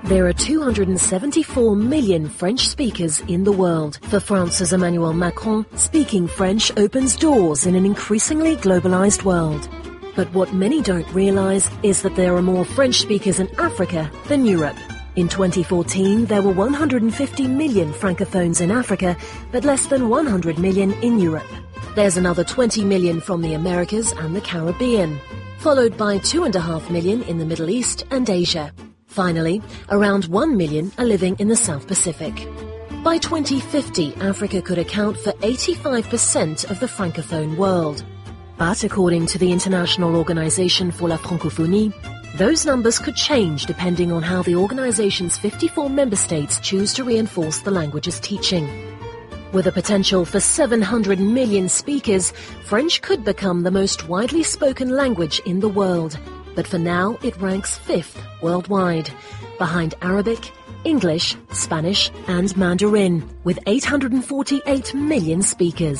There are 274 million French speakers in the world. For France's Emmanuel Macron, speaking French opens doors in an increasingly globalized world. But what many don't realize is that there are more French speakers in Africa than Europe. In 2014, there were 150 million francophones in Africa, but less than 100 million in Europe. There's another 20 million from the Americas and the Caribbean, followed by 2.5 million in the Middle East and Asia. Finally, around 1 million are living in the South Pacific. By 2050, Africa could account for 85% of the francophone world. But according to the International Organization for la Francophonie, those numbers could change depending on how the organization's 54 member states choose to reinforce the language's teaching. With a potential for 700 million speakers, French could become the most widely spoken language in the world. But for now, it ranks 5th worldwide, behind Arabic, English, Spanish, and Mandarin, with 848 million speakers.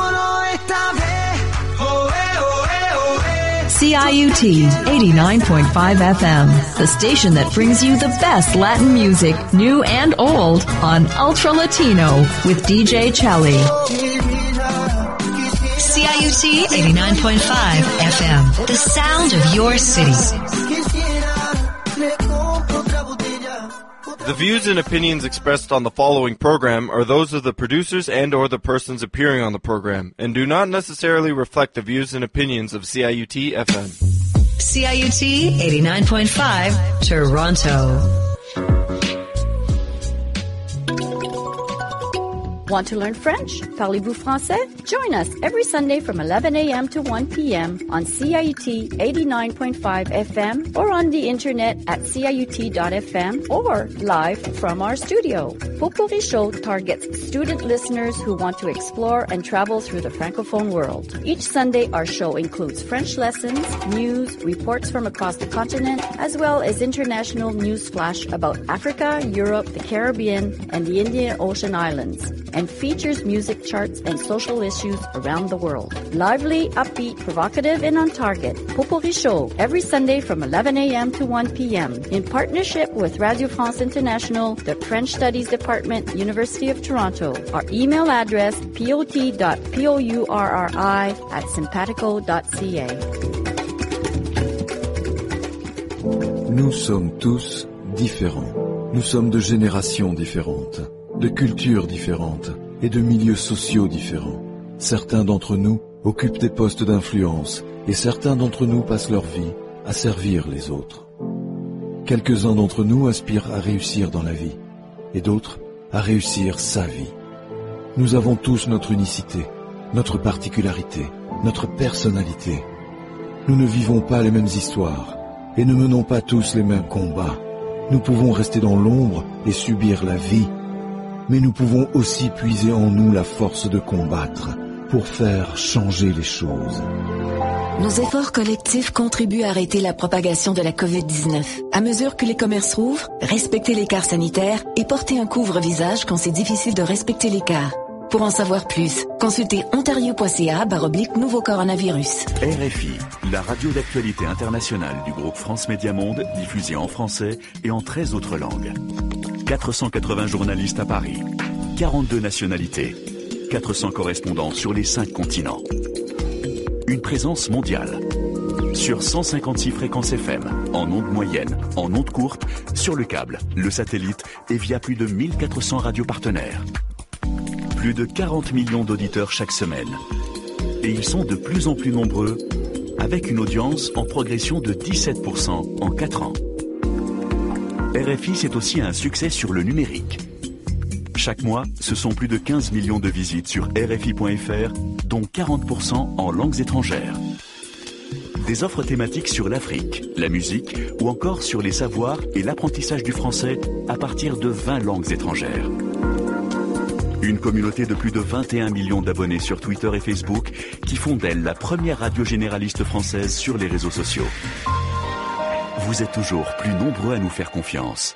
CIUT 89.5 FM, the station that brings you the best Latin music, new and old, on Ultra Latino with DJ Chelly. CIUT 89.5 FM, the sound of your city. The views and opinions expressed on the following program are those of the producers and or the persons appearing on the program and do not necessarily reflect the views and opinions of CIUT FM. CIUT 89.5 Toronto. Want to learn French? Parlez-vous français? Join us every Sunday from 11 a.m. to 1 p.m. on CIUT 89.5 FM or on the internet at CIUT.FM or live from our studio. Potpourri Show targets student listeners who want to explore and travel through the Francophone world. Each Sunday, our show includes French lessons, news, reports from across the continent, as well as international news flash about Africa, Europe, the Caribbean, and the Indian Ocean Islands, and features music charts and social issues around the world. Lively, upbeat, provocative, and on target. Potpourri Show every Sunday from 11 a.m. to 1 p.m. in partnership with Radio France International, the French Studies Department, University of Toronto. Our email address pot.pourri@simpatico.ca. Nous sommes tous différents. Nous sommes de générations différentes, de cultures différentes et de milieux sociaux différents. Certains d'entre nous occupent des postes d'influence et certains d'entre nous passent leur vie à servir les autres. Quelques-uns d'entre nous aspirent à réussir dans la vie et d'autres à réussir sa vie. Nous avons tous notre unicité, notre particularité, notre personnalité. Nous ne vivons pas les mêmes histoires et ne menons pas tous les mêmes combats. Nous pouvons rester dans l'ombre et subir la vie, mais nous pouvons aussi puiser en nous la force de combattre pour faire changer les choses. Nos efforts collectifs contribuent à arrêter la propagation de la COVID-19. À mesure que les commerces rouvrent, respectez l'écart sanitaire et portez un couvre-visage quand c'est difficile de respecter l'écart. Pour en savoir plus, consultez ontario.ca/nouveau coronavirus. RFI, la radio d'actualité internationale du groupe France Média Monde, diffusée en français et en 13 autres langues. 480 journalistes à Paris, 42 nationalités, 400 correspondants sur les 5 continents. Une présence mondiale. Sur 156 fréquences FM, en ondes moyennes, en ondes courtes, sur le câble, le satellite et via plus de 1400 radios partenaires. Plus de 40 millions d'auditeurs chaque semaine. Et ils sont de plus en plus nombreux, avec une audience en progression de 17% en 4 ans. RFI, c'est aussi un succès sur le numérique. Chaque mois, ce sont plus de 15 millions de visites sur RFI.fr, dont 40% en langues étrangères. Des offres thématiques sur l'Afrique, la musique ou encore sur les savoirs et l'apprentissage du français à partir de 20 langues étrangères. Une communauté de plus de 21 millions d'abonnés sur Twitter et Facebook qui font d'elle la première radio généraliste française sur les réseaux sociaux. Vous êtes toujours plus nombreux à nous faire confiance.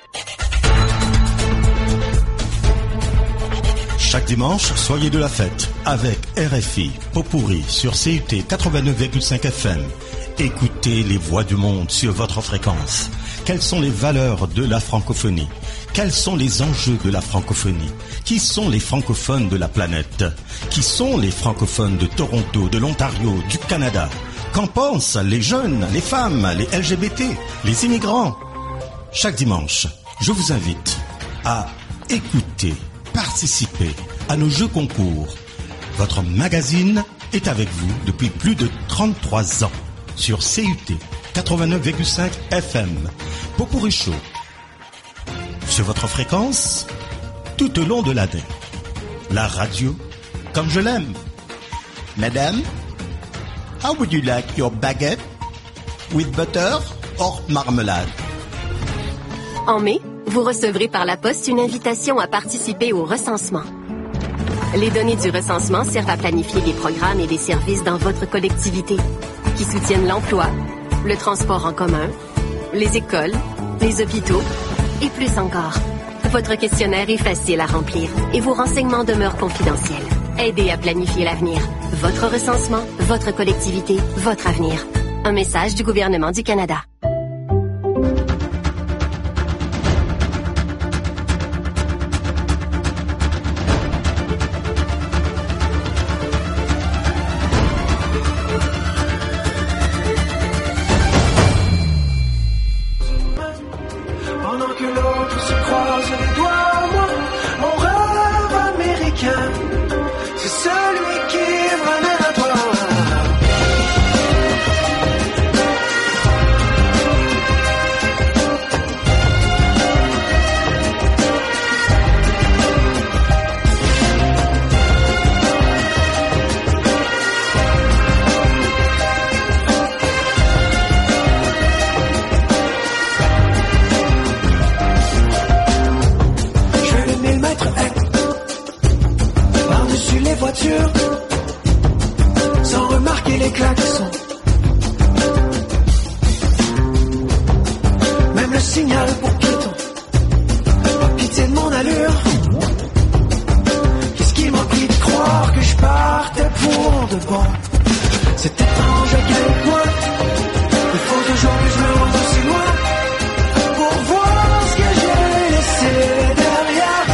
Chaque dimanche, soyez de la fête avec RFI Potpourri sur CUT 89,5 FM. Écoutez les voix du monde sur votre fréquence. Quelles sont les valeurs de la francophonie? Quels sont les enjeux de la francophonie? Qui sont les francophones de la planète? Qui sont les francophones de Toronto, de l'Ontario, du Canada? Qu'en pensent les jeunes, les femmes, les LGBT, les immigrants? Chaque dimanche, je vous invite à écouter, participer à nos jeux concours. Votre magazine est avec vous depuis plus de 33 ans sur CUT 89,5 FM. Popurrí Show. Sur votre fréquence, tout au long de l'année. La radio, comme je l'aime. Madame, how would you like your baguette? With butter or marmelade? En mai, vous recevrez par la poste une invitation à participer au recensement. Les données du recensement servent à planifier les programmes et les services dans votre collectivité qui soutiennent l'emploi, le transport en commun, les écoles, les hôpitaux et plus encore. Votre questionnaire est facile à remplir et vos renseignements demeurent confidentiels. Aidez à planifier l'avenir. Votre recensement, votre collectivité, votre avenir. Un message du gouvernement du Canada. Sans remarquer les klaxons, même le signal pour piéton. Pitié de mon allure. Qu'est-ce qui m'emplit de croire que je partais pour de bon? C'est étrange à quel point il faut toujours que je me rende aussi loin pour voir ce que j'ai laissé derrière.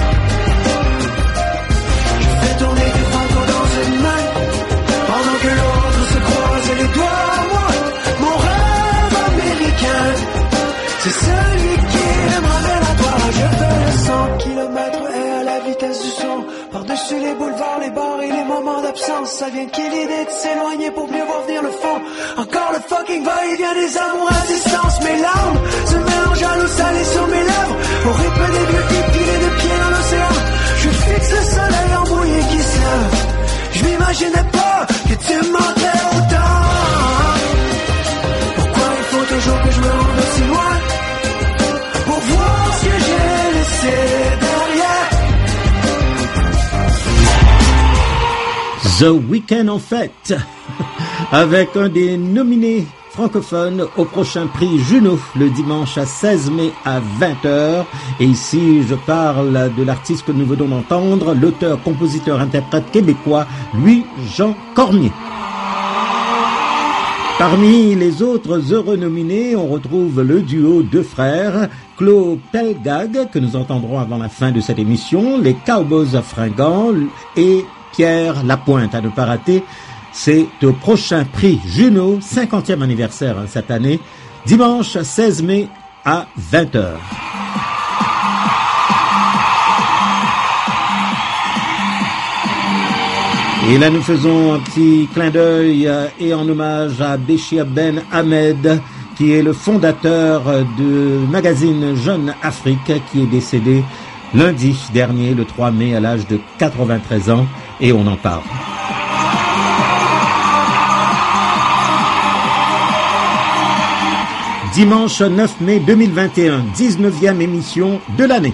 Je fais tourner des francos dans une main pendant que l'autre se croise les doigts. Moi, mon rêve américain, c'est celui qui me ramène à toi. Je fais le 100 km et à la vitesse du son, par-dessus les boulevards, les bars et les moments d'absence. Ça vient qui l'idée de s'éloigner pour mieux voir venir le fond. Encore le fucking va-et-vient des amours à distance. Mes larmes se mélangent à l'eau salée sur mes lèvres au rythme des vieux qui pilent de pieds dans l'océan. Je fixe le soleil embrouillé qui se lève. Je m'imaginais pas que tu me manquais autant. Pourquoi il faut toujours que je me rende aussi loin pour voir ce que j'ai laissé derrière? The Weekend en fête, avec un des nominés francophones au prochain prix Juno, le dimanche à 16 mai à 20h. Et ici, je parle de l'artiste que nous venons d'entendre, l'auteur, compositeur, interprète québécois, Louis-Jean Cormier. Parmi les autres heureux nominés, on retrouve le duo de frères, Claude Pelgag, que nous entendrons avant la fin de cette émission, les Cowboys fringants et Pierre Lapointe, à ne pas rater. C'est au prochain prix Juno, 50e anniversaire cette année, dimanche 16 mai à 20h. Et là, nous faisons un petit clin d'œil et en hommage à Béchir Ben Ahmed, qui est le fondateur du magazine Jeune Afrique, qui est décédé lundi dernier, le 3 mai, à l'âge de 93 ans, et on en parle. Dimanche 9 mai 2021, 19e émission de l'année.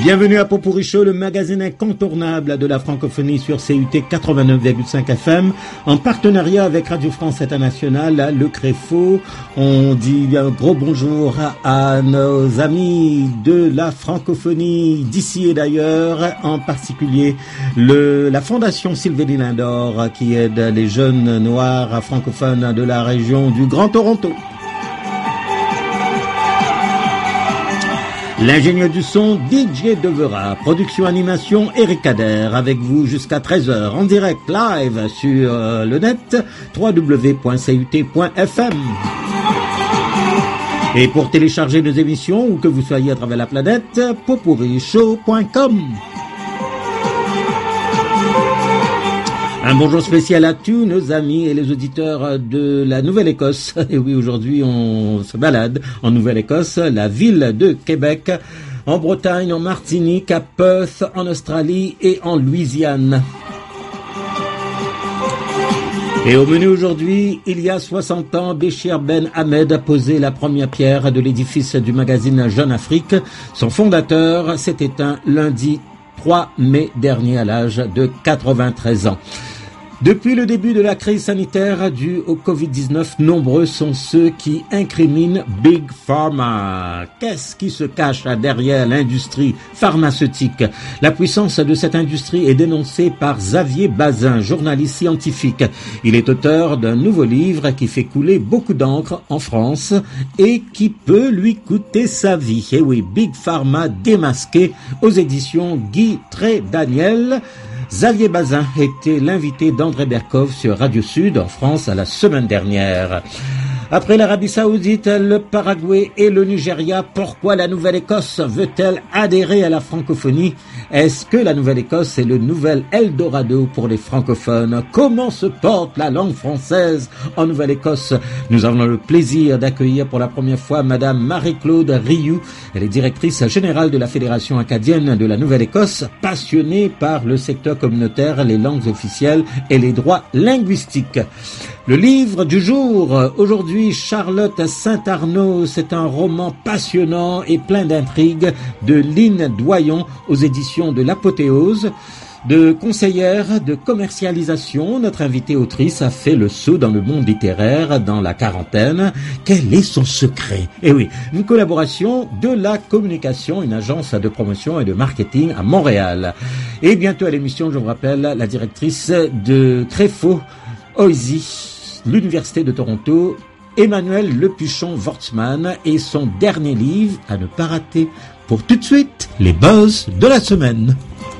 Bienvenue à Pot-Pourri Show, le magazine incontournable de la francophonie sur CUT 89,5 FM, en partenariat avec Radio France Internationale, le Créfo. On dit un gros bonjour à nos amis de la francophonie d'ici et d'ailleurs, en particulier la Fondation Sylvénie Lindor qui aide les jeunes noirs francophones de la région du Grand Toronto. L'ingénieur du son, DJ Devera. Production animation, Eric Kader. Avec vous jusqu'à 13h en direct live sur le net, www.cut.fm. Et pour télécharger nos émissions, où que vous soyez à travers la planète, potpourrishow.com. Un bonjour spécial à tous nos amis et les auditeurs de la Nouvelle-Écosse. Et oui, aujourd'hui, on se balade en Nouvelle-Écosse, la ville de Québec, en Bretagne, en Martinique, à Perth, en Australie et en Louisiane. Et au menu aujourd'hui, il y a 60 ans, Béchir Ben Ahmed a posé la première pierre de l'édifice du magazine Jeune Afrique. Son fondateur s'est éteint lundi 3 mai dernier à l'âge de 93 ans. Depuis le début de la crise sanitaire due au Covid-19, nombreux sont ceux qui incriminent Big Pharma. Qu'est-ce qui se cache derrière l'industrie pharmaceutique? La puissance de cette industrie est dénoncée par Xavier Bazin, journaliste scientifique. Il est auteur d'un nouveau livre qui fait couler beaucoup d'encre en France et qui peut lui coûter sa vie. Et oui, Big Pharma démasqué aux éditions Guy Tré-Daniel. Xavier Bazin était l'invité d'André Berkov sur Radio Sud en France la semaine dernière. Après l'Arabie Saoudite, le Paraguay et le Nigeria, pourquoi la Nouvelle-Écosse veut-elle adhérer à la francophonie? Est-ce que la Nouvelle-Écosse est le nouvel Eldorado pour les francophones? Comment se porte la langue française en Nouvelle-Écosse? Nous avons le plaisir d'accueillir pour la première fois Madame Marie-Claude Rioux. Elle est directrice générale de la Fédération acadienne de la Nouvelle-Écosse, passionnée par le secteur communautaire, les langues officielles et les droits linguistiques. Le livre du jour, aujourd'hui, Charlotte Saint-Arnaud, c'est un roman passionnant et plein d'intrigues de Lynne Doyon aux éditions de l'Apothéose. De conseillère de commercialisation, notre invitée autrice a fait le saut dans le monde littéraire dans la quarantaine. Quel est son secret? Eh oui, une collaboration de la communication, une agence de promotion et de marketing à Montréal. Et bientôt à l'émission, je vous rappelle, la directrice de Créfo, OISI, l'Université de Toronto, Emmanuel Lepuchon-Wortzmann et son dernier livre à ne pas rater. Pour tout de suite, les buzz de la semaine.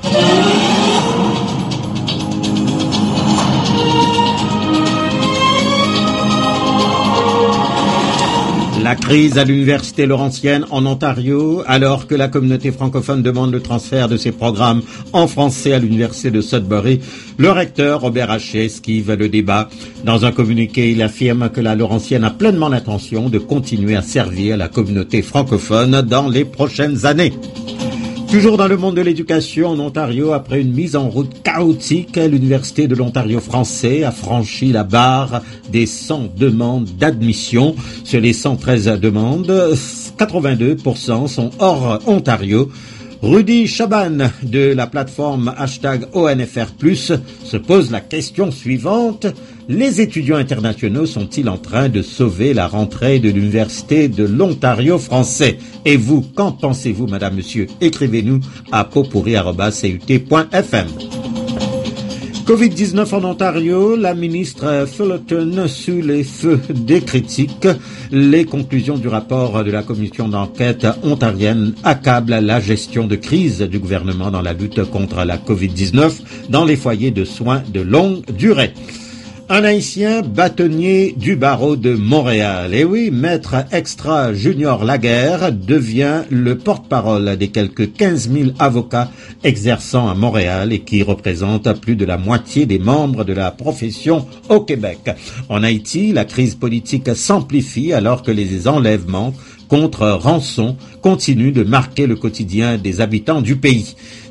La crise à l'Université Laurentienne en Ontario, alors que la communauté francophone demande le transfert de ses programmes en français à l'Université de Sudbury, le recteur Robert Haché esquive le débat. Dans un communiqué, il affirme que la Laurentienne a pleinement l'intention de continuer à servir la communauté francophone dans les prochaines années. Toujours dans le monde de l'éducation en Ontario, après une mise en route chaotique, l'Université de l'Ontario français a franchi la barre des 100 demandes d'admission. Sur les 113 demandes, 82% sont hors Ontario. Rudy Chaban de la plateforme #ONFR+, se pose la question suivante. Les étudiants internationaux sont-ils en train de sauver la rentrée de l'Université de l'Ontario français? Et vous, qu'en pensez-vous, madame, monsieur? Écrivez-nous à potpourri@cut.fm. Covid-19 en Ontario, la ministre Fullerton sous les feux des critiques. Les conclusions du rapport de la commission d'enquête ontarienne accablent la gestion de crise du gouvernement dans la lutte contre la Covid-19 dans les foyers de soins de longue durée. Un Haïtien bâtonnier du barreau de Montréal. Et oui, maître extra Junior Laguerre devient le porte-parole des quelques 15 000 avocats exerçant à Montréal et qui représentent plus de la moitié des membres de la profession au Québec. En Haïti, la crise politique s'amplifie alors que les enlèvements contre rançon continuent de marquer le quotidien des habitants du pays.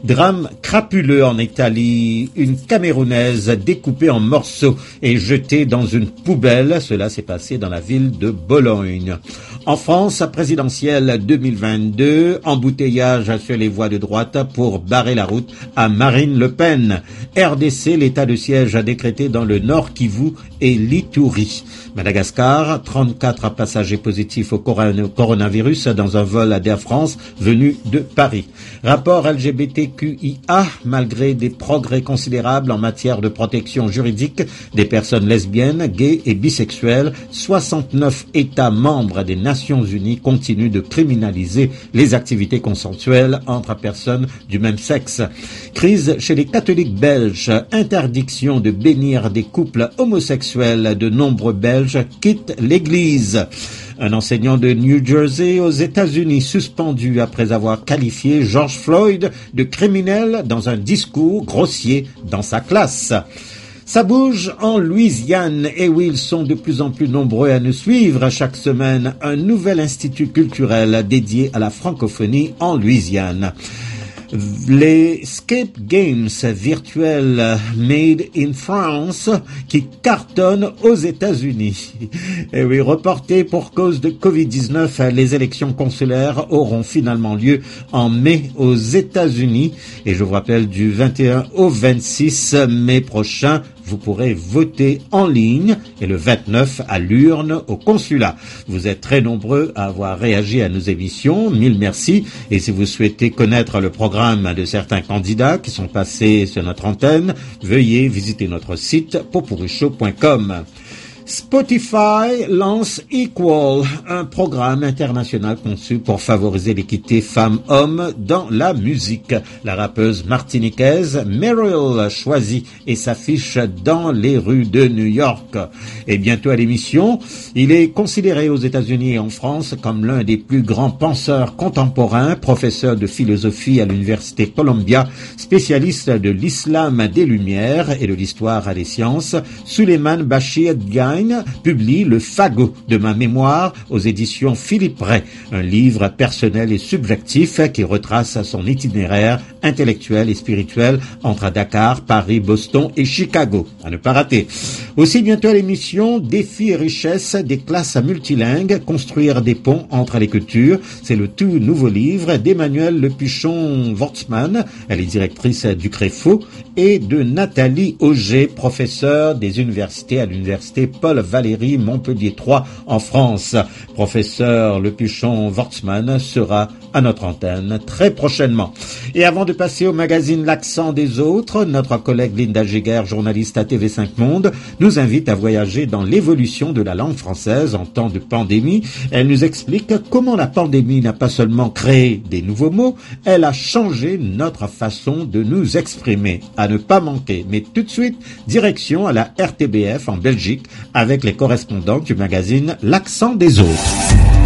Drame crapuleux en Italie. Une Camerounaise découpée en morceaux et jetée dans une poubelle. Cela s'est passé dans la ville de Bologne. En France, présidentielle 2022, embouteillage sur les voies de droite pour barrer la route à Marine Le Pen. RDC, l'état de siège a décrété dans le Nord Kivu et l'Ituri. Madagascar, 34 passagers positifs au coronavirus dans un vol d'Air France venu de Paris. Rapport LGBTQIA, malgré des progrès considérables en matière de protection juridique des personnes lesbiennes, gays et bisexuelles, 69 États membres des Nations Unies continuent de criminaliser les activités consensuelles entre personnes du même sexe. Crise chez les catholiques belges, interdiction de bénir des couples homosexuels. De nombreux Belges quittent l'église. Un enseignant de New Jersey aux États-Unis suspendu après avoir qualifié George Floyd de criminel dans un discours grossier dans sa classe. Ça bouge en Louisiane, et oui, ils sont de plus en plus nombreux à nous suivre. Chaque semaine, un nouvel institut culturel dédié à la francophonie en Louisiane. Les Escape Games virtuels made in France qui cartonnent aux États-Unis. Et oui, reportés pour cause de Covid-19, les élections consulaires auront finalement lieu en mai aux États-Unis. Et je vous rappelle, du 21 au 26 mai prochain, vous pourrez voter en ligne et le 29 à l'urne au consulat. Vous êtes très nombreux à avoir réagi à nos émissions. Mille merci. Et si vous souhaitez connaître le programme de certains candidats qui sont passés sur notre antenne, veuillez visiter notre site popurrichaud.com. Spotify lance Equal, un programme international conçu pour favoriser l'équité femmes-hommes dans la musique. La rappeuse martiniquaise Meryl choisit et s'affiche dans les rues de New York. Et bientôt à l'émission, il est considéré aux États-Unis et en France comme l'un des plus grands penseurs contemporains, professeur de philosophie à l'université Columbia, spécialiste de l'islam des Lumières et de l'histoire des sciences. Souleymane Bachir Diagne publie Le Fagot de ma mémoire aux éditions Philippe Ray, un livre personnel et subjectif qui retrace son itinéraire intellectuel et spirituel entre Dakar, Paris, Boston et Chicago. À ne pas rater. Aussi bientôt à l'émission Défis et richesses des classes multilingues, construire des ponts entre les cultures. C'est le tout nouveau livre d'Emmanuelle Lepuchon-Wortzmann, elle est directrice du CREFO, et de Nathalie Auger, professeure des universités à l'université Paul Valéry Montpellier 3 en France. Professeur Lepuchon-Wortzmann sera à notre antenne très prochainement. Et avant de passer au magazine L'accent des autres, notre collègue Linda Giguer, journaliste à TV5 Monde, nous invite à voyager dans l'évolution de la langue française en temps de pandémie. Elle nous explique comment la pandémie n'a pas seulement créé des nouveaux mots, elle a changé notre façon de nous exprimer. À ne pas manquer. Mais tout de suite, direction à la RTBF en Belgique avec les correspondants du magazine L'accent des autres.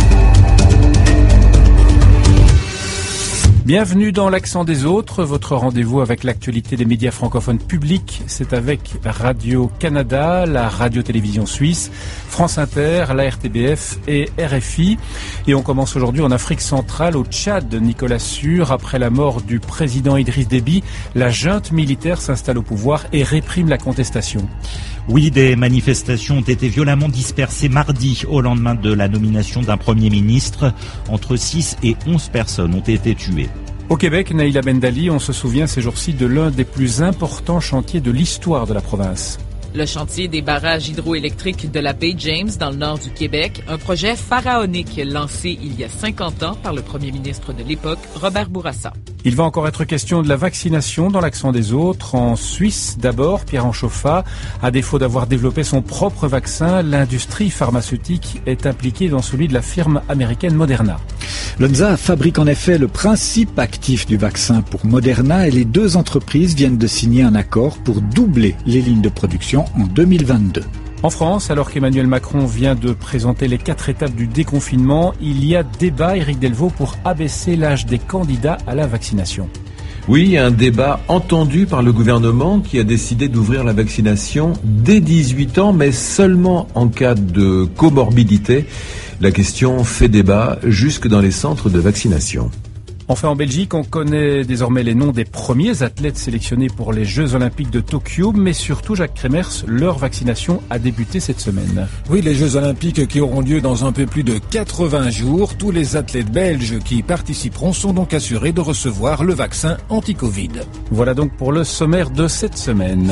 Bienvenue dans l'Accent des autres, votre rendez-vous avec l'actualité des médias francophones publics. C'est avec Radio-Canada, la radio-télévision suisse, France Inter, la RTBF et RFI. Et on commence aujourd'hui en Afrique centrale, au Tchad. Nicolas Sûr, après la mort du président Idriss Déby, la junte militaire s'installe au pouvoir et réprime la contestation. Oui, des manifestations ont été violemment dispersées mardi au lendemain de la nomination d'un Premier ministre. Entre 6 et 11 personnes ont été tuées. Au Québec, Naïla Bendali, on se souvient ces jours-ci de l'un des plus importants chantiers de l'histoire de la province. Le chantier des barrages hydroélectriques de la baie James dans le nord du Québec, un projet pharaonique lancé il y a 50 ans par le premier ministre de l'époque, Robert Bourassa. Il va encore être question de la vaccination dans l'accent des autres. En Suisse, d'abord, Pierre Anchoffa, à défaut d'avoir développé son propre vaccin, l'industrie pharmaceutique est impliquée dans celui de la firme américaine Moderna. Lonza fabrique en effet le principe actif du vaccin pour Moderna et les deux entreprises viennent de signer un accord pour doubler les lignes de production en 2022. En France, alors qu'Emmanuel Macron vient de présenter les 4 étapes du déconfinement, il y a débat, Éric Delvaux, pour abaisser l'âge des candidats à la vaccination. Oui, un débat entendu par le gouvernement qui a décidé d'ouvrir la vaccination dès 18 ans, mais seulement en cas de comorbidité. La question fait débat jusque dans les centres de vaccination. Enfin, en Belgique, on connaît désormais les noms des premiers athlètes sélectionnés pour les Jeux Olympiques de Tokyo, mais surtout, Jacques Kremers, leur vaccination a débuté cette semaine. Oui, les Jeux Olympiques qui auront lieu dans un peu plus de 80 jours. Tous les athlètes belges qui y participeront sont donc assurés de recevoir le vaccin anti-Covid. Voilà donc pour le sommaire de cette semaine.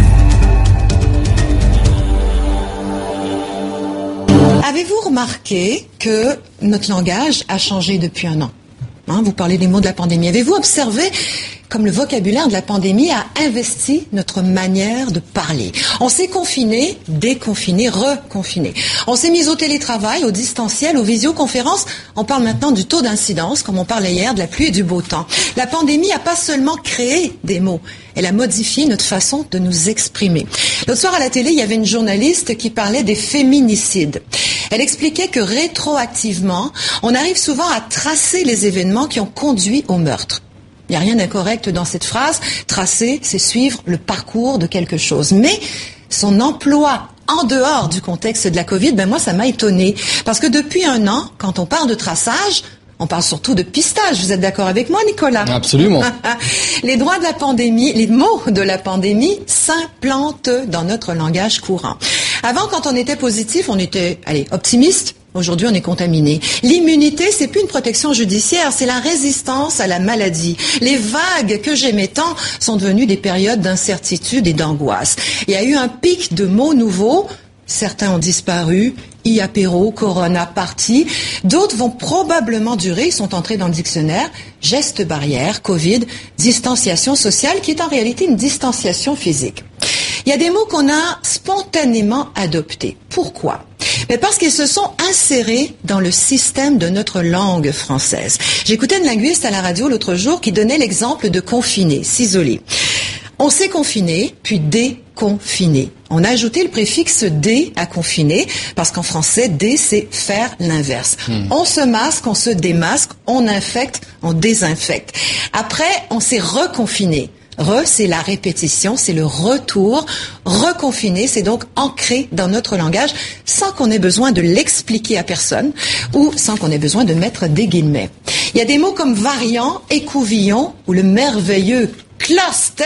Avez-vous remarqué que notre langage a changé depuis un an ? Vous parlez des mots de la pandémie. Avez-vous observé comme le vocabulaire de la pandémie a investi notre manière de parler? On s'est confiné, déconfiné, reconfiné. On s'est mis au télétravail, au distanciel, aux visioconférences. On parle maintenant du taux d'incidence, comme on parlait hier, de la pluie et du beau temps. La pandémie n'a pas seulement créé des mots, elle a modifié notre façon de nous exprimer. L'autre soir à la télé, il y avait une journaliste qui parlait des féminicides. Elle expliquait que rétroactivement, on arrive souvent à tracer les événements qui ont conduit au meurtre. Il n'y a rien d'incorrect dans cette phrase. Tracer, c'est suivre le parcours de quelque chose. Mais son emploi en dehors du contexte de la Covid, moi, ça m'a étonnée. Parce que depuis un an, quand on parle de traçage, on parle surtout de pistage. Vous êtes d'accord avec moi, Nicolas? Absolument. Les droits de la pandémie, les mots de la pandémie s'implantent dans notre langage courant. Avant, quand on était positif, on était, optimiste. Aujourd'hui, on est contaminé. L'immunité, c'est plus une protection judiciaire, c'est la résistance à la maladie. Les vagues que j'aimais tant sont devenues des périodes d'incertitude et d'angoisse. Il y a eu un pic de mots nouveaux. Certains ont disparu. Apéro, corona, parti. D'autres vont probablement durer. Ils sont entrés dans le dictionnaire. Gestes barrières, Covid, distanciation sociale, qui est en réalité une distanciation physique. Il y a des mots qu'on a spontanément adoptés. Pourquoi? Parce qu'ils se sont insérés dans le système de notre langue française. J'écoutais une linguiste à la radio l'autre jour qui donnait l'exemple de confiner, s'isoler. On s'est confiné, puis déconfiné. On a ajouté le préfixe dé à confiner, parce qu'en français, dé, c'est faire l'inverse. On se masque, on se démasque, on infecte, on désinfecte. Après, on s'est reconfiné. C'est la répétition, c'est le retour. Reconfiné, c'est donc ancré dans notre langage sans qu'on ait besoin de l'expliquer à personne ou sans qu'on ait besoin de mettre des guillemets. Il y a des mots comme variant, écouvillon ou le merveilleux cluster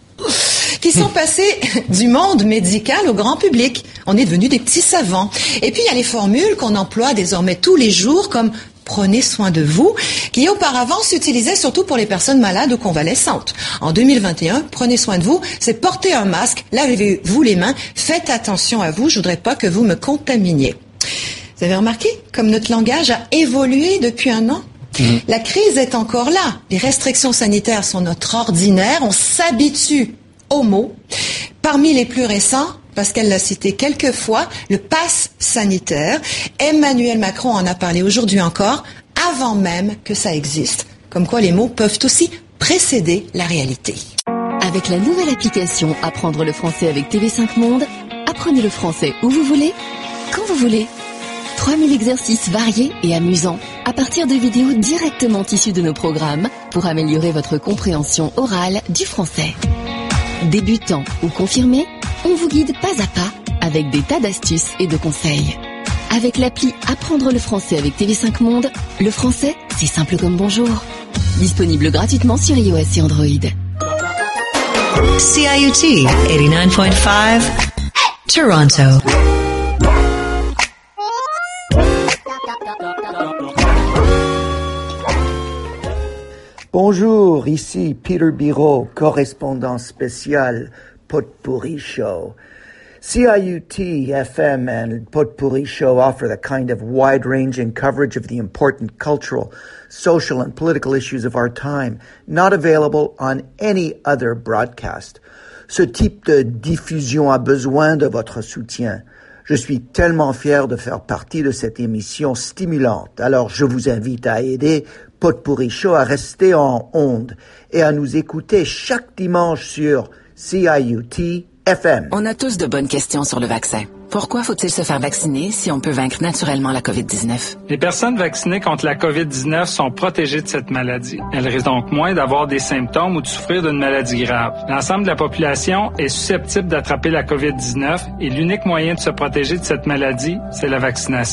qui sont passés du monde médical au grand public. On est devenus des petits savants. Et puis il y a les formules qu'on emploie désormais tous les jours comme prenez soin de vous, qui auparavant s'utilisait surtout pour les personnes malades ou convalescentes. En 2021, prenez soin de vous, c'est porter un masque, lavez-vous les mains, faites attention à vous, je voudrais pas que vous me contaminiez. Vous avez remarqué comme notre langage a évolué depuis un an? La crise est encore là. Les restrictions sanitaires sont notre ordinaire, on s'habitue aux mots. Parmi les plus récents, Pascal l'a cité quelques fois, le pass sanitaire. Emmanuel Macron en a parlé aujourd'hui encore, avant même que ça existe. Comme quoi les mots peuvent aussi précéder la réalité. Avec la nouvelle application Apprendre le français avec TV5 Monde, apprenez le français où vous voulez, quand vous voulez. 3000 exercices variés et amusants à partir de vidéos directement issues de nos programmes pour améliorer votre compréhension orale du français. Débutant ou confirmé, on vous guide pas à pas avec des tas d'astuces et de conseils. Avec l'appli Apprendre le français avec TV5 Monde, le français, c'est simple comme bonjour. Disponible gratuitement sur iOS et Android. CIUT 89.5 Toronto. Bonjour, ici Peter Biro, correspondant spécial Potpourri Show. CIUT FM and Potpourri Show offer the kind of wide-ranging coverage of the important cultural, social, and political issues of our time, not available on any other broadcast. Ce type de diffusion a besoin de votre soutien. Je suis tellement fier de faire partie de cette émission stimulante. Alors, je vous invite à aider Potpourri Show à rester en ondes et à nous écouter chaque dimanche sur CIUT FM. On a tous de bonnes questions sur le vaccin. Pourquoi faut-il se faire vacciner si on peut vaincre naturellement la COVID-19? Les personnes vaccinées contre la COVID-19 sont protégées de cette maladie. Elles risquent donc moins d'avoir des symptômes ou de souffrir d'une maladie grave. L'ensemble de la population est susceptible d'attraper la COVID-19 et l'unique moyen de se protéger de cette maladie, c'est la vaccination.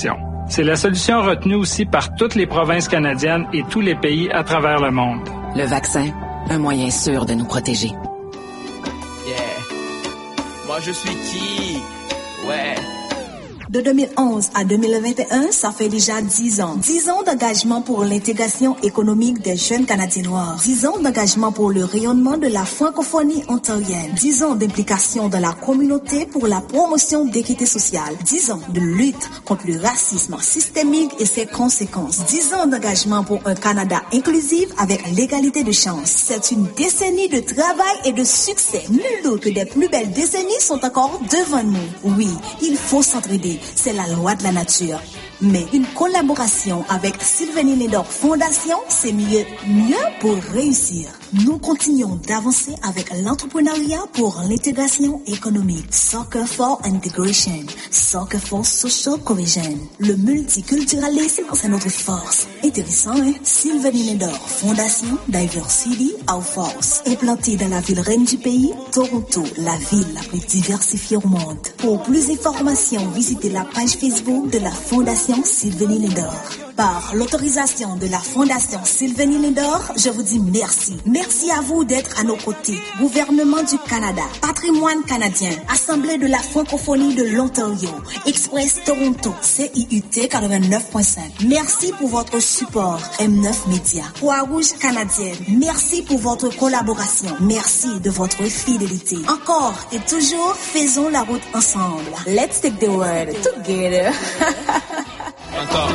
C'est la solution retenue aussi par toutes les provinces canadiennes et tous les pays à travers le monde. Le vaccin, un moyen sûr de nous protéger. Yeah. Moi, je suis qui? Ouais. De 2011 à 2021, ça fait déjà 10 ans. 10 ans d'engagement pour l'intégration économique des jeunes Canadiens noirs. 10 ans d'engagement pour le rayonnement de la francophonie ontarienne. 10 ans d'implication dans la communauté pour la promotion d'équité sociale. 10 ans de lutte contre le racisme systémique et ses conséquences. 10 ans d'engagement pour un Canada inclusif avec l'égalité de chance. C'est une décennie de travail et de succès. Nul doute que des plus belles décennies sont encore devant nous. Oui, il faut s'entraider. C'est la loi de la nature. Mais une collaboration avec Sylvanie Lindor Fondation, c'est mieux pour réussir. Nous continuons d'avancer avec l'entrepreneuriat pour l'intégration économique. Soccer for Integration. Soccer for Social Cohesion. Le multiculturalisme, c'est notre force. Intéressant, hein? Sylvanie Lindor Fondation, Diversity Our Force. Implantée dans la ville reine du pays, Toronto, la ville la plus diversifiée au monde. Pour plus d'informations, visitez la page Facebook de la Fondation Sylvanie Lindor. Par l'autorisation de la Fondation Sylvanie Lindor, je vous dis merci. Merci à vous d'être à nos côtés. Gouvernement du Canada, Patrimoine canadien, Assemblée de la francophonie de l'Ontario, Express Toronto, CIUT 89.5. Merci pour votre support, M9 Média. Croix-Rouge canadienne, merci pour votre collaboration. Merci de votre fidélité. Encore et toujours, faisons la route ensemble. Let's take the world together. Encore.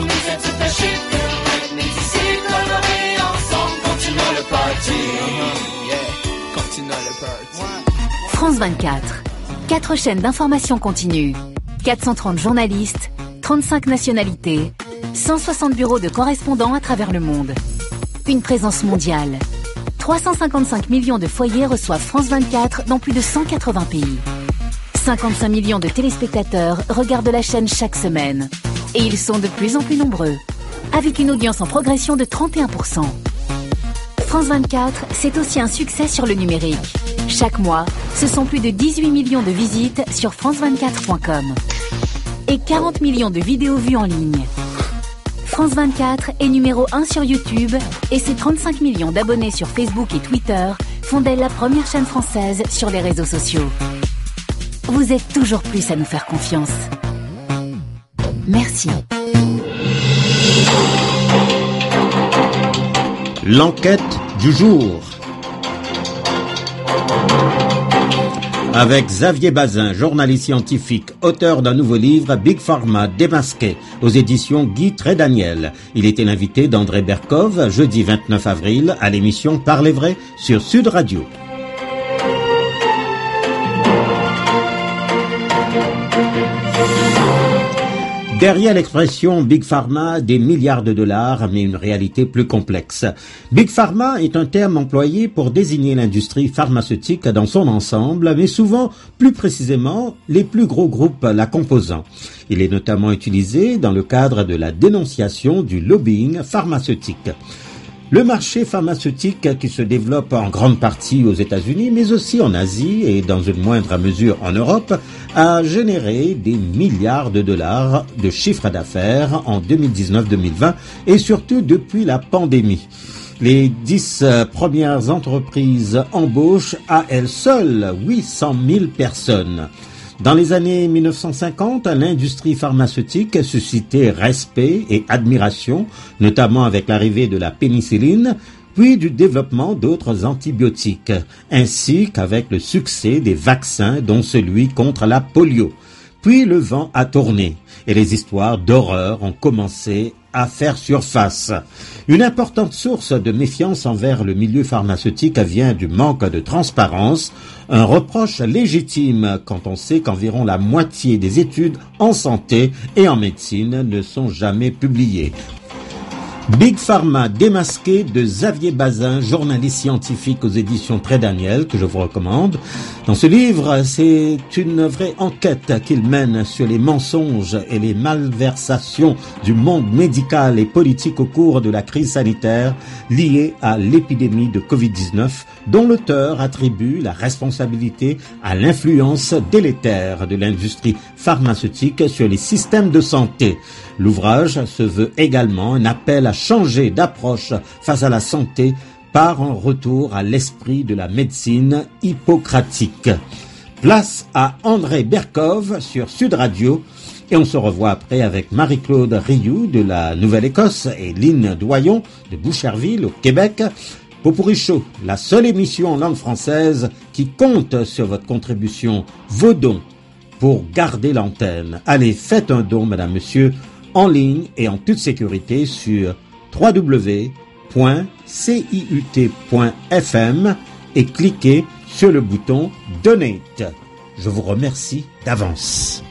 France 24. 4 chaînes d'information continue, 430 journalistes, 35 nationalités, 160 bureaux de correspondants à travers le monde. Une présence mondiale. 355 millions de foyers reçoivent France 24 dans plus de 180 pays. 55 millions de téléspectateurs regardent la chaîne chaque semaine. Et ils sont de plus en plus nombreux, avec une audience en progression de 31%. France 24, c'est aussi un succès sur le numérique. Chaque mois, ce sont plus de 18 millions de visites sur france24.com et 40 millions de vidéos vues en ligne. France 24 est numéro 1 sur YouTube et ses 35 millions d'abonnés sur Facebook et Twitter font d'elle la première chaîne française sur les réseaux sociaux. Vous êtes toujours plus à nous faire confiance. Merci. L'enquête du jour. Avec Xavier Bazin, journaliste scientifique, auteur d'un nouveau livre, Big Pharma démasqué, aux éditions Guy Trédaniel. Il était l'invité d'André Berkov, jeudi 29 avril, à l'émission Parlez vrai sur Sud Radio. Derrière l'expression Big Pharma, des milliards de dollars, mais une réalité plus complexe. Big Pharma est un terme employé pour désigner l'industrie pharmaceutique dans son ensemble, mais souvent, plus précisément, les plus gros groupes la composant. Il est notamment utilisé dans le cadre de la dénonciation du lobbying pharmaceutique. Le marché pharmaceutique qui se développe en grande partie aux États-Unis, mais aussi en Asie et dans une moindre mesure en Europe, a généré des milliards de dollars de chiffre d'affaires en 2019-2020 et surtout depuis la pandémie. Les 10 premières entreprises embauchent à elles seules 800 000 personnes. Dans les années 1950, l'industrie pharmaceutique suscitait respect et admiration, notamment avec l'arrivée de la pénicilline, puis du développement d'autres antibiotiques, ainsi qu'avec le succès des vaccins, dont celui contre la polio. Puis le vent a tourné et les histoires d'horreur ont commencé à faire surface. Une importante source de méfiance envers le milieu pharmaceutique vient du manque de transparence, un reproche légitime quand on sait qu'environ la moitié des études en santé et en médecine ne sont jamais publiées. Big Pharma démasqué de Xavier Bazin, journaliste scientifique aux éditions Très Daniel, que je vous recommande. Dans ce livre, c'est une vraie enquête qu'il mène sur les mensonges et les malversations du monde médical et politique au cours de la crise sanitaire liée à l'épidémie de Covid-19, dont l'auteur attribue la responsabilité à l'influence délétère de l'industrie pharmaceutique sur les systèmes de santé. L'ouvrage se veut également un appel à changer d'approche face à la santé par un retour à l'esprit de la médecine hippocratique. Place à André Berkov sur Sud Radio et on se revoit après avec Marie-Claude Rioux de la Nouvelle-Écosse et Lynn Doyon de Boucherville au Québec. Potpourri Show, la seule émission en langue française qui compte sur votre contribution, vos dons pour garder l'antenne. Allez, faites un don, madame, monsieur, en ligne et en toute sécurité sur www.ciut.fm et cliquez sur le bouton Donate. Je vous remercie d'avance.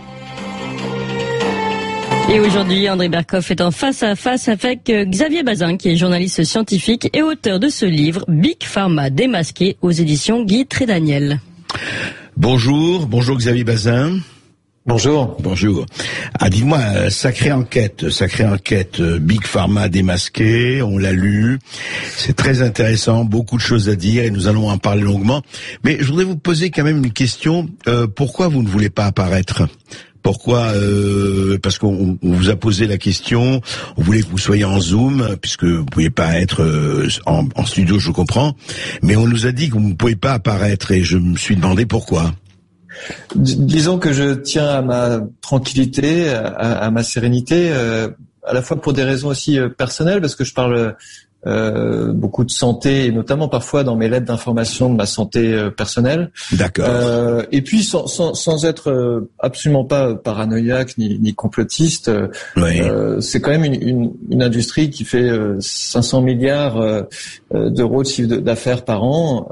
Et aujourd'hui, André Berkov est en face à face avec Xavier Bazin, qui est journaliste scientifique et auteur de ce livre Big Pharma démasqué aux éditions Guy Trédaniel. Bonjour Xavier Bazin. Bonjour. Ah, dites-moi, sacrée enquête, Big Pharma démasqué, on l'a lu, c'est très intéressant, beaucoup de choses à dire et nous allons en parler longuement. Mais je voudrais vous poser quand même une question, pourquoi vous ne voulez pas apparaître ? Pourquoi parce qu'on vous a posé la question, on voulait que vous soyez en Zoom, puisque vous ne pouvez pas être en studio, je comprends, mais on nous a dit que vous ne pouvez pas apparaître et je me suis demandé pourquoi. Disons que je tiens à ma tranquillité, à ma sérénité, à la fois pour des raisons aussi personnelles, parce que je parle beaucoup de santé, et notamment parfois dans mes lettres d'information de ma santé personnelle. D'accord. Et puis sans être absolument pas paranoïaque ni complotiste, oui. C'est quand même une industrie qui fait 500 milliards d'euros de chiffre d'affaires par an,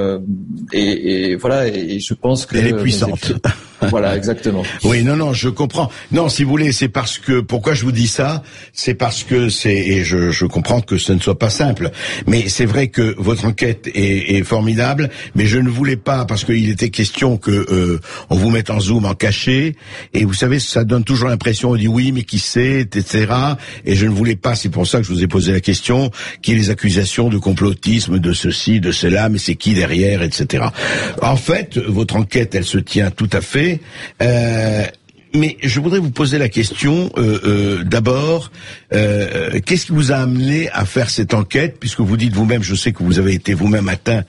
et voilà. Et je pense que elle est puissante. Voilà, exactement. Oui, non, je comprends. Non, si vous voulez, c'est parce que, pourquoi je vous dis ça, c'est parce que et je comprends que ce ne soit pas simple, mais c'est vrai que votre enquête est formidable, mais je ne voulais pas, parce qu'il était question que on vous mette en Zoom en cachet, et vous savez, ça donne toujours l'impression, on dit oui, mais qui sait, etc., et je ne voulais pas, c'est pour ça que je vous ai posé la question, qu'il y ait les accusations de complotisme, de ceci, de cela, mais c'est qui derrière, etc. En fait, votre enquête, elle se tient tout à fait. Mais je voudrais vous poser la question, d'abord, qu'est-ce qui vous a amené à faire cette enquête, puisque vous dites vous-même, je sais que vous avez été vous-même atteint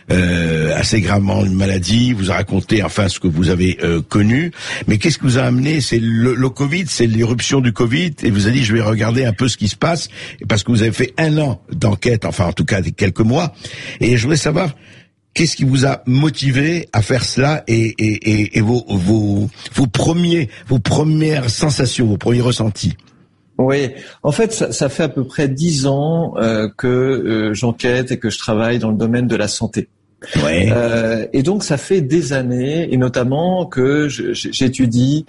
assez gravement d'une maladie, vous a raconté enfin ce que vous avez connu, mais qu'est-ce qui vous a amené? C'est le Covid, c'est l'éruption du Covid, et vous avez dit je vais regarder un peu ce qui se passe, parce que vous avez fait 1 an d'enquête, enfin en tout cas quelques mois, et je voudrais savoir qu'est-ce qui vous a motivé à faire cela et vos premières sensations, vos premiers ressentis? Oui, en fait, ça fait à peu près 10 ans que j'enquête et que je travaille dans le domaine de la santé. Ouais. Et donc ça fait des années, et notamment que j'étudie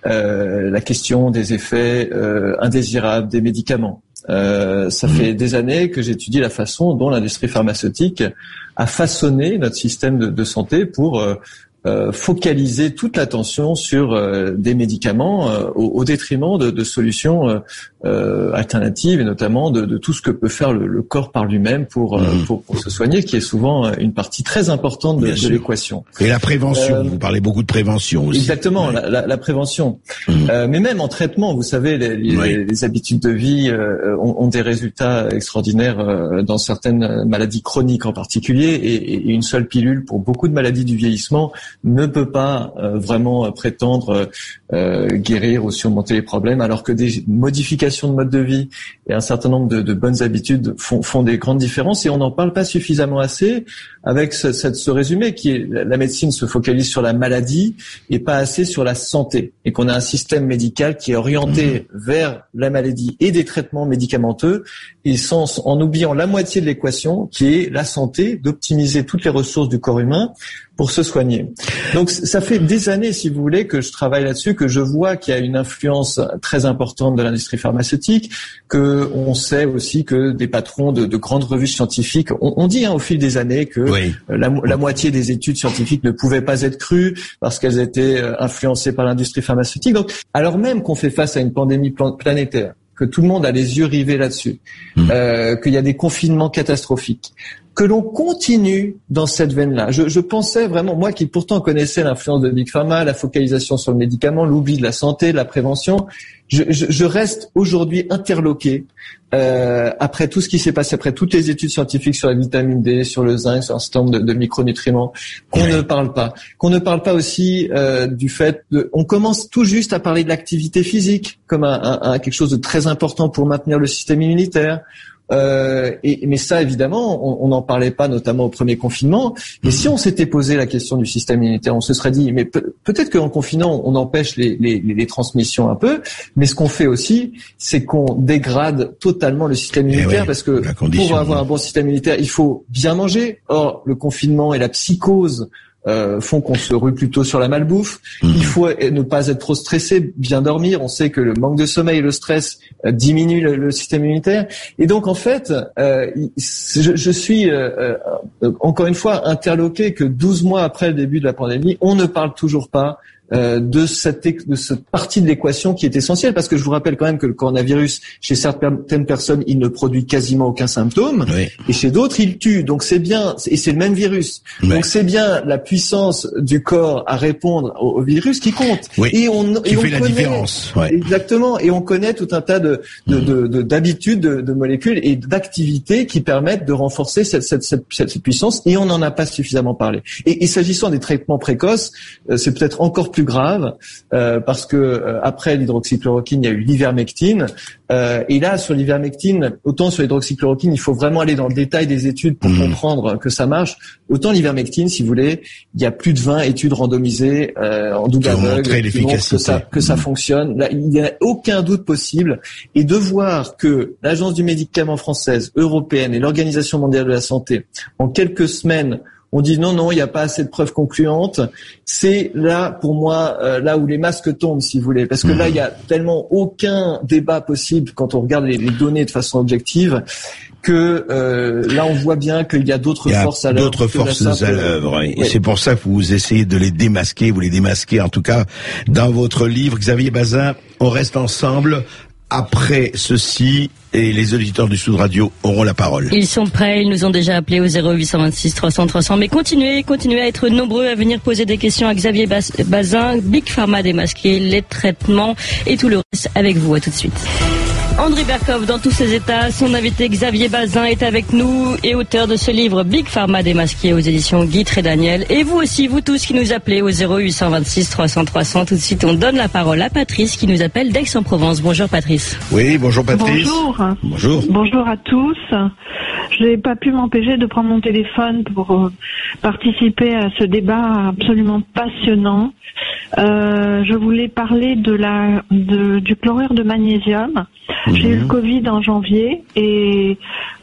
la question des effets indésirables des médicaments. Ça fait des années que j'étudie la façon dont l'industrie pharmaceutique a façonné notre système de santé pour focaliser toute l'attention sur des médicaments au détriment de solutions alternatives, et notamment de tout ce que peut faire le corps par lui-même pour se soigner, qui est souvent une partie très importante de l'équation. Et la prévention, vous parlez beaucoup de prévention aussi. Exactement, ouais. la prévention. Mais même en traitement, vous savez, les habitudes de vie ont des résultats extraordinaires dans certaines maladies chroniques en particulier, et une seule pilule pour beaucoup de maladies du vieillissement ne peut pas vraiment prétendre guérir ou surmonter les problèmes, alors que des modifications de mode de vie et un certain nombre de bonnes habitudes font des grandes différences, et on n'en parle pas suffisamment assez, avec ce résumé qui est la médecine se focalise sur la maladie et pas assez sur la santé, et qu'on a un système médical qui est orienté vers la maladie et des traitements médicamenteux, et en oubliant la moitié de l'équation qui est la santé, d'optimiser toutes les ressources du corps humain pour se soigner. Donc ça fait des années, si vous voulez, que je travaille là-dessus, que je vois qu'il y a une influence très importante de l'industrie pharmaceutique pharmaceutique, que on sait aussi que des patrons de grandes revues scientifiques ont dit au fil des années que la moitié des études scientifiques ne pouvaient pas être crues parce qu'elles étaient influencées par l'industrie pharmaceutique. Donc, alors même qu'on fait face à une pandémie planétaire, que tout le monde a les yeux rivés là-dessus, qu'il y a des confinements catastrophiques, que l'on continue dans cette veine-là. Je pensais vraiment, moi qui pourtant connaissais l'influence de Big Pharma, la focalisation sur le médicament, l'oubli de la santé, de la prévention, je reste aujourd'hui interloqué après tout ce qui s'est passé, après toutes les études scientifiques sur la vitamine D, sur le zinc, sur un certain nombre de micronutriments, qu'on ne parle pas. Qu'on ne parle pas aussi du fait on commence tout juste à parler de l'activité physique comme un quelque chose de très important pour maintenir le système immunitaire. Mais ça, évidemment, on n'en parlait pas, notamment au premier confinement. Mais si on s'était posé la question du système immunitaire, on se serait dit, mais peut-être qu'en confinant, on empêche les transmissions un peu. Mais ce qu'on fait aussi, c'est qu'on dégrade totalement le système immunitaire, parce que pour avoir un bon système immunitaire, il faut bien manger. Or, le confinement et la psychose font qu'on se rue plutôt sur la malbouffe. Il faut ne pas être trop stressé, bien dormir. On sait que le manque de sommeil et le stress diminue le système immunitaire. Et donc, en fait, je suis encore une fois interloqué que 12 mois après le début de la pandémie, on ne parle toujours pas de cette partie de l'équation qui est essentielle, parce que je vous rappelle quand même que le coronavirus, chez certaines personnes, il ne produit quasiment aucun symptôme, et chez d'autres, il tue. Donc c'est bien, et c'est le même virus. Donc c'est bien la puissance du corps à répondre au virus qui compte. Et on fait la connaît, différence. Exactement. Et on connaît tout un tas d'habitudes, de molécules et d'activités qui permettent de renforcer cette puissance, et on n'en a pas suffisamment parlé. Et s'agissant des traitements précoces, c'est peut-être encore plus grave, parce que après l'hydroxychloroquine, il y a eu l'ivermectine, et là sur l'ivermectine, autant sur l'hydroxychloroquine, il faut vraiment aller dans le détail des études pour comprendre que ça marche. Autant l'ivermectine, si vous voulez, il y a plus de 20 études randomisées en double aveugle qui montrent que ça fonctionne. Là, il n'y a aucun doute possible, et de voir que l'Agence du médicament française, européenne et l'Organisation mondiale de la santé, en quelques semaines, on dit non, il n'y a pas assez de preuves concluantes. C'est là, pour moi, là où les masques tombent, si vous voulez. Parce que là, il y a tellement aucun débat possible quand on regarde les données de façon objective, que là, on voit bien qu'il y a d'autres forces à l'œuvre. D'autres forces à l'œuvre. Et c'est pour ça que vous essayez de les démasquer, vous les démasquez en tout cas dans votre livre. Xavier Bazin, on reste ensemble. Après ceci, et les auditeurs du Sud Radio auront la parole. Ils sont prêts, ils nous ont déjà appelé au 0826 300 300. Mais continuez à être nombreux à venir poser des questions à Xavier Bazin, Big Pharma démasqué, les traitements et tout le reste avec vous. À tout de suite. André Berkoff dans tous ses états, son invité Xavier Bazin est avec nous et auteur de ce livre Big Pharma démasqué aux éditions Guy Trédaniel. Et vous aussi, vous tous qui nous appelez au 0826 300 300. Tout de suite, on donne la parole à Patrice qui nous appelle d'Aix-en-Provence. Bonjour Patrice. Oui, bonjour Patrice. Bonjour. Bonjour à tous. Je n'ai pas pu m'empêcher de prendre mon téléphone pour participer à ce débat absolument passionnant. Je voulais parler du chlorure de magnésium. J'ai eu le Covid en janvier et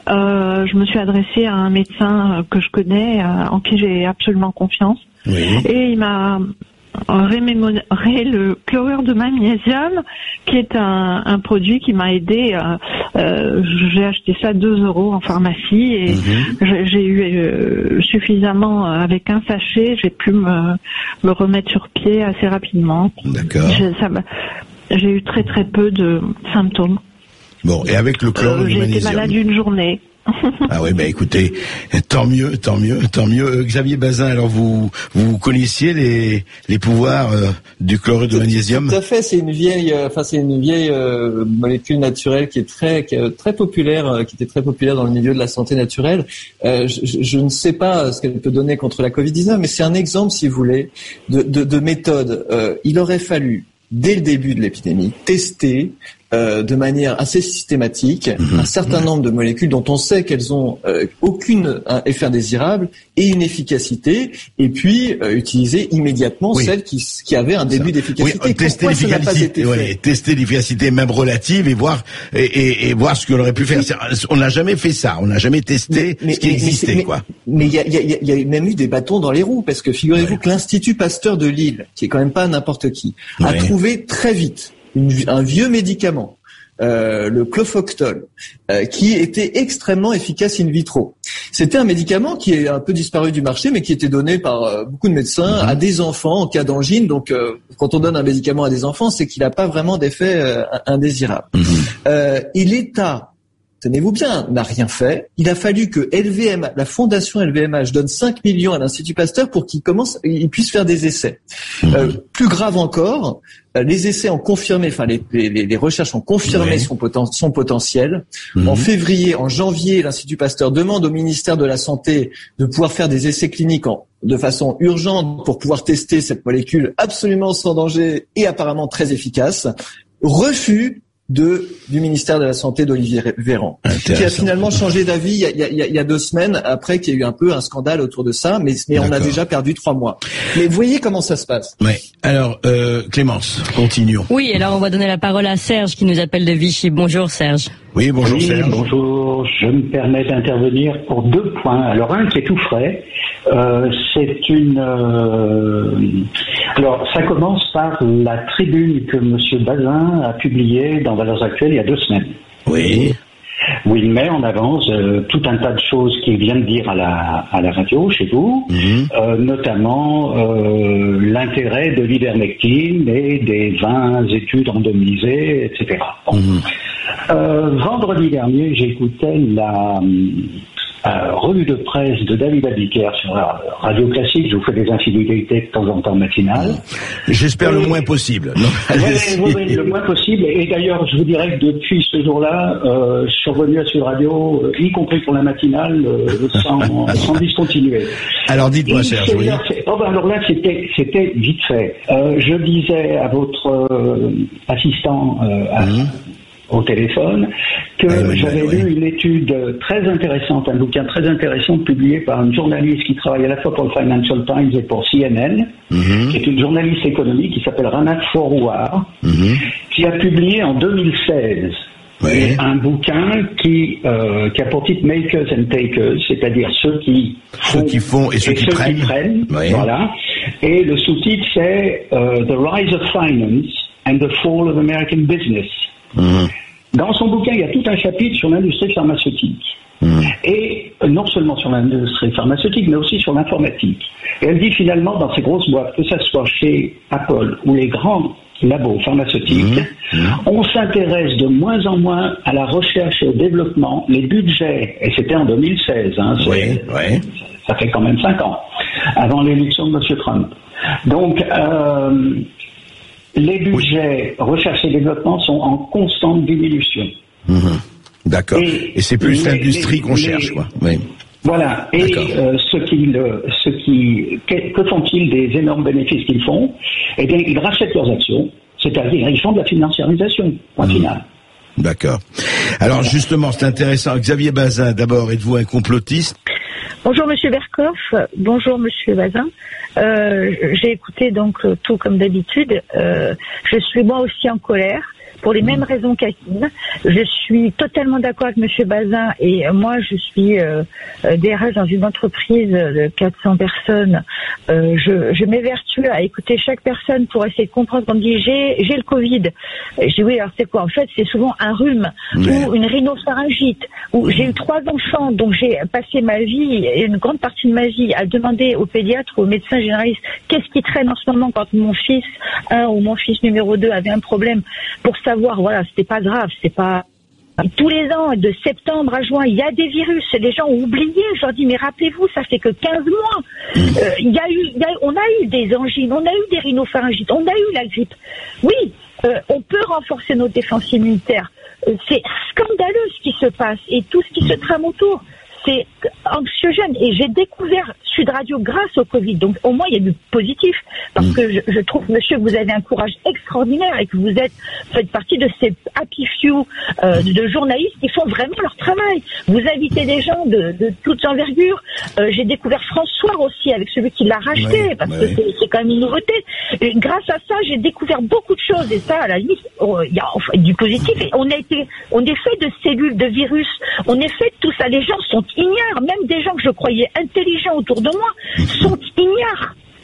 je me suis adressée à un médecin que je connais, en qui j'ai absolument confiance. Et il m'a rémémoré le chlorure de magnésium, qui est un produit qui m'a aidé. J'ai acheté ça 2 € en pharmacie et j'ai eu suffisamment avec un sachet. J'ai pu me remettre sur pied assez rapidement. D'accord. J'ai eu très très peu de symptômes. Bon, et avec le chlorure de magnésium. J'ai été malade une journée. Ah oui, écoutez, tant mieux. Xavier Bazin, alors vous connaissiez les pouvoirs du chlorure de magnésium? Tout à fait, c'est une vieille molécule naturelle qui est très populaire, qui était très populaire dans le milieu de la santé naturelle. Je ne sais pas ce qu'elle peut donner contre la Covid-19, mais c'est un exemple, si vous voulez, de méthode. Il aurait fallu, dès le début de l'épidémie, tester de manière assez systématique un certain nombre de molécules dont on sait qu'elles ont aucun effet indésirable et une efficacité, et puis utiliser immédiatement celles qui avaient un début d'efficacité. Oui, tester l'efficacité, tester l'efficacité même relative et voir ce qu'on aurait pu faire. On n'a jamais fait ça, on n'a jamais testé ce qui existait, quoi. Mais il y a même eu des bâtons dans les roues, parce que figurez-vous que l'Institut Pasteur de Lille, qui est quand même pas n'importe qui, a trouvé très vite un vieux médicament le clofoctol, qui était extrêmement efficace in vitro. C'était un médicament qui est un peu disparu du marché, mais qui était donné par beaucoup de médecins à des enfants en cas d'angine. Donc, quand on donne un médicament à des enfants, c'est qu'il n'a pas vraiment d'effet indésirable. Et l'État, tenez-vous bien, n'a rien fait. Il a fallu que la fondation LVMH donne 5 millions à l'Institut Pasteur pour qu'il puisse faire des essais. Plus grave encore, les essais ont confirmé, les recherches ont confirmé son potentiel. En janvier, l'Institut Pasteur demande au ministère de la Santé de pouvoir faire des essais cliniques de façon urgente pour pouvoir tester cette molécule absolument sans danger et apparemment très efficace. Refus du ministère de la Santé d'Olivier Véran, qui a finalement changé d'avis il y a 2 semaines, après qu'il y a eu un peu un scandale autour de ça, mais on a déjà perdu 3 mois. Mais vous voyez comment ça se passe. Ouais. Alors, Clémence, continuons. Oui, alors on va donner la parole à Serge qui nous appelle de Vichy. Bonjour Serge. Oui, bonjour Serge. Bonjour, je me permets d'intervenir pour 2 points. Alors un qui est tout frais, alors ça commence par la tribune que Monsieur Bazin a publiée dans Valeurs Actuelles il y a 2 semaines. Oui. Où il met en avance tout un tas de choses qu'il vient de dire à la radio chez vous, notamment l'intérêt de l'ivermectine et des 20 études randomisées, etc. Vendredi dernier, j'écoutais la revue de presse de David Abiker sur la radio classique. Je vous fais des infidélités de temps en temps matinales. J'espère le moins possible. Oui, le moins possible. Et d'ailleurs, je vous dirais que depuis ce jour-là, je suis revenu à Sud Radio, y compris pour la matinale, sans discontinuer. Alors dites-moi, Serge. Alors là, c'était vite fait. Je disais à votre assistant au téléphone que j'avais lu une étude très intéressante, un bouquin très intéressant publié par une journaliste qui travaille à la fois pour le Financial Times et pour CNN, qui est une journaliste économique qui s'appelle Ranat Forouar, qui a publié en 2016 un bouquin qui a pour titre Makers and Takers, c'est-à-dire ceux qui font et ceux qui prennent. Voilà. Et le sous-titre c'est The Rise of Finance and the Fall of American Business. Dans son bouquin, il y a tout un chapitre sur l'industrie pharmaceutique. Et non seulement sur l'industrie pharmaceutique, mais aussi sur l'informatique. Et elle dit finalement, dans ces grosses boîtes, que ça soit chez Apple ou les grands labos pharmaceutiques, on s'intéresse de moins en moins à la recherche et au développement. Les budgets, et c'était en 2016, ça fait quand même 5 ans, avant l'élection de M. Trump. Donc, les budgets recherche et développement sont en constante diminution. D'accord. Et c'est plus l'industrie qu'on cherche, quoi. Oui. Voilà. Et que font-ils des énormes bénéfices qu'ils font? Eh bien, ils rachètent leurs actions, c'est-à-dire ils font de la financiarisation. Point final. D'accord. Alors justement, c'est intéressant. Xavier Bazin, d'abord, êtes-vous un complotiste? Bonjour Monsieur Verkoff, bonjour Monsieur Bazin. J'ai écouté donc tout comme d'habitude. Je suis moi aussi en colère pour les mêmes raisons qu'Akim. Je suis totalement d'accord avec Monsieur Bazin et moi je suis DRH dans une entreprise de 400 personnes. Je m'évertue à écouter chaque personne pour essayer de comprendre. On me dit j'ai le Covid. Je dis oui, alors c'est quoi? En fait c'est souvent un rhume ou une rhinopharyngite. Ou j'ai eu 3 enfants, donc j'ai passé ma vie, une grande partie de ma vie, à demander aux pédiatres, aux médecins généralistes, qu'est-ce qui traîne en ce moment quand mon fils 1 ou mon fils numéro 2 avait un problème, pour savoir, voilà, c'était pas grave, c'est pas... Tous les ans, de septembre à juin, il y a des virus. Les gens ont oublié. Je leur dis, mais rappelez-vous, ça fait que 15 mois. On a eu des angines, on a eu des rhinopharyngites, on a eu la grippe. Oui, on peut renforcer nos défenses immunitaires. C'est scandaleux ce qui se passe et tout ce qui se trame autour. C'est anxiogène. Et j'ai découvert Sud Radio grâce au Covid. Donc, au moins, il y a du positif. Parce que je trouve, monsieur, que vous avez un courage extraordinaire et que vous faites partie de ces happy few de journalistes qui font vraiment leur travail. Vous invitez des gens de toute envergure. J'ai découvert François aussi avec celui qui l'a racheté parce que c'est quand même une nouveauté. Et grâce à ça, j'ai découvert beaucoup de choses. Et ça, à la limite, il y a du positif. Et on est fait de cellules, de virus. On est fait de tout ça. Les gens sont ignares. Même des gens que je croyais intelligents autour de moi sont ignares.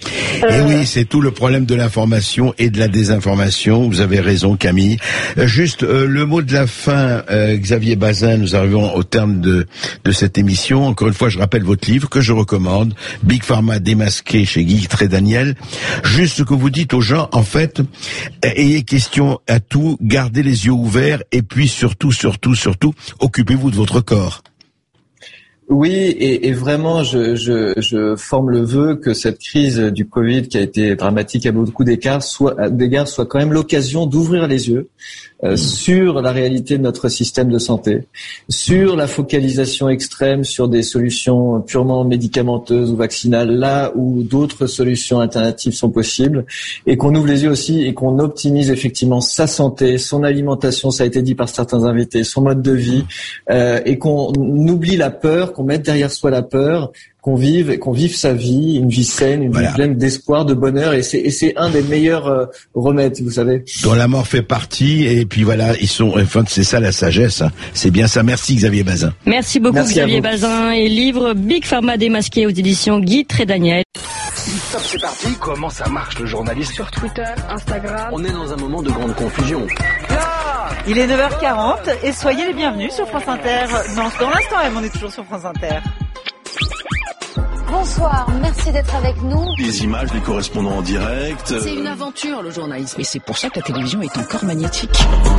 Et oui, c'est tout le problème de l'information et de la désinformation. Vous avez raison, Camille. Juste le mot de la fin, Xavier Bazin. Nous arrivons au terme de cette émission. Encore une fois, je rappelle votre livre que je recommande, Big Pharma démasqué chez Guy Trédaniel. Juste ce que vous dites aux gens, en fait, ayez question à tout, gardez les yeux ouverts et puis surtout, occupez-vous de votre corps. Oui, et vraiment, je forme le vœu que cette crise du Covid, qui a été dramatique à beaucoup d'égards, soit quand même l'occasion d'ouvrir les yeux sur la réalité de notre système de santé, sur la focalisation extrême sur des solutions purement médicamenteuses ou vaccinales, là où d'autres solutions alternatives sont possibles, et qu'on ouvre les yeux aussi et qu'on optimise effectivement sa santé, son alimentation, ça a été dit par certains invités, son mode de vie, et qu'on oublie la peur, qu'on mette derrière soi la peur, qu'on vive sa vie, une vie saine, une vie pleine d'espoir, de bonheur, et c'est un des meilleurs remèdes, vous savez. Dont la mort fait partie, et puis voilà, c'est ça la sagesse, hein. C'est bien ça. Merci Xavier Bazin. Merci beaucoup Xavier Bazin, et livre Big Pharma démasqué aux éditions Guy Trédaniel. Stop, c'est parti. Comment ça marche le journalisme? Sur Twitter, Instagram. On est dans un moment de grande confusion. Il est 9h40 et soyez les bienvenus sur France Inter. Non, dans l'instant même, on est toujours sur France Inter. Bonsoir, merci d'être avec nous. Les images, les correspondants en direct. C'est une aventure, le journalisme, et c'est pour ça que la télévision est encore magnétique.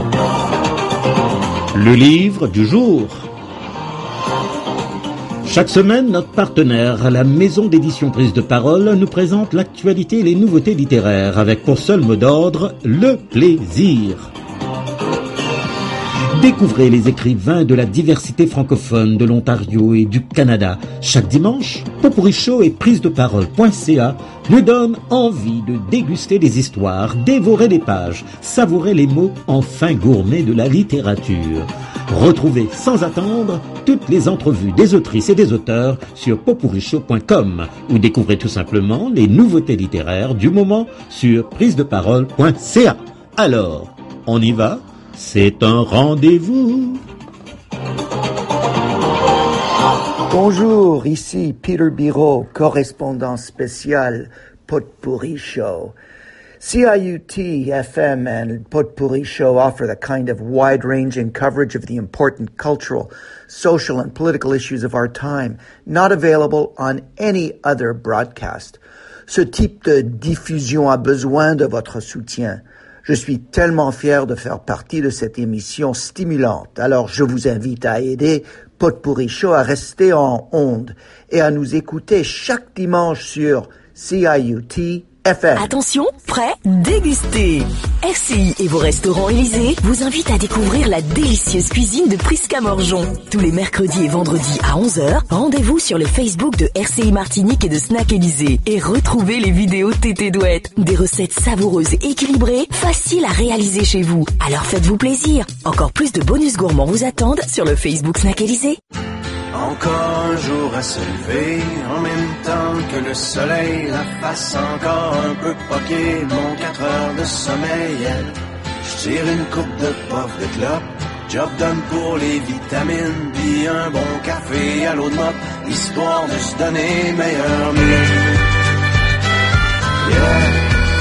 Le livre du jour. Chaque semaine, notre partenaire, la maison d'édition Prise de Parole, nous présente l'actualité et les nouveautés littéraires, avec pour seul mot d'ordre, le plaisir. Découvrez les écrivains de la diversité francophone de l'Ontario et du Canada. Chaque dimanche, Potpourri Show et prisedeparole.ca nous donnent envie de déguster des histoires, dévorer les pages, savourer les mots enfin gourmets de la littérature. Retrouvez sans attendre toutes les entrevues des autrices et des auteurs sur potpourrishow.com ou découvrez tout simplement les nouveautés littéraires du moment sur prisedeparole.ca. Alors, on y va ? C'est un rendez-vous. Bonjour, ici Peter Biro, correspondant spécial Potpourri Show. CIUT FM and Potpourri Show offer the kind of wide-ranging coverage of the important cultural, social and political issues of our time, not available on any other broadcast. Ce type de diffusion a besoin de votre soutien. Je suis tellement fier de faire partie de cette émission stimulante. Alors je vous invite à aider Potpourri Show à rester en ondes et à nous écouter chaque dimanche sur CIUT FM. Attention, prêt, dégustez. RCI et vos restaurants Élysée vous invitent à découvrir la délicieuse cuisine de Prisca Morgeon. Tous les mercredis et vendredis à 11h, rendez-vous sur le Facebook de RCI Martinique et de Snack Élysée et retrouvez les vidéos Tété Douette. Des recettes savoureuses et équilibrées, faciles à réaliser chez vous. Alors faites-vous plaisir. Encore plus de bonus gourmands vous attendent sur le Facebook Snack Élysée. Encore un jour à se lever, en même temps que le soleil, la face encore un peu poquée, mon 4 heures de sommeil. Je tire une coupe de puff de clope, job done pour les vitamines, puis un bon café à l'eau de mop, histoire de se donner meilleur mieux. Yeah.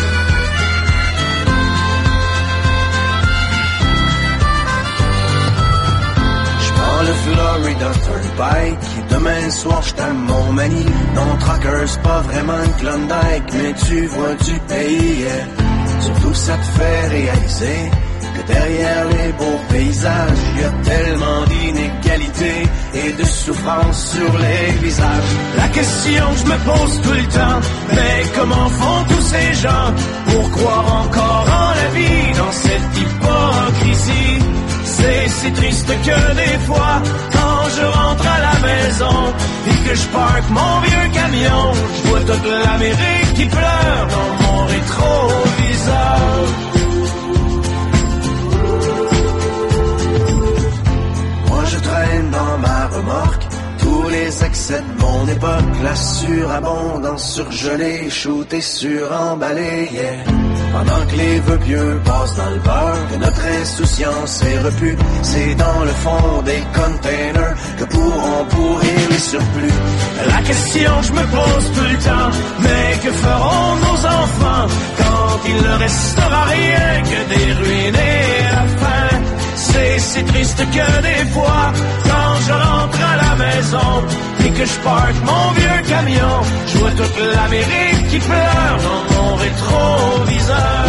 Le Florida Turnpike, demain soir j't'aime mon mani. Non, Tracker, c'est pas vraiment une Klondike, mais tu vois du pays, yeah. Surtout ça te fait réaliser que derrière les beaux paysages, y a tellement d'inégalités et de souffrance sur les visages. La question que je me pose tout le temps, mais comment font tous ces gens pour croire encore en la vie dans cette hypocrisie? C'est si triste que des fois, quand je rentre à la maison et que je parque mon vieux camion, je vois toute l'Amérique qui pleure dans mon rétroviseur. Moi je traîne dans ma remorque tous les excès de mon époque, la surabondance surgelée, shootée, suremballée, yeah. Pendant que les vœux pieux passent dans le beurre, que notre insouciance est repue, c'est dans le fond des containers que pourront pourrir les surplus. La question que je me pose tout le temps, mais que feront nos enfants quand il ne restera rien que des ruines et la faim? C'est si triste que des fois, quand je rentre à la maison et que je parque mon vieux camion, je vois toute l'Amérique qui pleure dans mon rétroviseur.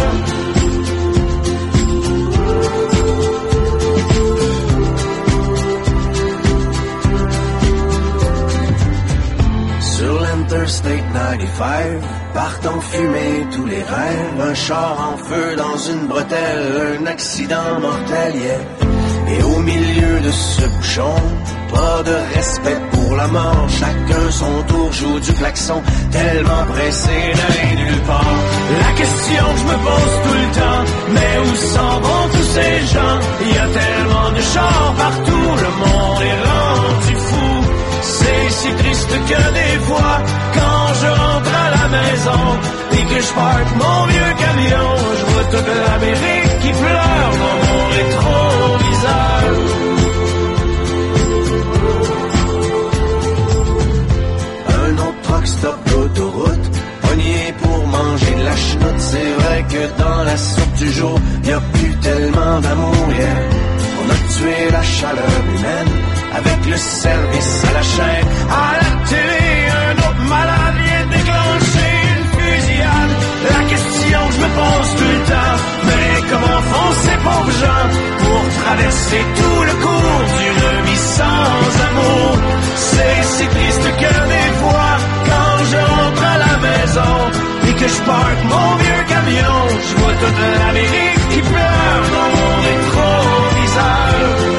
Sur l'Interstate 95, partent en fumée tous les rêves, un char en feu dans une bretelle, un accident mortel, yeah. Et au milieu de ce bouchon, pas de respect pour la mort, chacun son tour joue du klaxon, tellement pressé d'aller nulle part. La question que je me pose tout le temps, mais où s'en vont tous ces gens? Il y a tellement de chars partout, le monde est rendu fou. C'est si triste que des fois, quand je rentre à la maison et que je parque mon vieux camion, je vois toute l'Amérique qui pleure dans mon rétroviseur. Un autre truck stop d'autoroute, pogné pour manger de la chenoute. C'est vrai que dans la soupe du jour, y a plus tellement d'amour, yeah. On a tué la chaleur humaine avec le service à la chaîne. À la télé, un autre malade vient déclencher une fusillade. La question que je me pose tout le temps, mais comment font ces pauvres gens pour traverser tout le cours d'une vie sans amour? C'est si triste que des fois, quand je rentre à la maison et que je parque mon vieux camion, je vois toute l'Amérique qui pleure dans mon rétroviseur.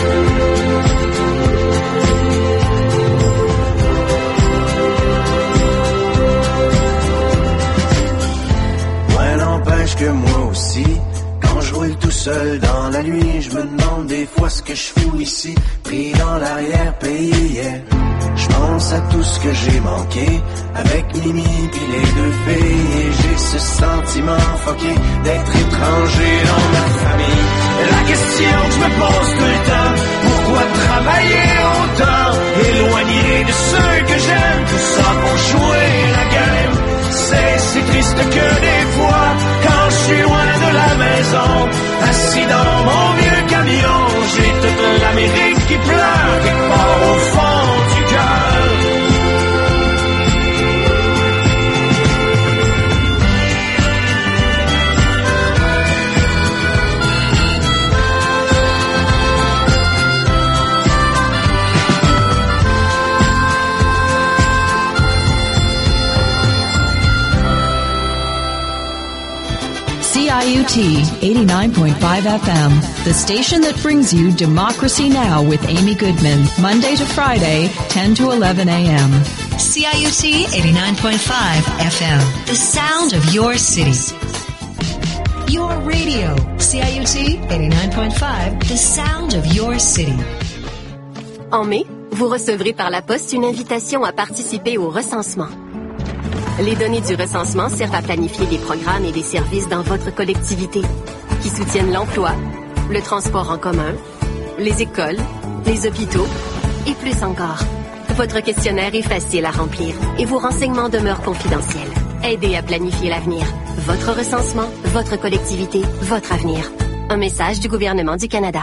Que moi aussi, quand je roule tout seul dans la nuit, je me demande des fois ce que je fous ici, pris dans l'arrière-pays, yeah. Je pense à tout ce que j'ai manqué, avec Mimi pis les deux filles, et j'ai ce sentiment fucké d'être étranger dans ma famille. La question que je me pose tout le temps, pourquoi travailler autant, éloigné de ceux que j'aime, tout ça pour jouer la game? C'est si triste que des fois, quand je suis loin de la maison, assis dans mon vieux camion, j'ai toute l'Amérique qui pleure quelque part au fond du cœur. CIUT 89.5 FM, the station that brings you Democracy Now! With Amy Goodman, Monday to Friday, 10 to 11 a.m. CIUT 89.5 FM, the sound of your city. Your radio, CIUT 89.5, the sound of your city. En mai, vous recevrez par la poste une invitation à participer au recensement. Les données du recensement servent à planifier des programmes et des services dans votre collectivité qui soutiennent l'emploi, le transport en commun, les écoles, les hôpitaux et plus encore. Votre questionnaire est facile à remplir et vos renseignements demeurent confidentiels. Aidez à planifier l'avenir. Votre recensement, votre collectivité, votre avenir. Un message du gouvernement du Canada.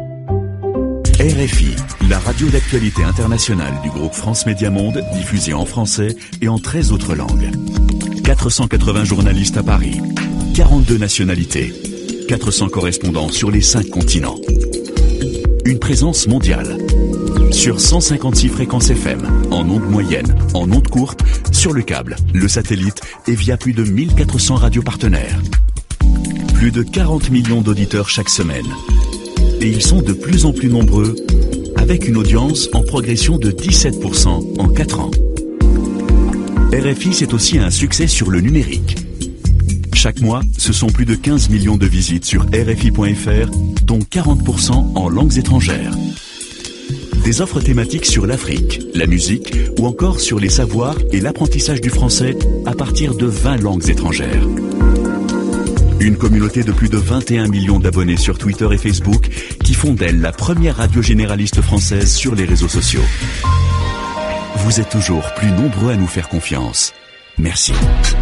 RFI, la radio d'actualité internationale du groupe France Média Monde, diffusée en français et en 13 autres langues. 480 journalistes à Paris, 42 nationalités, 400 correspondants sur les 5 continents. Une présence mondiale. Sur 156 fréquences FM, en ondes moyennes, en ondes courtes, sur le câble, le satellite et via plus de 1400 radios partenaires. Plus de 40 millions d'auditeurs chaque semaine. Et ils sont de plus en plus nombreux, avec une audience en progression de 17% en 4 ans. RFI, c'est aussi un succès sur le numérique. Chaque mois, ce sont plus de 15 millions de visites sur RFI.fr, dont 40% en langues étrangères. Des offres thématiques sur l'Afrique, la musique ou encore sur les savoirs et l'apprentissage du français à partir de 20 langues étrangères. Une communauté de plus de 21 millions d'abonnés sur Twitter et Facebook qui font d'elle la première radio généraliste française sur les réseaux sociaux. Vous êtes toujours plus nombreux à nous faire confiance. Merci.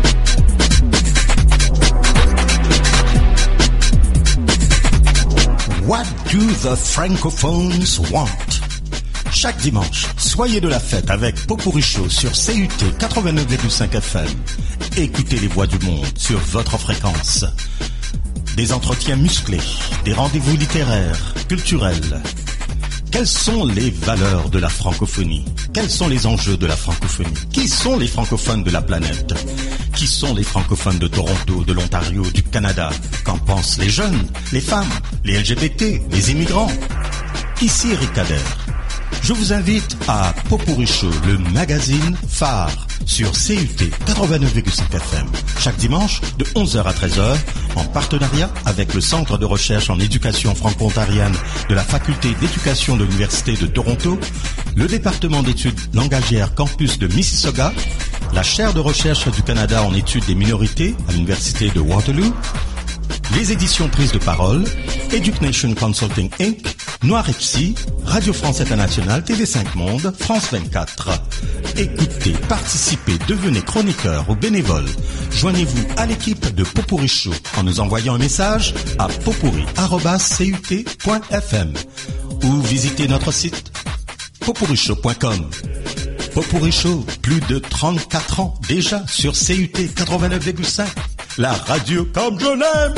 What do the francophones want? Chaque dimanche, soyez de la fête avec Popurrí Show sur CUT 89,5 FM. Écoutez les voix du monde sur votre fréquence. Des entretiens musclés, des rendez-vous littéraires, culturels. Quelles sont les valeurs de la francophonie? Quels sont les enjeux de la francophonie? Qui sont les francophones de la planète? Qui sont les francophones de Toronto, de l'Ontario, du Canada? Qu'en pensent les jeunes, les femmes, les LGBT, les immigrants? Ici Eric Kader. Je vous invite à Popurrí Show, le magazine phare sur CUT 89,5 FM, chaque dimanche de 11h à 13h, en partenariat avec le Centre de recherche en éducation franco-ontarienne de la Faculté d'éducation de l'Université de Toronto, le département d'études langagières campus de Mississauga, la chaire de recherche du Canada en études des minorités à l'Université de Waterloo, les éditions Prises de Parole, Education Consulting Inc., Noir et Psy, Radio France Internationale, TV5 Monde, France 24. Écoutez, participez, devenez chroniqueur ou bénévole. Joignez-vous à l'équipe de Popurrí Show en nous envoyant un message à popurrí@cut.fm ou visitez notre site popurryshow.com. Popurrí Show, plus de 34 ans déjà sur CUT 89,5. La radio comme je l'aime.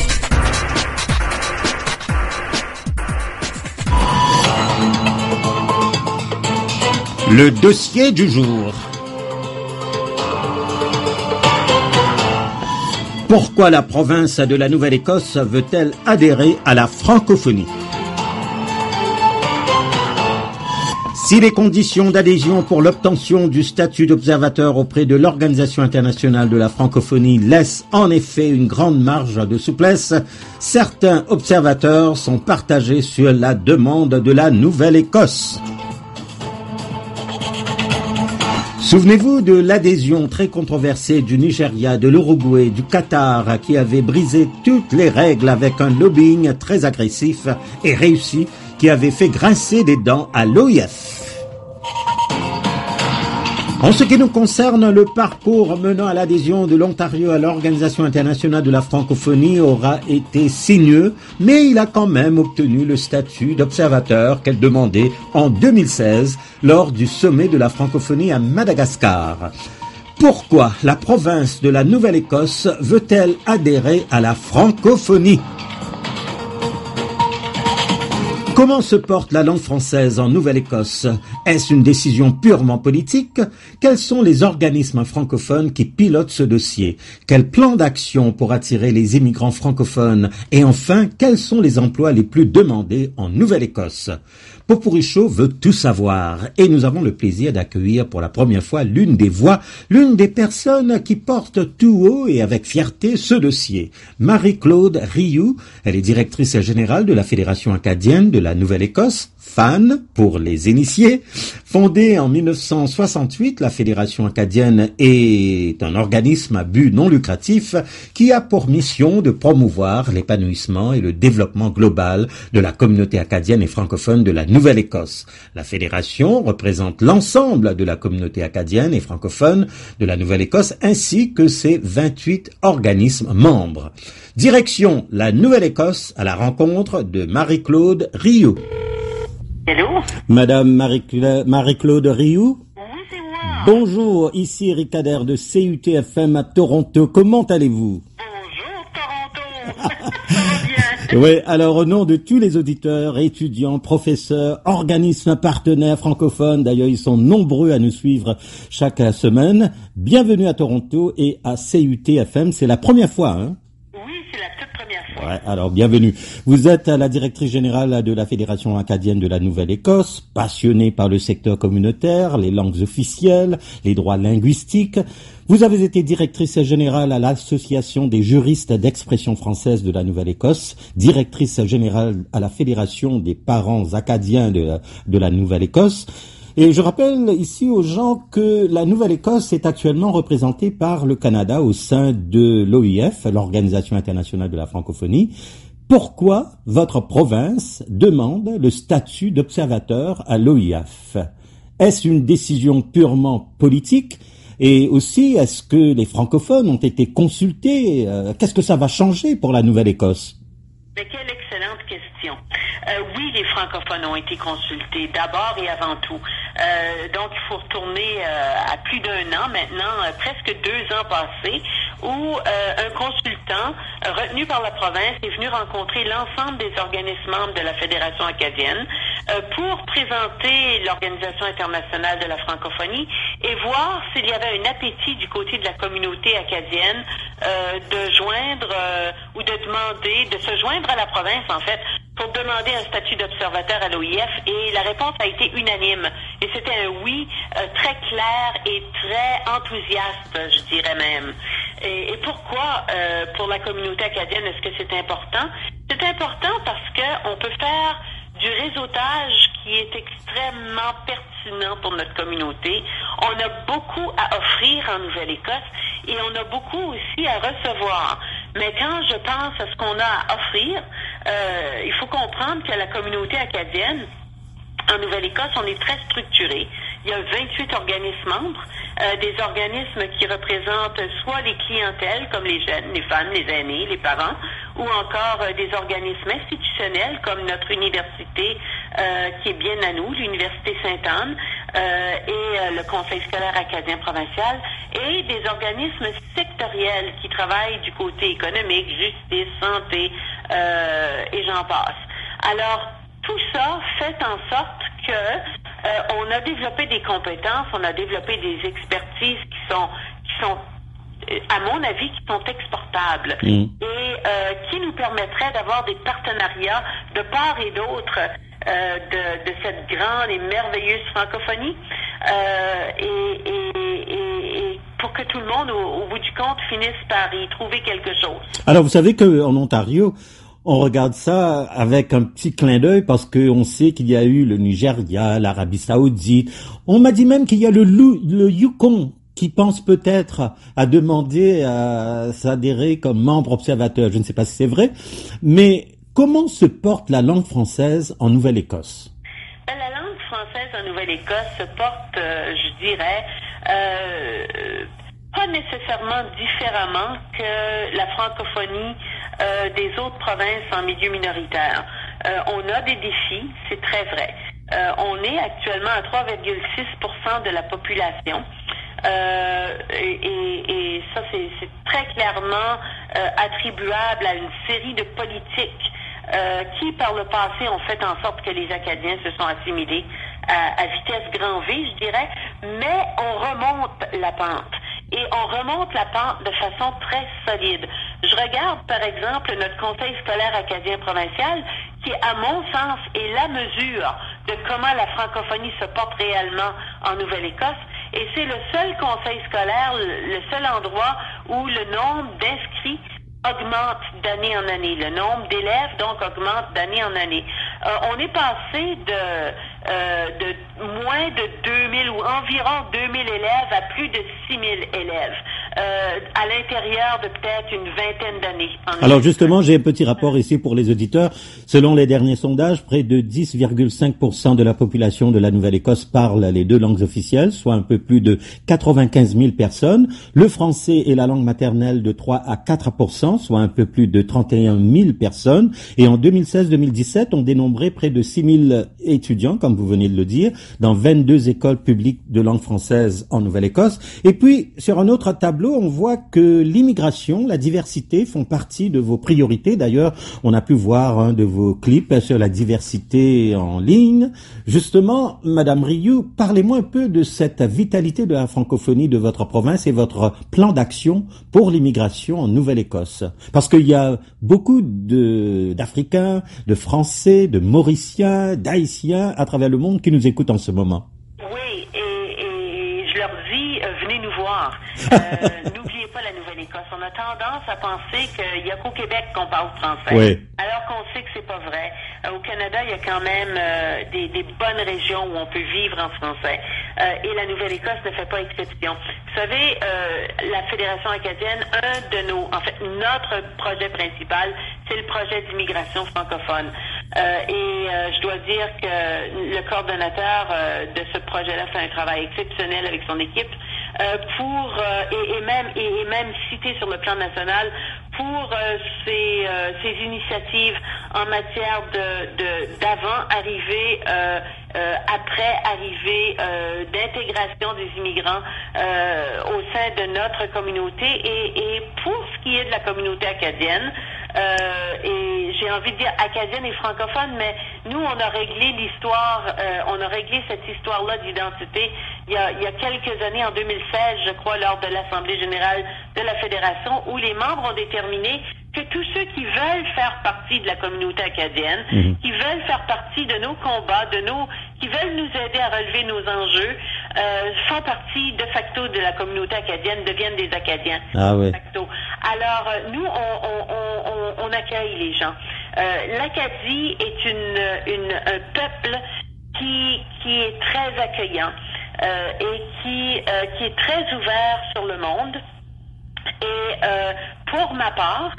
Le dossier du jour. Pourquoi la province de la Nouvelle-Écosse veut-elle adhérer à la francophonie? Si les conditions d'adhésion pour l'obtention du statut d'observateur auprès de l'Organisation internationale de la francophonie laissent en effet une grande marge de souplesse, certains observateurs sont partagés sur la demande de la Nouvelle-Écosse. Souvenez-vous de l'adhésion très controversée du Nigeria, de l'Uruguay, du Qatar, qui avait brisé toutes les règles avec un lobbying très agressif et réussi, qui avait fait grincer des dents à l'OIF. En ce qui nous concerne, le parcours menant à l'adhésion de l'Ontario à l'Organisation internationale de la francophonie aura été sinueux, mais il a quand même obtenu le statut d'observateur qu'elle demandait en 2016 lors du sommet de la francophonie à Madagascar. Pourquoi la province de la Nouvelle-Écosse veut-elle adhérer à la francophonie ? Comment se porte la langue française en Nouvelle-Écosse? Est-ce une décision purement politique? Quels sont les organismes francophones qui pilotent ce dossier? Quel plan d'action pour attirer les immigrants francophones? Et enfin, quels sont les emplois les plus demandés en Nouvelle-Écosse? Popurrí Show veut tout savoir et nous avons le plaisir d'accueillir pour la première fois l'une des voix, l'une des personnes qui portent tout haut et avec fierté ce dossier. Marie-Claude Rioux, elle est directrice générale de la Fédération acadienne de la Nouvelle-Écosse, FAN pour les initiés. Fondée en 1968, la Fédération acadienne est un organisme à but non lucratif qui a pour mission de promouvoir l'épanouissement et le développement global de la communauté acadienne et francophone de la Nouvelle-Écosse. La fédération représente l'ensemble de la communauté acadienne et francophone de la Nouvelle-Écosse ainsi que ses 28 organismes membres. Direction la Nouvelle-Écosse à la rencontre de Marie-Claude Rioux. Hello. Madame Marie-Claude Rioux. Oui, c'est moi. Bonjour, ici Eric Kader de CUT-FM à Toronto. Comment allez-vous? Bonjour Toronto. Ça va bien. Oui, alors au nom de tous les auditeurs, étudiants, professeurs, organismes partenaires francophones, d'ailleurs ils sont nombreux à nous suivre chaque semaine, bienvenue à Toronto et à CUT-FM. C'est la première fois, hein? Oui, c'est la toute première fois. Ouais, alors bienvenue. Vous êtes la directrice générale de la Fédération acadienne de la Nouvelle-Écosse, passionnée par le secteur communautaire, les langues officielles, les droits linguistiques. Vous avez été directrice générale à l'Association des juristes d'expression française de la Nouvelle-Écosse, directrice générale à la Fédération des parents acadiens de la Nouvelle-Écosse. Et je rappelle ici aux gens que la Nouvelle-Écosse est actuellement représentée par le Canada au sein de l'OIF, l'Organisation internationale de la francophonie. Pourquoi votre province demande le statut d'observateur à l'OIF? Est-ce une décision purement politique? Et aussi, est-ce que les francophones ont été consultés? Qu'est-ce que ça va changer pour la Nouvelle-Écosse? Mais quelle excellente question. Oui, les francophones ont été consultés d'abord et avant tout. Donc, il faut retourner à plus d'un an maintenant, presque 2 ans passés, où un consultant retenu par la province est venu rencontrer l'ensemble des organismes membres de la Fédération acadienne pour présenter l'Organisation internationale de la francophonie et voir s'il y avait un appétit du côté de la communauté acadienne de joindre ou de demander, de se joindre à la province, en fait, pour demander un statut d'observateur à l'OIF, et la réponse a été unanime. Et c'était un oui très clair et très enthousiaste, je dirais même. Et pourquoi, pour la communauté acadienne, est-ce que c'est important? C'est important parce que on peut faire du réseautage qui est extrêmement pertinent pour notre communauté. On a beaucoup à offrir en Nouvelle-Écosse et on a beaucoup aussi à recevoir. Mais quand je pense à ce qu'on a à offrir, il faut comprendre que la communauté acadienne, en Nouvelle-Écosse, on est très structuré. Il y a 28 organismes membres, des organismes qui représentent soit les clientèles, comme les jeunes, les femmes, les aînés, les parents, ou encore des organismes institutionnels, comme notre université qui est bien à nous, l'Université Sainte-Anne, et le Conseil scolaire acadien provincial, et des organismes sectoriels qui travaillent du côté économique, justice, santé, et j'en passe. Alors, tout ça fait en sorte que on a développé des compétences, on a développé des expertises qui sont à mon avis, qui sont exportables et qui nous permettraient d'avoir des partenariats de part et d'autre de cette grande et merveilleuse francophonie et pour que tout le monde, au bout du compte, finisse par y trouver quelque chose. Alors, vous savez qu'en Ontario, on regarde ça avec un petit clin d'œil parce qu'on sait qu'il y a eu le Nigeria, l'Arabie Saoudite. On m'a dit même qu'il y a le Yukon qui pense peut-être à demander à s'adhérer comme membre observateur. Je ne sais pas si c'est vrai, mais comment se porte la langue française en Nouvelle-Écosse? La langue française en Nouvelle-Écosse se porte, je dirais, pas nécessairement différemment que la francophonie des autres provinces en milieu minoritaire. On a des défis, c'est très vrai. On est actuellement à 3,6% de la population. Et ça, c'est très clairement attribuable à une série de politiques qui, par le passé, ont fait en sorte que les Acadiens se sont assimilés à vitesse grand V, je dirais, mais on remonte la pente. Et on remonte la pente de façon très solide. Je regarde, par exemple, notre Conseil scolaire acadien provincial, qui, à mon sens, est la mesure de comment la francophonie se porte réellement en Nouvelle-Écosse. Et c'est le seul conseil scolaire, le seul endroit où le nombre d'inscrits augmente d'année en année. Le nombre d'élèves, donc, augmente d'année en année. On est passé de moins de 2000 ou environ 2000 élèves à plus de 6000 élèves à l'intérieur de peut-être une vingtaine d'années. Alors justement, j'ai un petit rapport ici pour les auditeurs. Selon les derniers sondages, près de 10,5% de la population de la Nouvelle-Écosse parle les 2 langues officielles, soit un peu plus de 95 000 personnes. Le français est la langue maternelle de 3 à 4%, soit un peu plus de 31 000 personnes. Et en 2016-2017, on dénombrait près de 6 000 étudiants, comme vous venez de le dire, dans 22 écoles publiques de langue française en Nouvelle-Écosse. Et puis, sur un autre tableau, Claude, on voit que l'immigration, la diversité font partie de vos priorités. D'ailleurs, on a pu voir un de vos clips sur la diversité en ligne. Justement, Madame Rioux, parlez-moi un peu de cette vitalité de la francophonie de votre province et votre plan d'action pour l'immigration en Nouvelle-Écosse. Parce qu'il y a beaucoup d'Africains, de Français, de Mauriciens, d'Haïtiens à travers le monde qui nous écoutent en ce moment. Oui, et je leur dis, venez nous voir. N'oubliez pas la Nouvelle-Écosse. On a tendance à penser qu'il n'y a qu'au Québec qu'on parle français. Oui. Alors qu'on sait que c'est pas vrai. Au Canada, il y a quand même des bonnes régions où on peut vivre en français. Et la Nouvelle-Écosse ne fait pas exception. Vous savez, la Fédération acadienne, notre projet principal, c'est le projet d'immigration francophone. Je dois dire que le coordonnateur de ce projet-là fait un travail exceptionnel avec son équipe et même cité sur le plan national pour ses initiatives en matière d'avant-arrivée, après-arrivée, d'intégration des immigrants au sein de notre communauté et pour ce qui est de la communauté acadienne, et j'ai envie de dire acadienne et francophone, mais nous on a réglé cette histoire-là d'identité il y a quelques années, en 2016, je crois, lors de l'Assemblée générale de la Fédération, où les membres ont déterminé que tous ceux qui veulent faire partie de la communauté acadienne, qui veulent faire partie de nos combats, qui veulent nous aider à relever nos enjeux, font partie de facto de la communauté acadienne, deviennent des Acadiens. Ah oui. De facto. Alors, nous, on accueille les gens. L'Acadie est un peuple qui est très accueillant et qui est très ouvert sur le monde. Et pour ma part,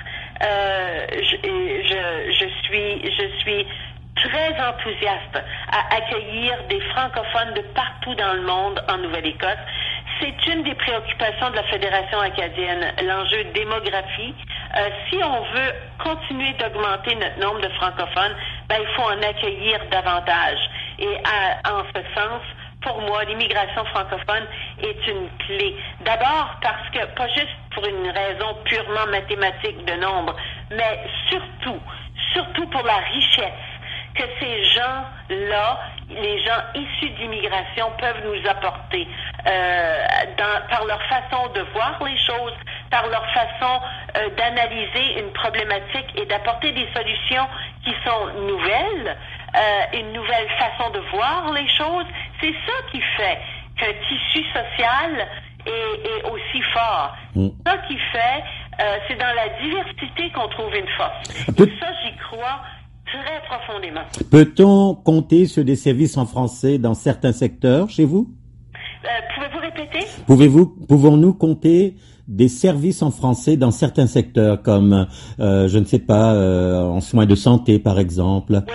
je suis très enthousiaste à accueillir des francophones de partout dans le monde en Nouvelle-Écosse. C'est une des préoccupations de la Fédération acadienne, l'enjeu démographie. Si on veut continuer d'augmenter notre nombre de francophones, il faut en accueillir davantage. Et en ce sens, pour moi, l'immigration francophone est une clé. D'abord parce que, pas juste pour une raison purement mathématique de nombre, mais surtout pour la richesse que ces gens-là, les gens issus d'immigration, peuvent nous apporter par leur façon de voir les choses, par leur façon d'analyser une problématique et d'apporter des solutions qui sont nouvelles, une nouvelle façon de voir les choses. C'est ça qui fait qu'un tissu social est aussi fort. Ça qui fait, c'est dans la diversité qu'on trouve une force. Et ça, j'y crois très profondément. Peut-on compter sur des services en français dans certains secteurs chez vous? Pouvez-vous répéter? Pouvons-nous compter des services en français dans certains secteurs comme, je ne sais pas, en soins de santé par exemple? Oui,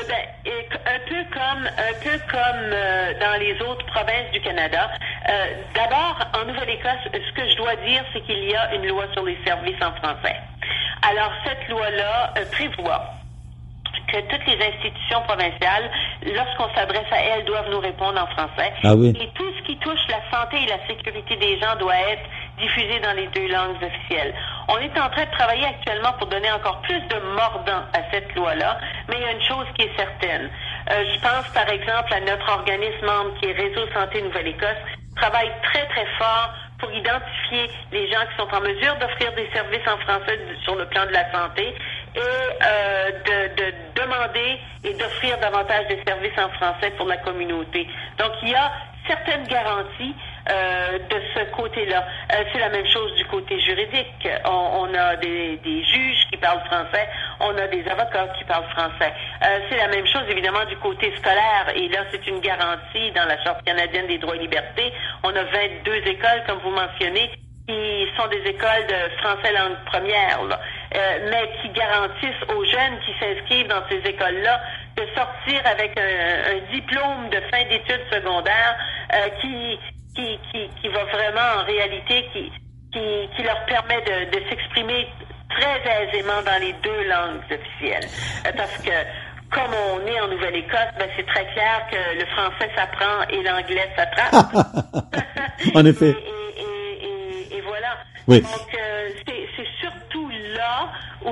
un peu comme dans les autres provinces du Canada. D'abord, en Nouvelle-Écosse, ce que je dois dire, c'est qu'il y a une loi sur les services en français. Alors, cette loi-là prévoit que toutes les institutions provinciales, lorsqu'on s'adresse à elles, doivent nous répondre en français. Ah oui. Et tout ce qui touche la santé et la sécurité des gens doit être diffusé dans les 2 langues officielles. On est en train de travailler actuellement pour donner encore plus de mordant à cette loi-là, mais il y a une chose qui est certaine. Je pense par exemple à notre organisme membre qui est Réseau Santé Nouvelle-Écosse, travaille très très fort pour identifier les gens qui sont en mesure d'offrir des services en français sur le plan de la santé et de demander et d'offrir davantage de services en français pour la communauté. Donc il y a certaines garanties de ce côté-là. C'est la même chose du côté juridique. On a des juges qui parlent français, on a des avocats qui parlent français. C'est la même chose évidemment du côté scolaire et là c'est une garantie dans la Charte canadienne des droits et libertés. On a 22 écoles comme vous mentionnez qui sont des écoles de français langue première, mais qui garantissent aux jeunes qui s'inscrivent dans ces écoles-là de sortir avec un diplôme de fin d'études secondaires qui va vraiment en réalité qui leur permet de s'exprimer très aisément dans les 2 langues officielles. Parce que comme on est en Nouvelle-Écosse, c'est très clair que le français s'apprend et l'anglais s'attrape. En effet. Et voilà. Oui. Donc, c'est surtout là où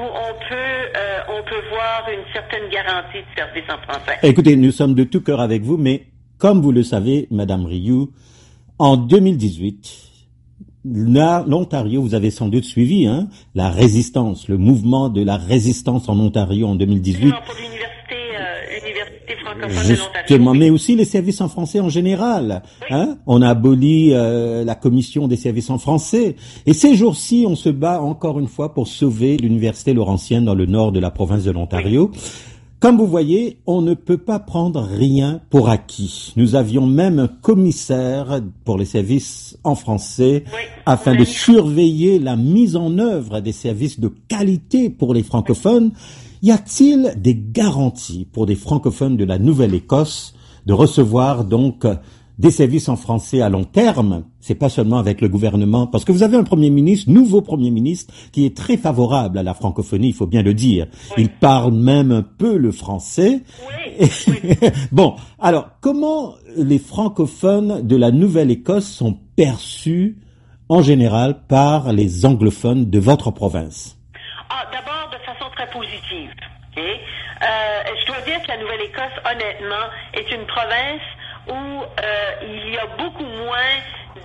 on peut voir une certaine garantie de service en français. Écoutez, nous sommes de tout cœur avec vous, mais comme vous le savez, Madame Rioux, en 2018, l'Ontario, vous avez sans doute suivi, la résistance, le mouvement de la résistance en Ontario en 2018. Non, pour l'université francophone de l'Ontario. Justement, mais aussi les services en français en général. Oui. On a aboli la commission des services en français. Et ces jours-ci, on se bat encore une fois pour sauver l'université Laurentienne dans le nord de la province de l'Ontario. Oui. Comme vous voyez, on ne peut pas prendre rien pour acquis. Nous avions même un commissaire pour les services en français afin de surveiller la mise en œuvre des services de qualité pour les francophones. Y a-t-il des garanties pour des francophones de la Nouvelle-Écosse de recevoir donc des services en français à long terme? C'est pas seulement avec le gouvernement, parce que vous avez un nouveau premier ministre, qui est très favorable à la francophonie, il faut bien le dire. Oui. Il parle même un peu le français. Oui. Bon, alors, comment les francophones de la Nouvelle-Écosse sont perçus, en général, par les anglophones de votre province? D'abord, de façon très positive. Okay? Je dois dire que la Nouvelle-Écosse, honnêtement, est une province où il y a beaucoup moins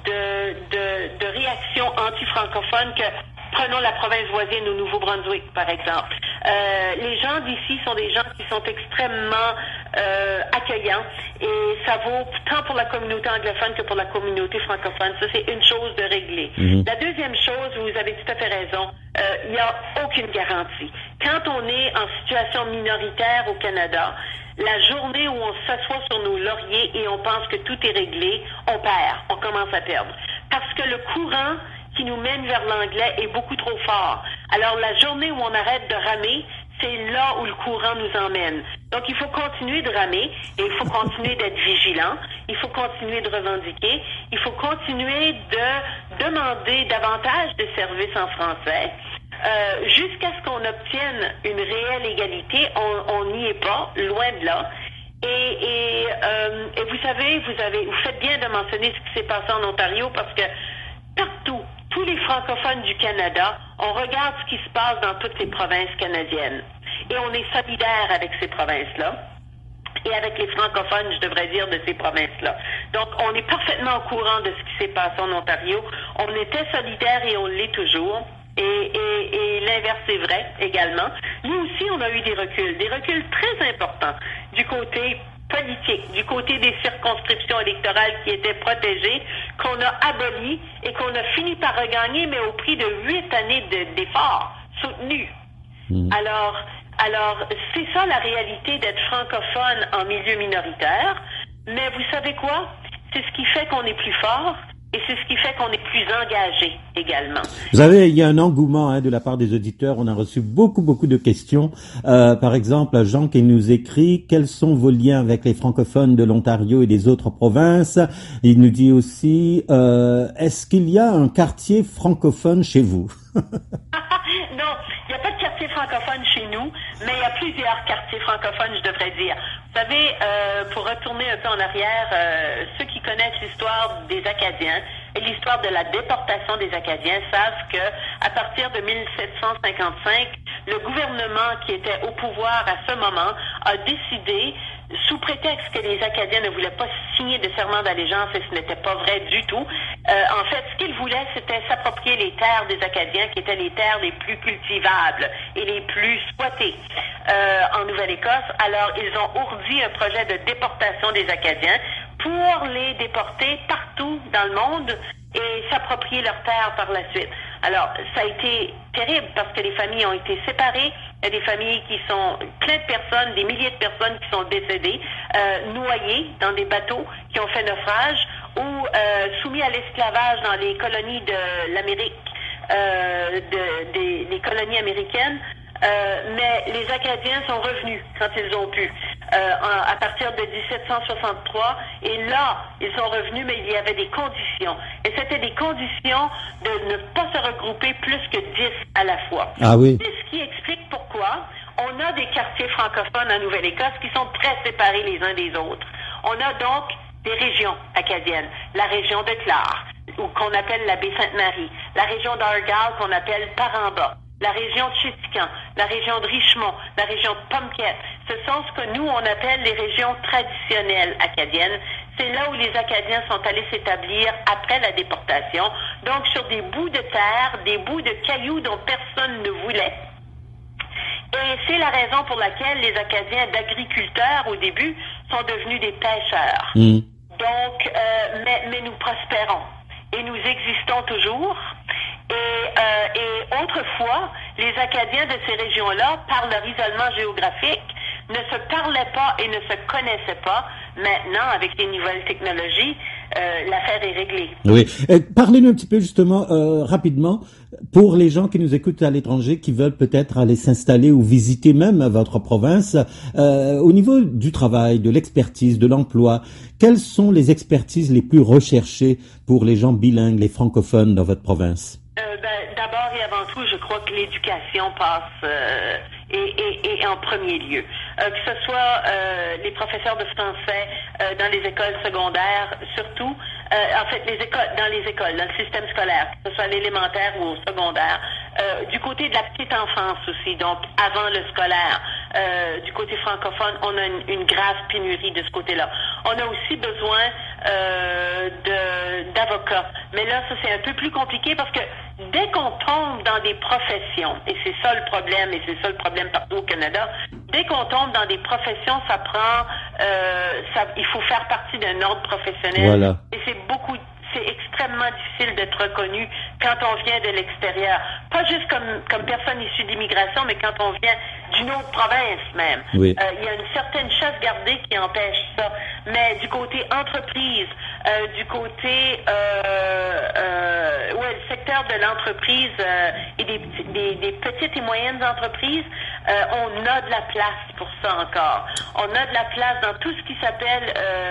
de réactions anti-francophones que, prenons la province voisine au Nouveau-Brunswick, par exemple. Les gens d'ici sont des gens qui sont extrêmement accueillants et ça vaut tant pour la communauté anglophone que pour la communauté francophone. Ça, c'est une chose de régler. Mm-hmm. La deuxième chose, vous avez tout à fait raison, il n'y a aucune garantie. Quand on est en situation minoritaire au Canada, la journée où on s'assoit sur nos lauriers et on pense que tout est réglé, on perd, on commence à perdre. Parce que le courant qui nous mène vers l'anglais est beaucoup trop fort. Alors la journée où on arrête de ramer, c'est là où le courant nous emmène. Donc il faut continuer de ramer et il faut continuer d'être vigilant, il faut continuer de revendiquer, il faut continuer de demander davantage de services en français. Jusqu'à ce qu'on obtienne une réelle égalité, on n'y est pas, loin de là. Et vous savez, vous faites bien de mentionner ce qui s'est passé en Ontario parce que partout, tous les francophones du Canada, on regarde ce qui se passe dans toutes les provinces canadiennes. Et on est solidaires avec ces provinces-là. Et avec les francophones, je devrais dire, de ces provinces-là. Donc, on est parfaitement au courant de ce qui s'est passé en Ontario. On était solidaires et on l'est toujours. Et l'inverse est vrai également. Nous aussi, on a eu des reculs très importants du côté politique, du côté des circonscriptions électorales qui étaient protégées, qu'on a abolies et qu'on a fini par regagner, mais au prix de 8 années d'efforts soutenus. Alors, c'est ça la réalité d'être francophone en milieu minoritaire. Mais vous savez quoi? C'est ce qui fait qu'on est plus fort. Et c'est ce qui fait qu'on est plus engagé également. Vous savez, il y a un engouement de la part des auditeurs. On a reçu beaucoup de questions. Par exemple, Jean qui nous écrit « Quels sont vos liens avec les francophones de l'Ontario et des autres provinces ?» Il nous dit aussi « Est-ce qu'il y a un quartier francophone chez vous ?» Non, il n'y a pas de quartier francophone chez nous, mais il y a plusieurs quartiers francophones, je devrais dire. Vous savez, pour retourner un peu en arrière, ceux qui connaissent l'histoire des Acadiens et l'histoire de la déportation des Acadiens savent que à partir de 1755, le gouvernement qui était au pouvoir à ce moment a décidé, sous prétexte que les Acadiens ne voulaient pas signer de serment d'allégeance, et ce n'était pas vrai du tout. En fait, ce qu'ils voulaient, c'était s'approprier les terres des Acadiens, qui étaient les terres les plus cultivables et les plus squattées en Nouvelle-Écosse. Alors, ils ont ourdi un projet de déportation des Acadiens pour les déporter partout dans le monde et s'approprier leurs terres par la suite. Alors, ça a été terrible parce que les familles ont été séparées. Il y a des familles qui sont plein de personnes, des milliers de personnes qui sont décédées, noyées dans des bateaux qui ont fait naufrage ou soumis à l'esclavage dans les colonies de l'Amérique, des colonies américaines. Mais les Acadiens sont revenus quand ils ont pu, à partir de 1763, et là, ils sont revenus, mais il y avait des conditions. Et c'était des conditions de ne pas se regrouper plus que 10 à la fois. Ah oui. C'est ce qui explique pourquoi on a des quartiers francophones en Nouvelle-Écosse qui sont très séparés les uns des autres. On a donc des régions acadiennes. La région de Clare, ou qu'on appelle la baie Sainte-Marie, la région d'Argyle qu'on appelle Paramba, la région de Chéticamp, la région de Richmond, la région de Pomquet. Ce sont ce que nous, on appelle les régions traditionnelles acadiennes. C'est là où les Acadiens sont allés s'établir après la déportation, donc sur des bouts de terre, des bouts de cailloux dont personne ne voulait. Et c'est la raison pour laquelle les Acadiens d'agriculteurs, au début, sont devenus des pêcheurs. Donc, mais nous prospérons et nous existons toujours. Et autrefois, les Acadiens de ces régions-là, par leur isolement géographique, ne se parlaient pas et ne se connaissaient pas. Maintenant, avec les nouvelles technologies, l'affaire est réglée. Oui. Parlez-nous un petit peu justement rapidement pour les gens qui nous écoutent à l'étranger, qui veulent peut-être aller s'installer ou visiter même votre province. Au niveau du travail, de l'expertise, de l'emploi, quelles sont les expertises les plus recherchées pour les gens bilingues, les francophones dans votre province? D'abord et avant tout, je crois que l'éducation passe et en premier lieu. Que ce soit les professeurs de français dans les écoles secondaires, surtout, en fait, dans les écoles, dans le système scolaire, que ce soit l'élémentaire ou au secondaire. Du côté de la petite enfance aussi, donc avant le scolaire, du côté francophone, on a une grave pénurie de ce côté-là. On a aussi besoin d'avocats. Mais là, ça c'est un peu plus compliqué parce que dès qu'on tombe dans des professions, et c'est ça le problème, et c'est ça le problème partout au Canada, dès qu'on tombe dans des professions, ça prend, il faut faire partie d'un ordre professionnel. Voilà. Et c'est extrêmement difficile d'être reconnu quand on vient de l'extérieur. Pas juste comme personne issue d'immigration, mais quand on vient d'une autre province même. Oui. Il y a une certaine chasse gardée qui empêche ça. Mais du côté entreprise, du côté le secteur de l'entreprise et des petites et moyennes entreprises, on a de la place pour ça encore. On a de la place dans tout ce qui s'appelle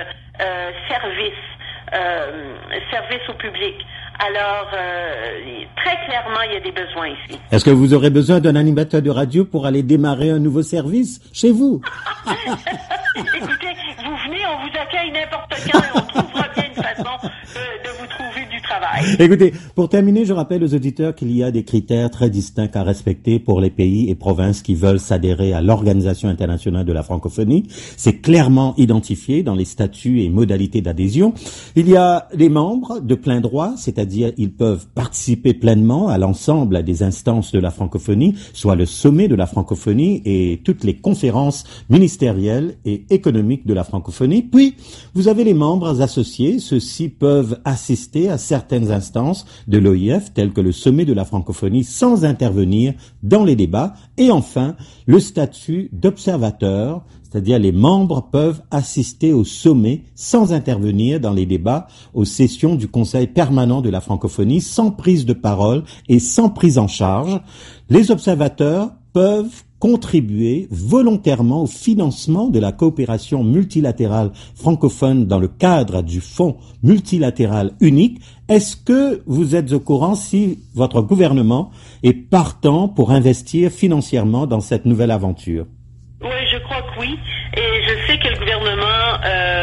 service au public. Alors, très clairement, il y a des besoins ici. Est-ce que vous aurez besoin d'un animateur de radio pour aller démarrer un nouveau service chez vous? Écoutez, vous venez, on vous accueille n'importe quand et on trouvera bien une façon de vous trouver du travail. Écoutez, pour terminer, je rappelle aux auditeurs qu'il y a des critères très distincts à respecter pour les pays et provinces qui veulent s'adhérer à l'Organisation internationale de la francophonie. C'est clairement identifié dans les statuts et modalités d'adhésion. Il y a des membres de plein droit, c'est-à-dire ils peuvent participer pleinement à l'ensemble des instances de la francophonie, soit le sommet de la francophonie et toutes les conférences ministérielles et économiques de la francophonie. Puis, vous avez les membres associés. Ceux-ci peuvent assister à certaines instances de l'OIF, telles que le sommet de la francophonie, sans intervenir dans les débats. Et enfin, le statut d'observateur, c'est-à-dire les membres peuvent assister au sommet sans intervenir dans les débats, aux sessions du Conseil permanent de la francophonie, sans prise de parole et sans prise en charge. Les observateurs peuvent contribuer volontairement au financement de la coopération multilatérale francophone dans le cadre du Fonds multilatéral unique. Est-ce que vous êtes au courant si votre gouvernement est partant pour investir financièrement dans cette nouvelle aventure? Oui, je crois que oui. Et je sais que le gouvernement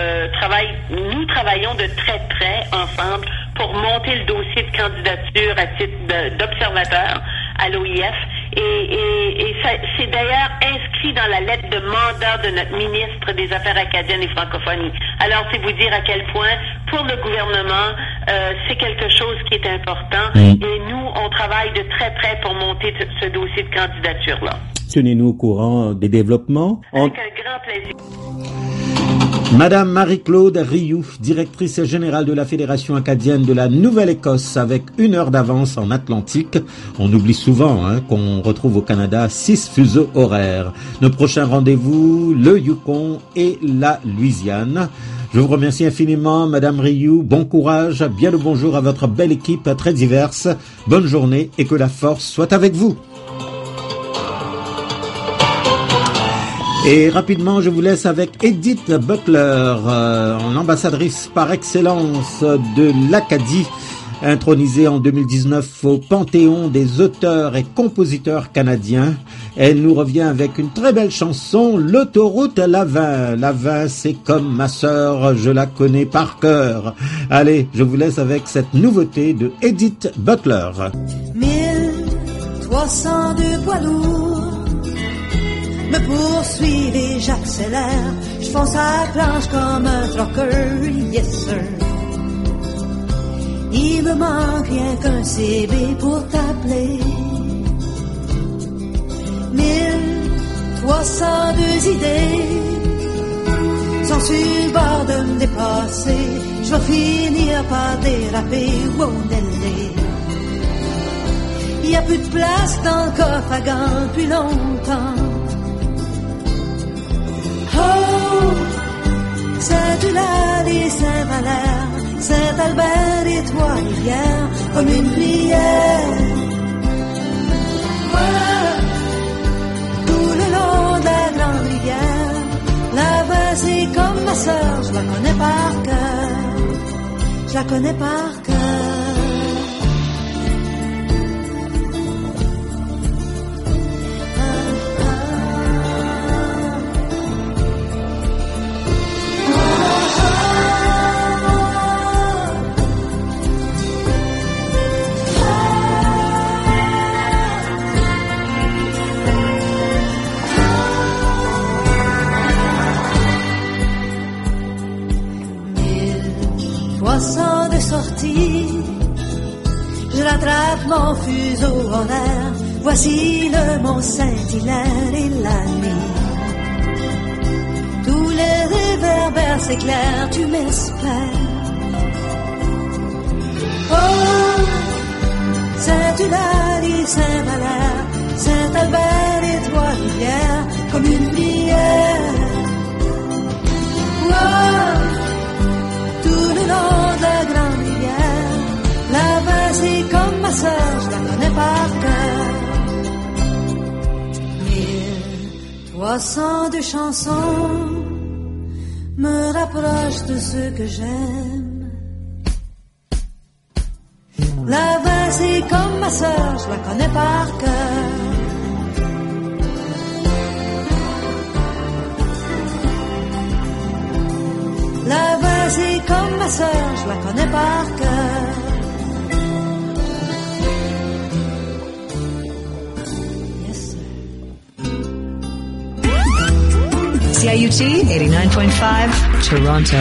nous travaillons de très près ensemble pour monter le dossier de candidature à titre d'observateur à l'OIF. Et c'est d'ailleurs inscrit dans la lettre de mandat de notre ministre des Affaires acadiennes et francophonie. Alors, c'est vous dire à quel point, pour le gouvernement, c'est quelque chose qui est important. Et nous, on travaille de très près pour monter ce dossier de candidature-là. Tenez-nous au courant des développements. Avec un grand plaisir. Madame Marie-Claude Rioux, directrice générale de la Fédération acadienne de la Nouvelle-Écosse, avec 1 heure d'avance en Atlantique. On oublie souvent qu'on retrouve au Canada 6 fuseaux horaires. Nos prochains rendez-vous, le Yukon et la Louisiane. Je vous remercie infiniment, Madame Rioux. Bon courage, bien le bonjour à votre belle équipe très diverse. Bonne journée et que la force soit avec vous. Et rapidement, je vous laisse avec Edith Butler, ambassadrice par excellence de l'Acadie. Intronisée en 2019 au Panthéon des auteurs et compositeurs canadiens, elle nous revient avec une très belle chanson, L'autoroute Lavin. Lavin, c'est comme ma sœur, je la connais par cœur. Allez, je vous laisse avec cette nouveauté de Edith Butler. 1302 poids lourds me poursuivent et j'accélère. Je fonce à la planche comme un trucker, yes sir. Il me manque rien qu'un CB pour t'appeler. 1302 idées sont sur le bord de me dépasser. Je vais finir par déraper, wow, Nelly. Y a plus de place dans le coffre à gants depuis longtemps. Oh, Saint-Eulalie et Saint-Valère, Saint-Albert et Trois-Rivières, comme une prière. Oh, tout le long de la grande rivière, là-bas c'est comme ma sœur, je la connais par cœur, je la connais par cœur. De sortie, je rattrape mon fuseau horaire. Voici le Mont Saint-Hilaire et la nuit. Tous les réverbères s'éclairent, tu m'espères. Oh, Saint-Eulalie, Saint-Valère, Saint-Albert et Trois-Rivières, comme une prière. Oh, tout le long de la grande rivière, là-bas c'est comme ma sœur, je la connais par cœur. 1302 chansons me rapprochent de ceux que j'aime. Là-bas c'est comme ma sœur, je la connais par cœur. Là-bas c'est comme ma sœur, je la connais par cœur. Yes, sir. CIUT 89.5 Toronto.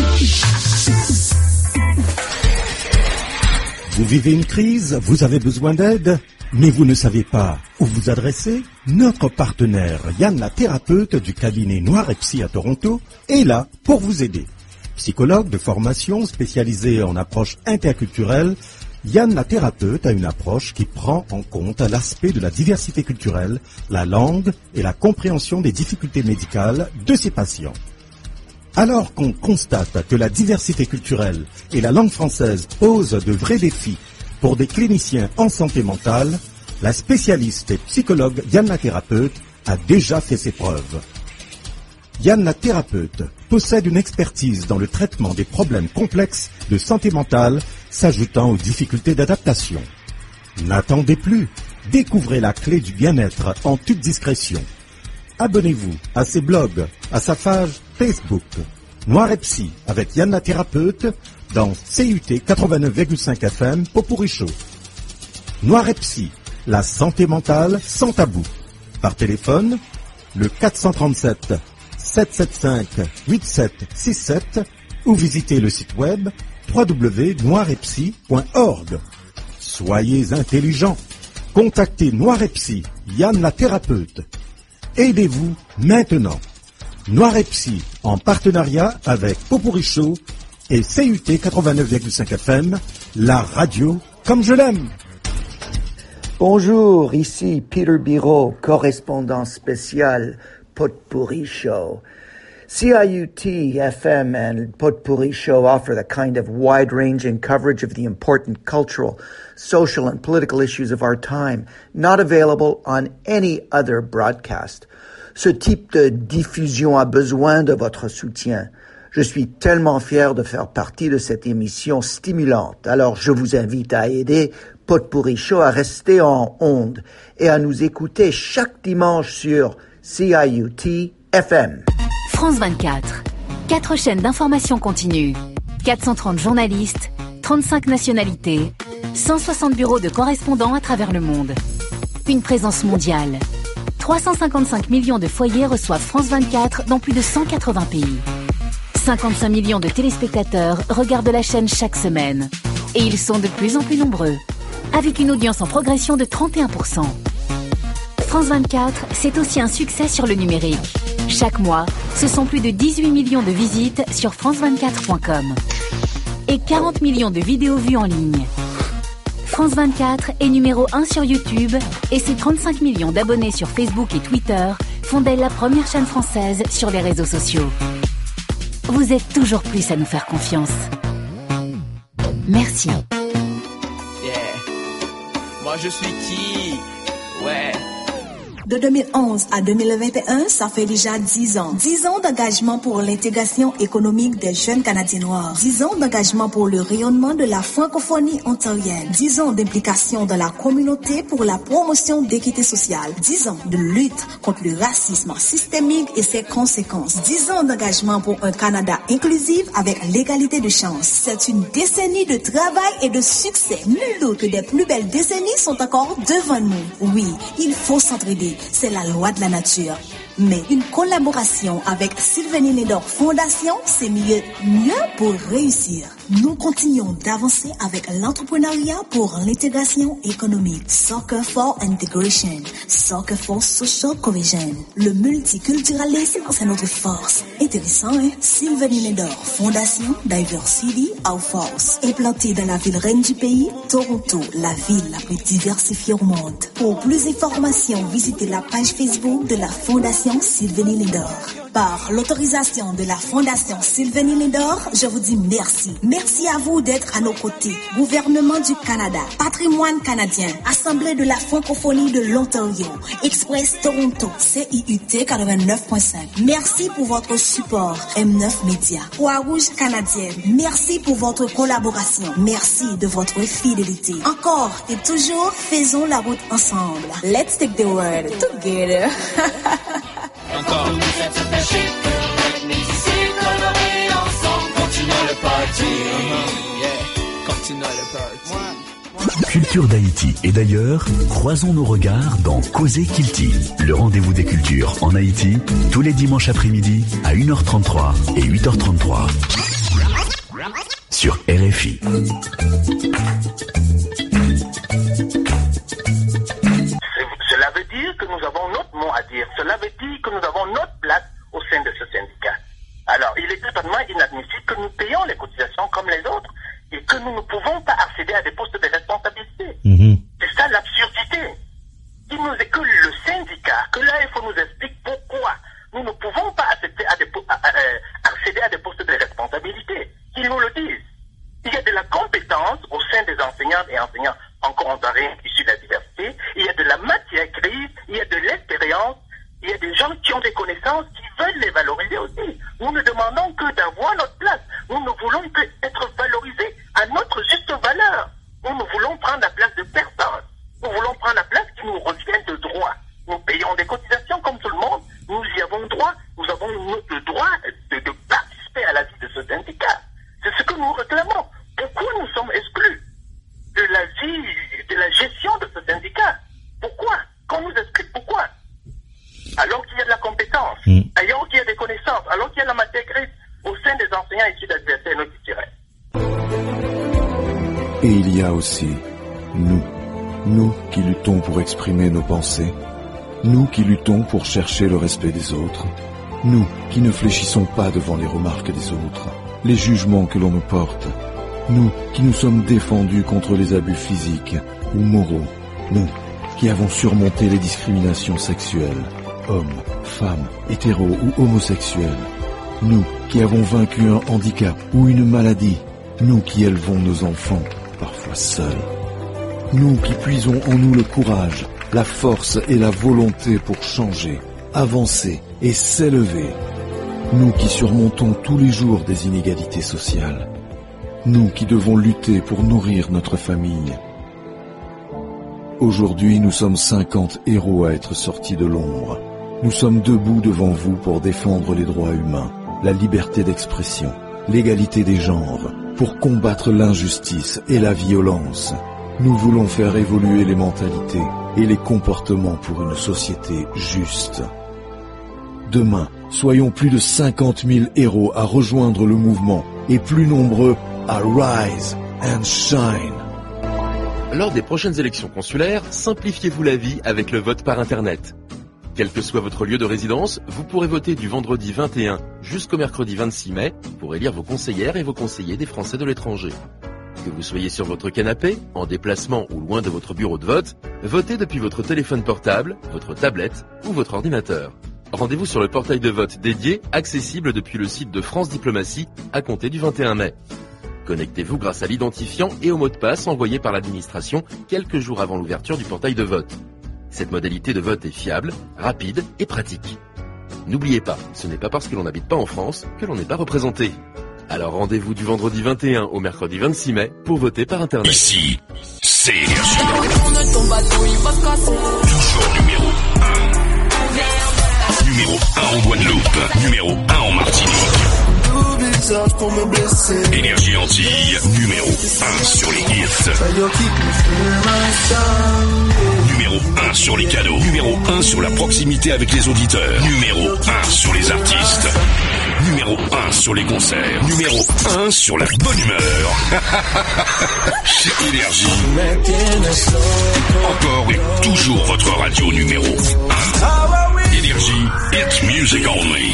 Vous vivez une crise, vous avez besoin d'aide, mais vous ne savez pas où vous adresser? Notre partenaire Yann la thérapeute du cabinet Noir et Psy à Toronto est là pour vous aider. Psychologue de formation spécialisé en approche interculturelle, Yann la thérapeute a une approche qui prend en compte l'aspect de la diversité culturelle, la langue et la compréhension des difficultés médicales de ses patients. Alors qu'on constate que la diversité culturelle et la langue française posent de vrais défis pour des cliniciens en santé mentale, la spécialiste et psychologue Yann la thérapeute a déjà fait ses preuves. Yann la thérapeute possède une expertise dans le traitement des problèmes complexes de santé mentale s'ajoutant aux difficultés d'adaptation. N'attendez plus, découvrez la clé du bien-être en toute discrétion. Abonnez-vous à ses blogs, à sa page Facebook, Noir et Psy avec Yann la thérapeute dans CUT 89,5 FM Popuricho. Noir et Psy, la santé mentale sans tabou. Par téléphone, le 437 775 8767 ou visitez le site web www.noiretpsy.org. Soyez intelligents. Contactez Noir et Psy, Yann la thérapeute. Aidez-vous maintenant. Noir et Psy en partenariat avec Popuricho et CUT 89,5 FM, la radio comme je l'aime. Bonjour, ici Peter Biro, correspondant spécial Potpourri Show. CIUT FM and Potpourri Show offer the kind of wide-ranging coverage of the important cultural, social, and political issues of our time, not available on any other broadcast. Ce type de diffusion a besoin de votre soutien. Je suis tellement fier de faire partie de cette émission stimulante. Alors je vous invite à aider Pot-Pourri Show à rester en onde et à nous écouter chaque dimanche sur CIUT FM. France 24. 4 chaînes d'information continue. 430 journalistes, 35 nationalités, 160 bureaux de correspondants à travers le monde. Une présence mondiale. 355 millions de foyers reçoivent France 24 dans plus de 180 pays. 55 millions de téléspectateurs regardent la chaîne chaque semaine. Et ils sont de plus en plus nombreux, avec une audience en progression de 31%. France 24, c'est aussi un succès sur le numérique. Chaque mois, ce sont plus de 18 millions de visites sur france24.com. Et 40 millions de vidéos vues en ligne. France 24 est numéro 1 sur YouTube et ses 35 millions d'abonnés sur Facebook et Twitter font d'elle la première chaîne française sur les réseaux sociaux. Vous êtes toujours plus à nous faire confiance. Merci. Yeah. Moi je suis qui? Ouais. De 2011 à 2021, ça fait déjà 10 ans. 10 ans d'engagement pour l'intégration économique des jeunes Canadiens noirs. 10 ans d'engagement pour le rayonnement de la francophonie ontarienne. 10 ans d'implication dans la communauté pour la promotion d'équité sociale. 10 ans de lutte contre le racisme systémique et ses conséquences. 10 ans d'engagement pour un Canada inclusif avec l'égalité de chance. C'est une décennie de travail et de succès. Nul doute que des plus belles décennies sont encore devant nous. Oui, il faut s'entraider. C'est la loi de la nature. Mais une collaboration avec Sylvanie Lédor Fondation, c'est mieux pour réussir. Nous continuons d'avancer avec l'entrepreneuriat pour l'intégration économique. Soccer for Integration. Soccer for Social Cohesion. Le multiculturalisme, c'est notre force. Intéressant, hein? Sylvanie Lédor Fondation Diversity of Force. Implantée dans la ville reine du pays, Toronto, la ville la plus diversifiée au monde. Pour plus d'informations, visitez la page Facebook de la Fondation Sylvanie Lédor. Par l'autorisation de la Fondation Sylvanie Lédor, je vous dis merci. Merci à vous d'être à nos côtés. Gouvernement du Canada, Patrimoine canadien, Assemblée de la francophonie de l'Ontario, Express Toronto, CIUT 89.5. Merci pour votre support, M9 Média. Croix-Rouge canadienne, merci pour votre collaboration. Merci de votre fidélité. Encore et toujours, faisons la route ensemble. Let's take the world together. Encore. Culture d'Haïti et d'ailleurs, croisons nos regards dans Causer Kilti, le rendez-vous des cultures en Haïti, tous les dimanches après-midi à 1h33 et 8h33 sur RFI. Cela veut dire que nous avons notre mot à dire. Cela veut dire que nous avons notre place au sein de ce syndicat. Alors, il est totalement inadmissible que nous payons les cotisations comme les autres et que nous ne pouvons pas accéder à des postes de responsabilité. C'est ça l'absurdité. Il nous est que le syndicat, que l'AFO nous explique pourquoi nous ne pouvons pas accéder à des postes de responsabilité. Ils nous le disent. Il y a de la compétence au sein des enseignantes et enseignants encore ontariens issus de la diversité. Il y a de la matière grise, il y a de l'expérience, il y a des gens qui ont des connaissances qui veulent les valoriser aussi. Nous ne demandons que d'avoir notre place. Nous ne voulons que être valorisés à notre juste valeur. Nous ne voulons prendre la place de personne. Nous voulons prendre la place qui nous revient de droit. Nous payons des cotisations comme tout le monde. Nous y avons droit. Nous avons le droit de participer à la vie de ce syndicat. C'est ce que nous réclamons. Pourquoi nous sommes exclus de la vie, de la gestion de ce syndicat? Pourquoi? Qu'on nous explique pourquoi? Alors qu'il y a de la compétence, alors qu'il y a des connaissances, alors qu'il y a de la matière grise au sein des enseignants issus de la diversité, Et il y a aussi nous qui luttons pour exprimer nos pensées, nous qui luttons pour chercher le respect des autres, nous qui ne fléchissons pas devant les remarques des autres, les jugements que l'on nous porte, nous qui nous sommes défendus contre les abus physiques ou moraux, nous qui avons surmonté les discriminations sexuelles, hommes, femmes, hétéros ou homosexuels, nous qui avons vaincu un handicap ou une maladie, nous qui élevons nos enfants, parfois seuls, nous qui puisons en nous le courage, la force et la volonté pour changer, avancer et s'élever, nous qui surmontons tous les jours des inégalités sociales, nous qui devons lutter pour nourrir notre famille. Aujourd'hui, nous sommes 50 héros à être sortis de l'ombre. Nous sommes debout devant vous pour défendre les droits humains, la liberté d'expression, l'égalité des genres, pour combattre l'injustice et la violence. Nous voulons faire évoluer les mentalités et les comportements pour une société juste. Demain, soyons plus de 50 000 héros à rejoindre le mouvement et plus nombreux à rise and shine. Lors des prochaines élections consulaires, simplifiez-vous la vie avec le vote par Internet. Quel que soit votre lieu de résidence, vous pourrez voter du vendredi 21 jusqu'au mercredi 26 mai pour élire vos conseillères et vos conseillers des Français de l'étranger. Que vous soyez sur votre canapé, en déplacement ou loin de votre bureau de vote, votez depuis votre téléphone portable, votre tablette ou votre ordinateur. Rendez-vous sur le portail de vote dédié, accessible depuis le site de France Diplomatie à compter du 21 mai. Connectez-vous grâce à l'identifiant et au mot de passe envoyé par l'administration quelques jours avant l'ouverture du portail de vote. Cette modalité de vote est fiable, rapide et pratique. N'oubliez pas, ce n'est pas parce que l'on n'habite pas en France que l'on n'est pas représenté. Alors rendez-vous du vendredi 21 au mercredi 26 mai pour voter par Internet. Ici, c'est Énergie. Toujours numéro 1. Numéro 1 en Guadeloupe. Numéro 1 en Martinique. Énergie Antilles, numéro 1 sur les hits. Numéro 1 sur les cadeaux. Numéro 1 sur la proximité avec les auditeurs. Numéro 1 sur les artistes. Numéro 1 sur les concerts. Numéro 1 sur la bonne humeur. C'est Énergie. Encore et toujours votre radio numéro 1. Énergie, it's music only.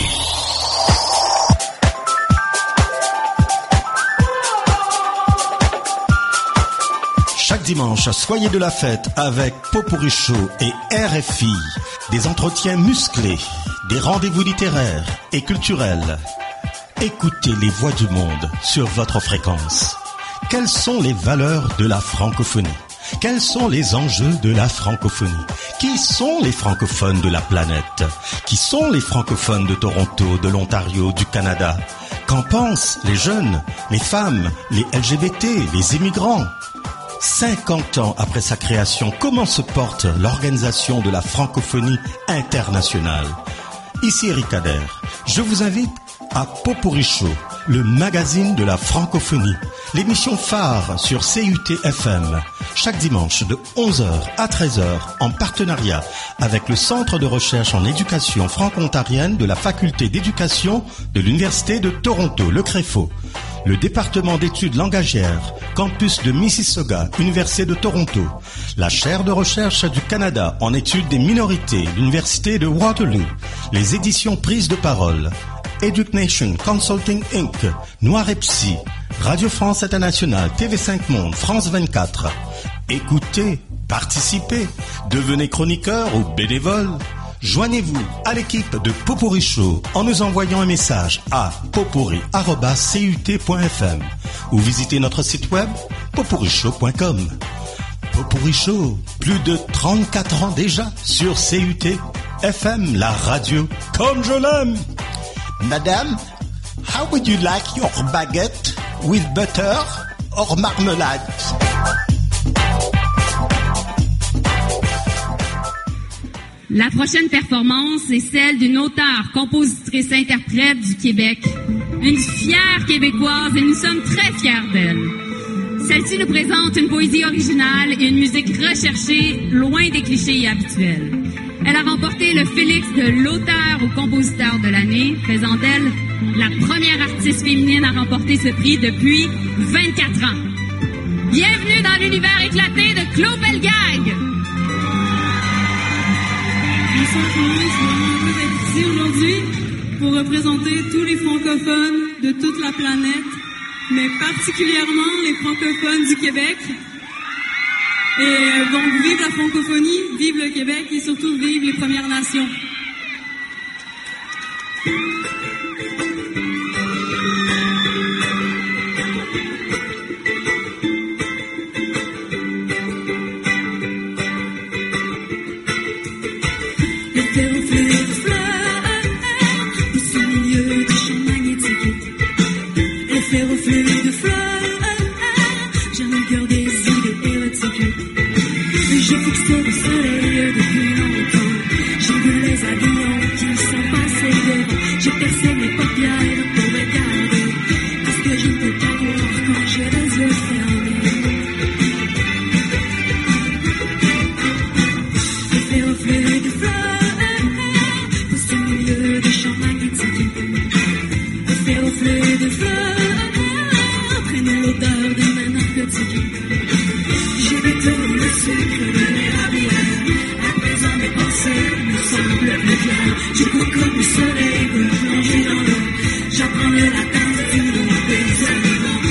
Chaque dimanche, soyez de la fête avec Popurrí Show et RFI. Des entretiens musclés, des rendez-vous littéraires et culturels. Écoutez les voix du monde sur votre fréquence. Quelles sont les valeurs de la francophonie? Quels sont les enjeux de la francophonie? Qui sont les francophones de la planète? Qui sont les francophones de Toronto, de l'Ontario, du Canada? Qu'en pensent les jeunes, les femmes, les LGBT, les immigrants? 50 ans après sa création, comment se porte l'organisation de la francophonie internationale? Ici Eric Adder, je vous invite à Popurrí Show, le magazine de la francophonie, l'émission phare sur CUT-FM, chaque dimanche de 11h à 13h en partenariat avec le Centre de recherche en éducation franco-ontarienne de la Faculté d'éducation de l'Université de Toronto, le CREFO. Le département d'études langagières, campus de Mississauga, Université de Toronto, la chaire de recherche du Canada en études des minorités, l'Université de Waterloo, les éditions Prise de parole, EduCnation Consulting Inc., Noir et Psy, Radio France Internationale, TV5 Monde, France 24. Écoutez, participez, devenez chroniqueur ou bénévole. Joignez-vous à l'équipe de Popurrí Show en nous envoyant un message à popurrí@cut.fm ou visitez notre site web popurryshow.com. Popurrí Show, plus de 34 ans déjà sur CUT-FM, la radio comme je l'aime. Madame, how would you like your baguette, with butter or marmelade? La prochaine performance est celle d'une auteure, compositrice, interprète du Québec. Une fière Québécoise et nous sommes très fiers d'elle. Celle-ci nous présente une poésie originale et une musique recherchée, loin des clichés habituels. Elle a remporté le Félix de l'auteur au compositeur de l'année, faisant d'elle la première artiste féminine à remporter ce prix depuis 24 ans. Bienvenue dans l'univers éclaté de Claude Pelgag! Bonsoir tout le monde, je suis vraiment heureuse d'être ici aujourd'hui pour représenter tous les francophones de toute la planète, mais particulièrement les francophones du Québec. Et donc, vive la francophonie, vive le Québec et surtout vive les Premières Nations. Le terre aux fleurs, au milieu viens, je cours comme le soleil pour plonger dans l'eau. J'apprends le latin de tous nos paysans.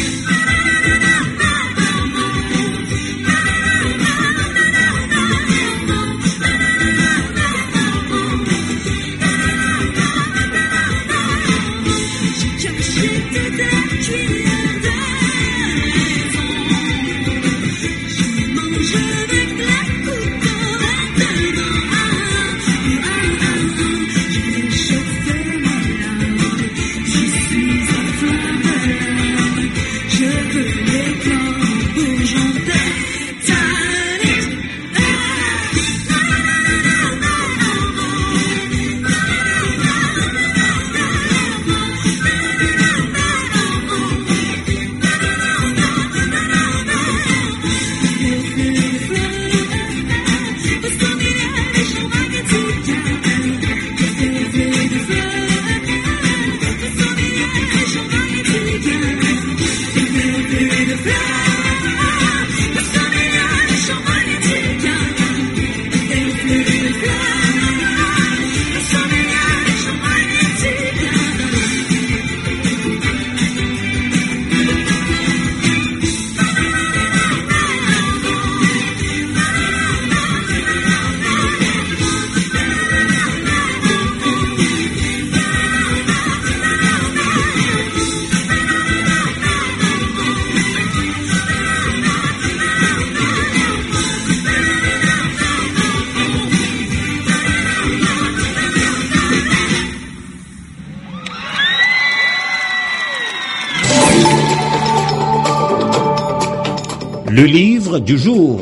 Le livre du jour.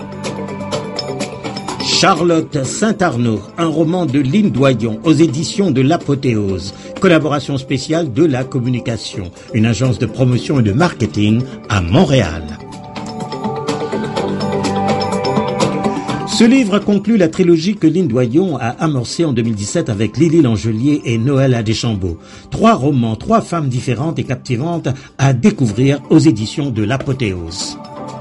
Charlotte Saint-Arnaud, un roman de Lynne Doyon aux éditions de l'Apothéose. Collaboration spéciale de La Communication, une agence de promotion et de marketing à Montréal. Ce livre conclut la trilogie que Lynne Doyon a amorcée en 2017 avec Lily Langelier et Noël Adéchambault. 3 romans, 3 femmes différentes et captivantes à découvrir aux éditions de l'Apothéose.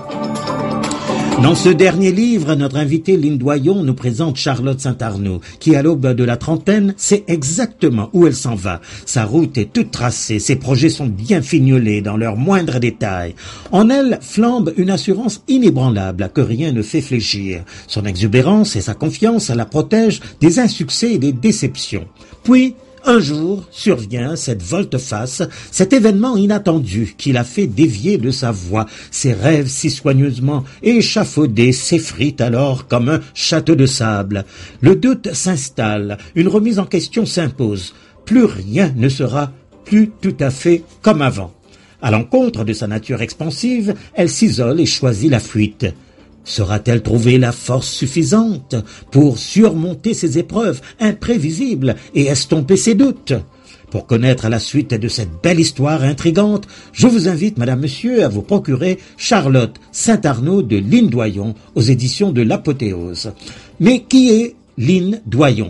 Dans ce dernier livre, notre invitée Lynne Doyon nous présente Charlotte Saint-Arnaud, qui à l'aube de la trentaine sait exactement où elle s'en va. Sa route est toute tracée, ses projets sont bien fignolés dans leurs moindres détails. En elle flambe une assurance inébranlable que rien ne fait fléchir. Son exubérance et sa confiance la protègent des insuccès et des déceptions. Puis, un jour survient cette volte-face, cet événement inattendu qui l'a fait dévier de sa voie. Ses rêves si soigneusement échafaudés s'effritent alors comme un château de sable. Le doute s'installe, une remise en question s'impose. Plus rien ne sera plus tout à fait comme avant. À l'encontre de sa nature expansive, elle s'isole et choisit la fuite. Saura-t-elle trouver la force suffisante pour surmonter ces épreuves imprévisibles et estomper ses doutes? Pour connaître la suite de cette belle histoire intrigante, je vous invite, madame, monsieur, à vous procurer Charlotte Saint-Arnaud de Lynne Doyon aux éditions de l'Apothéose. Mais qui est Lynne Doyon?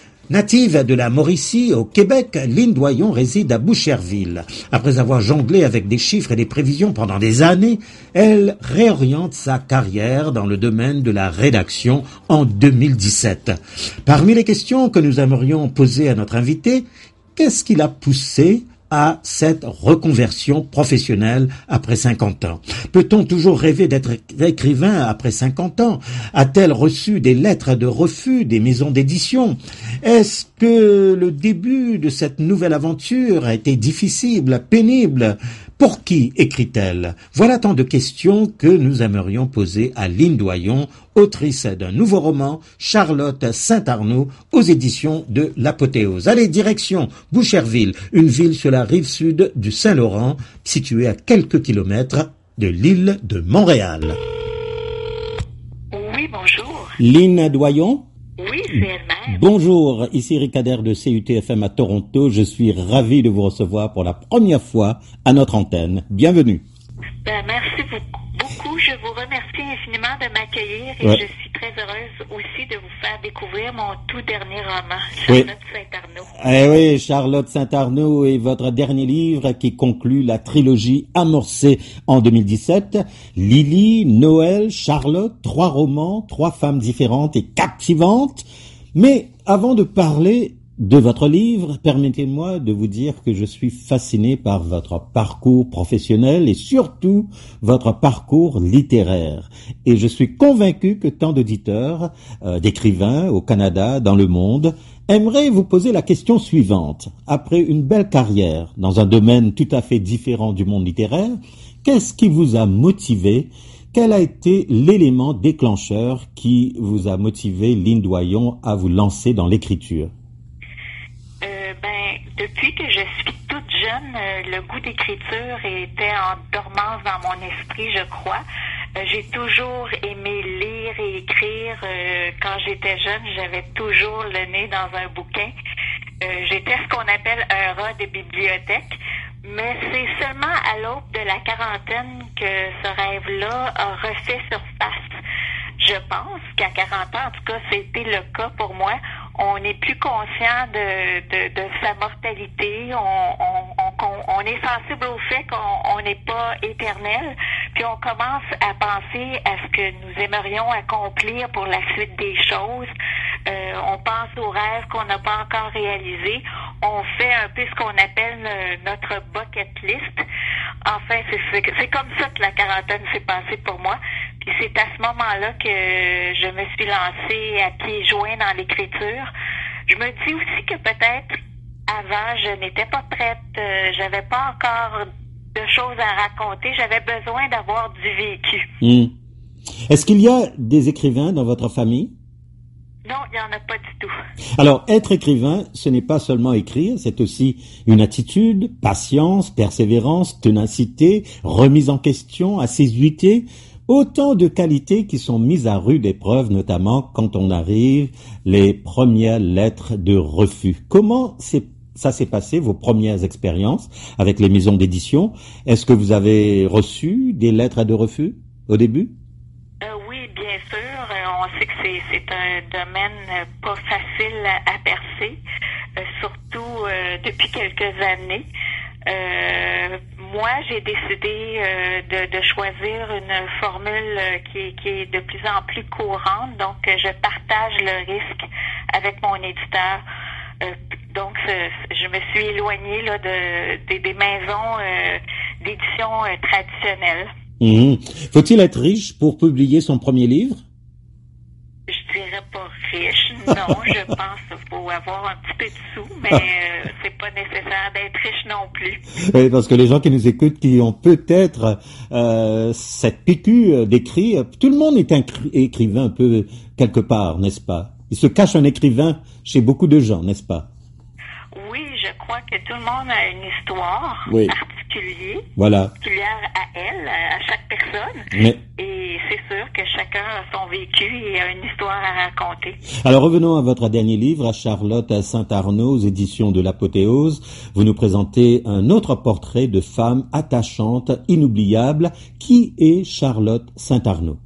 Native de la Mauricie, au Québec, Lynne Doyon réside à Boucherville. Après avoir jonglé avec des chiffres et des prévisions pendant des années, elle réoriente sa carrière dans le domaine de la rédaction en 2017. Parmi les questions que nous aimerions poser à notre invité, qu'est-ce qui l'a poussé à cette reconversion professionnelle après 50 ans? Peut-on toujours rêver d'être écrivain après 50 ans? A-t-elle reçu des lettres de refus des maisons d'édition? Est-ce que le début de cette nouvelle aventure a été difficile, pénible? Pour qui écrit-elle? Voilà tant de questions que nous aimerions poser à Lynne Doyon, autrice d'un nouveau roman, Charlotte Saint-Arnaud, aux éditions de l'Apothéose. Allez, direction Boucherville, une ville sur la rive sud du Saint-Laurent, située à quelques kilomètres de l'île de Montréal. Oui, bonjour. Lynne Doyon? Oui, c'est elle-même. Bonjour, ici Ricader de CUT-FM à Toronto. Je suis ravi de vous recevoir pour la première fois à notre antenne. Bienvenue. Merci beaucoup. Je vous remercie infiniment de m'accueillir et je suis très heureuse aussi de vous faire découvrir mon tout dernier roman, Charlotte Saint-Arnaud. Eh oui, Charlotte Saint-Arnaud est votre dernier livre qui conclut la trilogie amorcée en 2017. Lily, Noël, Charlotte, 3 romans, 3 femmes différentes et captivantes. Mais avant de parler de votre livre, permettez-moi de vous dire que je suis fasciné par votre parcours professionnel et surtout votre parcours littéraire. Et je suis convaincu que tant d'auditeurs, d'écrivains au Canada, dans le monde, aimeraient vous poser la question suivante. Après une belle carrière dans un domaine tout à fait différent du monde littéraire, qu'est-ce qui vous a motivé? Quel a été l'élément déclencheur qui vous a motivé, Lynn Doyon, à vous lancer dans l'écriture? Depuis que je suis toute jeune, le goût d'écriture était en dormance dans mon esprit, je crois. J'ai toujours aimé lire et écrire. Quand j'étais jeune, j'avais toujours le nez dans un bouquin. J'étais ce qu'on appelle un rat de bibliothèque. Mais c'est seulement à l'aube de la quarantaine que ce rêve-là a refait surface. Je pense qu'à 40 ans, en tout cas, c'était le cas pour moi. On n'est plus conscient de sa mortalité. On est sensible au fait qu'on n'est pas éternel. Puis on commence à penser à ce que nous aimerions accomplir pour la suite des choses. On pense aux rêves qu'on n'a pas encore réalisés. On fait un peu ce qu'on appelle notre bucket list. Enfin, c'est comme ça que la quarantaine s'est passée pour moi. Puis c'est à ce moment-là que je me suis lancée à pieds joints dans l'écriture. Je me dis aussi que peut-être avant, je n'étais pas prête. J'avais pas encore de choses à raconter. J'avais besoin d'avoir du vécu. Est-ce qu'il y a des écrivains dans votre famille? Non, il n'y en a pas du tout. Alors, être écrivain, ce n'est pas seulement écrire, c'est aussi une attitude, patience, persévérance, ténacité, remise en question, assiduité, autant de qualités qui sont mises à rude épreuve, notamment quand on arrive les premières lettres de refus. Comment ça s'est passé, vos premières expériences avec les maisons d'édition? Est-ce que vous avez reçu des lettres de refus au début? Oui, bien sûr. On sait que c'est un domaine pas facile à percer, surtout depuis quelques années. Moi, j'ai décidé de choisir une formule qui est de plus en plus courante. Donc, je partage le risque avec mon éditeur. Donc, je me suis éloignée là, des maisons d'édition traditionnelles. Faut-il être riche pour publier son premier livre? Je dirais pas riche, non. Je pense qu'il faut avoir un petit peu de sous, mais c'est pas nécessaire d'être riche non plus. Oui, parce que les gens qui nous écoutent, qui ont peut-être cette piqûre d'écrire, tout le monde est écrivain un peu quelque part, n'est-ce pas? Il se cache un écrivain chez beaucoup de gens, n'est-ce pas? Oui, je crois que tout le monde a une histoire particulière à elle, à chaque personne. Et c'est sûr que chacun a son vécu et a une histoire à raconter. Alors revenons à votre dernier livre, à Charlotte Saint-Arnaud, aux éditions de l'Apothéose. Vous nous présentez un autre portrait de femme attachante, inoubliable. Qui est Charlotte Saint-Arnaud?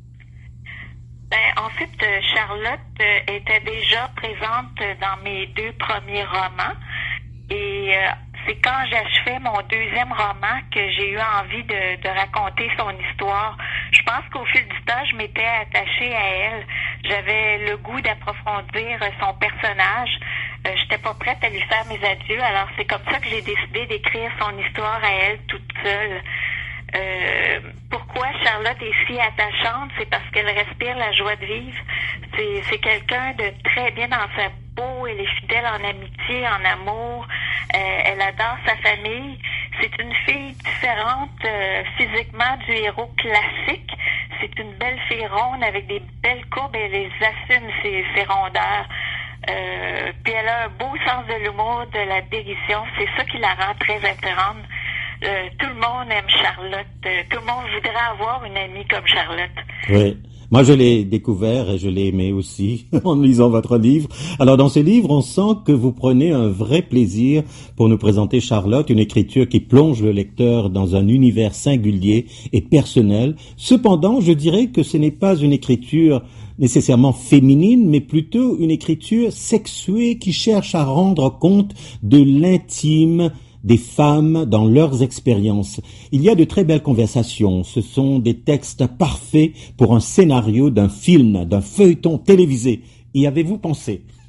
En fait, Charlotte était déjà présente dans mes 2 premiers romans. Et c'est quand j'achevais mon 2e roman que j'ai eu envie de raconter son histoire. Je pense qu'au fil du temps, je m'étais attachée à elle. J'avais le goût d'approfondir son personnage. J'étais pas prête à lui faire mes adieux. Alors c'est comme ça que j'ai décidé d'écrire son histoire à elle toute seule. Pourquoi Charlotte est si attachante? C'est parce qu'elle respire la joie de vivre. C'est quelqu'un de très bien dans sa peau. Elle est fidèle en amitié, en amour. Elle adore sa famille. C'est une fille différente physiquement du héros classique. C'est une belle fille ronde avec des belles courbes. Elle les assume, ses rondeurs. Puis elle a un beau sens de l'humour, de la dérision. C'est ça qui la rend très attirante. Tout le monde aime Charlotte. Tout le monde voudrait avoir une amie comme Charlotte. Oui. Moi, je l'ai découvert et je l'ai aimé aussi en lisant votre livre. Alors, dans ce livre, on sent que vous prenez un vrai plaisir pour nous présenter Charlotte, une écriture qui plonge le lecteur dans un univers singulier et personnel. Cependant, je dirais que ce n'est pas une écriture nécessairement féminine, mais plutôt une écriture sexuée qui cherche à rendre compte de l'intime des femmes dans leurs expériences. Il y a de très belles conversations. Ce sont des textes parfaits pour un scénario d'un film, d'un feuilleton télévisé. Y avez-vous pensé?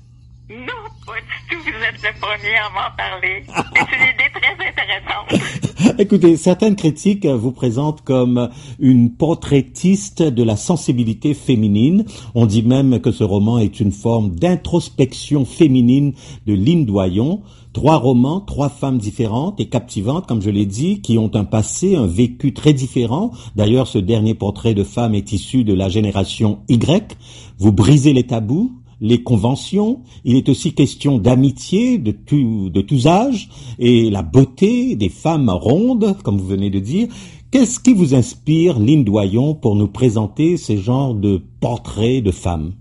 Non, pas du tout. Vous êtes le premier à m'en parler. C'est une idée très intéressante. Écoutez, certaines critiques vous présentent comme une portraitiste de la sensibilité féminine. On dit même que ce roman est une forme d'introspection féminine de Lynne Doyon. 3 romans, 3 femmes différentes et captivantes, comme je l'ai dit, qui ont un passé, un vécu très différent. D'ailleurs, ce dernier portrait de femme est issu de la génération Y. Vous brisez les tabous, les conventions. Il est aussi question d'amitié de tous âges et la beauté des femmes rondes, comme vous venez de dire. Qu'est-ce qui vous inspire, Lynne Doyon, pour nous présenter ce genre de portraits de femmes?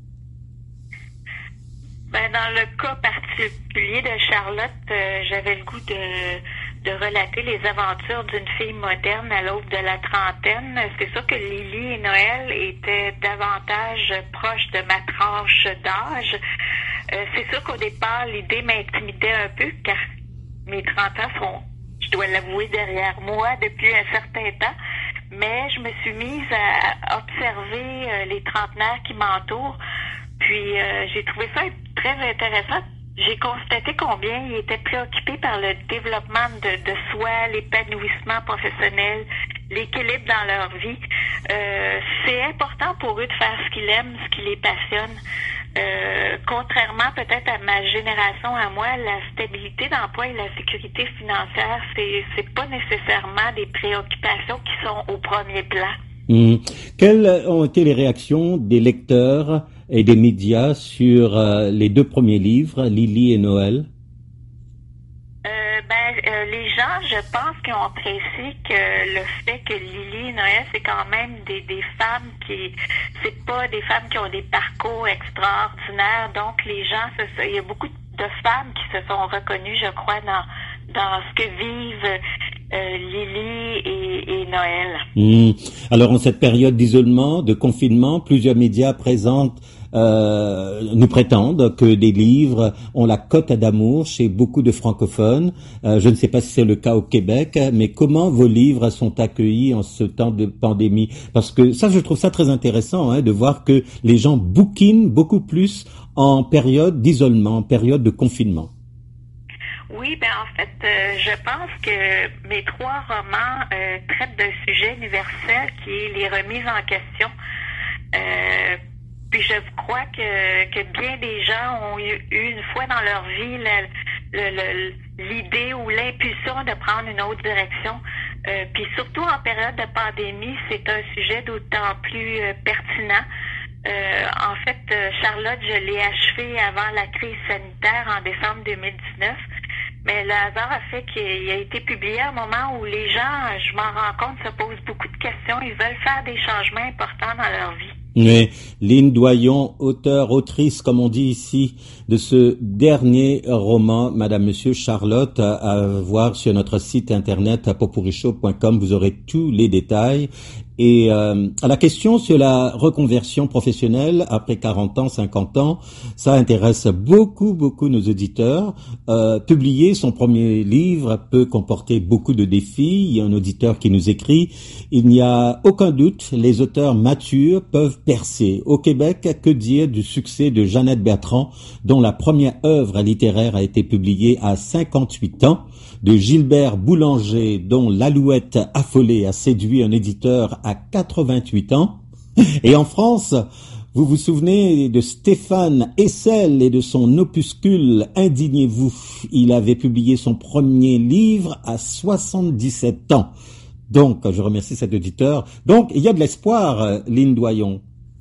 Dans le cas particulier de Charlotte, j'avais le goût de relater les aventures d'une fille moderne à l'aube de la trentaine. C'est sûr que Lily et Noël étaient davantage proches de ma tranche d'âge. C'est sûr qu'au départ, l'idée m'intimidait un peu car mes 30 ans sont, je dois l'avouer, derrière moi depuis un certain temps. Mais je me suis mise à observer les trentenaires qui m'entourent. Puis j'ai trouvé ça très intéressant. J'ai constaté combien ils étaient préoccupés par le développement de soi, l'épanouissement professionnel, l'équilibre dans leur vie. C'est important pour eux de faire ce qu'ils aiment, ce qui les passionne. Contrairement peut-être à ma génération, à moi, la stabilité d'emploi et la sécurité financière, c'est pas nécessairement des préoccupations qui sont au premier plan. Quelles ont été les réactions des lecteurs et des médias sur les 2 premiers livres, Lily et Noël? Les gens, je pense, qu'ils ont apprécié que le fait que Lily et Noël, c'est quand même des femmes c'est pas des femmes qui ont des parcours extraordinaires. Donc, les gens, il y a beaucoup de femmes qui se sont reconnues, je crois, dans ce que vivent Lily et Noël. Alors, en cette période d'isolement, de confinement, plusieurs médias nous prétendent que des livres ont la cote d'amour chez beaucoup de francophones. Je ne sais pas si c'est le cas au Québec, mais comment vos livres sont accueillis en ce temps de pandémie? Parce que ça, je trouve ça très intéressant, de voir que les gens bouquinent beaucoup plus en période d'isolement, en période de confinement. Oui, en fait, je pense que mes 3 romans traitent d'un sujet universel qui est les remises en question. Puis je crois que bien des gens ont eu une fois dans leur vie l'idée ou l'impulsion de prendre une autre direction. Puis surtout en période de pandémie, c'est un sujet d'autant plus pertinent. En fait, Charlotte, je l'ai achevé avant la crise sanitaire en décembre 2019. Mais le hasard a fait qu'il a été publié à un moment où les gens, je m'en rends compte, se posent beaucoup de questions. Ils veulent faire des changements importants dans leur vie. Mais Lynne Doyon, autrice, comme on dit ici, de ce dernier roman, Madame, Monsieur, Charlotte, à voir sur notre site internet popurrichaud.com, vous aurez tous les détails. Et à la question sur la reconversion professionnelle après 40 ans, 50 ans, ça intéresse beaucoup nos auditeurs. Publier son premier livre peut comporter beaucoup de défis. Il y a un auditeur qui nous écrit: il n'y a aucun doute, les auteurs matures peuvent percer. Au Québec, que dire du succès de Jeannette Bertrand, dont la première œuvre littéraire a été publiée à 58 ans, de Gilbert Boulanger, dont L'Alouette affolée a séduit un éditeur à 88 ans. Et en France, vous vous souvenez de Stéphane Hessel et de son opuscule Indignez-vous. Il avait publié son premier livre à 77 ans. Donc, je remercie cet auditeur. Donc, il y a de l'espoir, Lynne Doyon.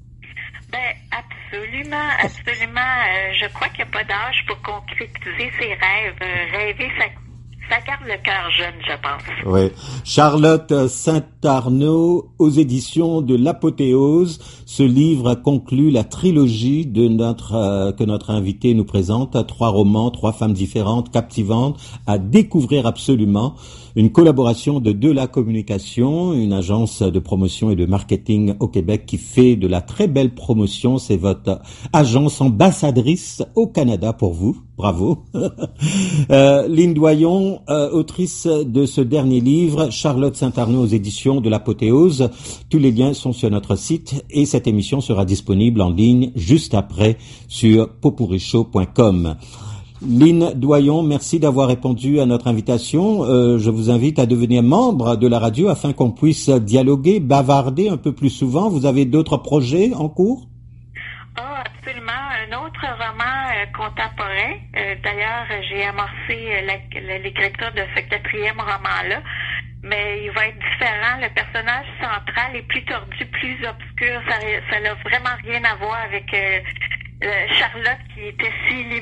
Absolument. Je crois qu'il n'y a pas d'âge pour concrétiser ses rêves. Rêver, ça garde le cœur jeune, je pense. Oui. Charlotte Saint-Arnaud, aux éditions de l'Apothéose. Ce livre conclut la trilogie que notre invité nous présente. 3 romans, 3 femmes différentes, captivantes, à découvrir absolument. une collaboration de la communication, une agence de promotion et de marketing au Québec qui fait de la très belle promotion. C'est votre agence ambassadrice au Canada pour vous. Bravo. Lynne Doyon, autrice de ce dernier livre, Charlotte Saint-Arnaud aux éditions de l'Apothéose. Tous les liens sont sur notre site et cette émission sera disponible en ligne juste après sur popurrichaud.com. Lynne Doyon, merci d'avoir répondu à notre invitation. Je vous invite à devenir membre de la radio afin qu'on puisse dialoguer, bavarder un peu plus souvent. Vous avez d'autres projets en cours? Absolument. Un autre roman contemporain. D'ailleurs, j'ai amorcé l'écriture de ce 4e roman-là, mais il va être différent. Le personnage central est plus tordu, plus obscur. Ça n'a vraiment rien à voir avec Charlotte qui était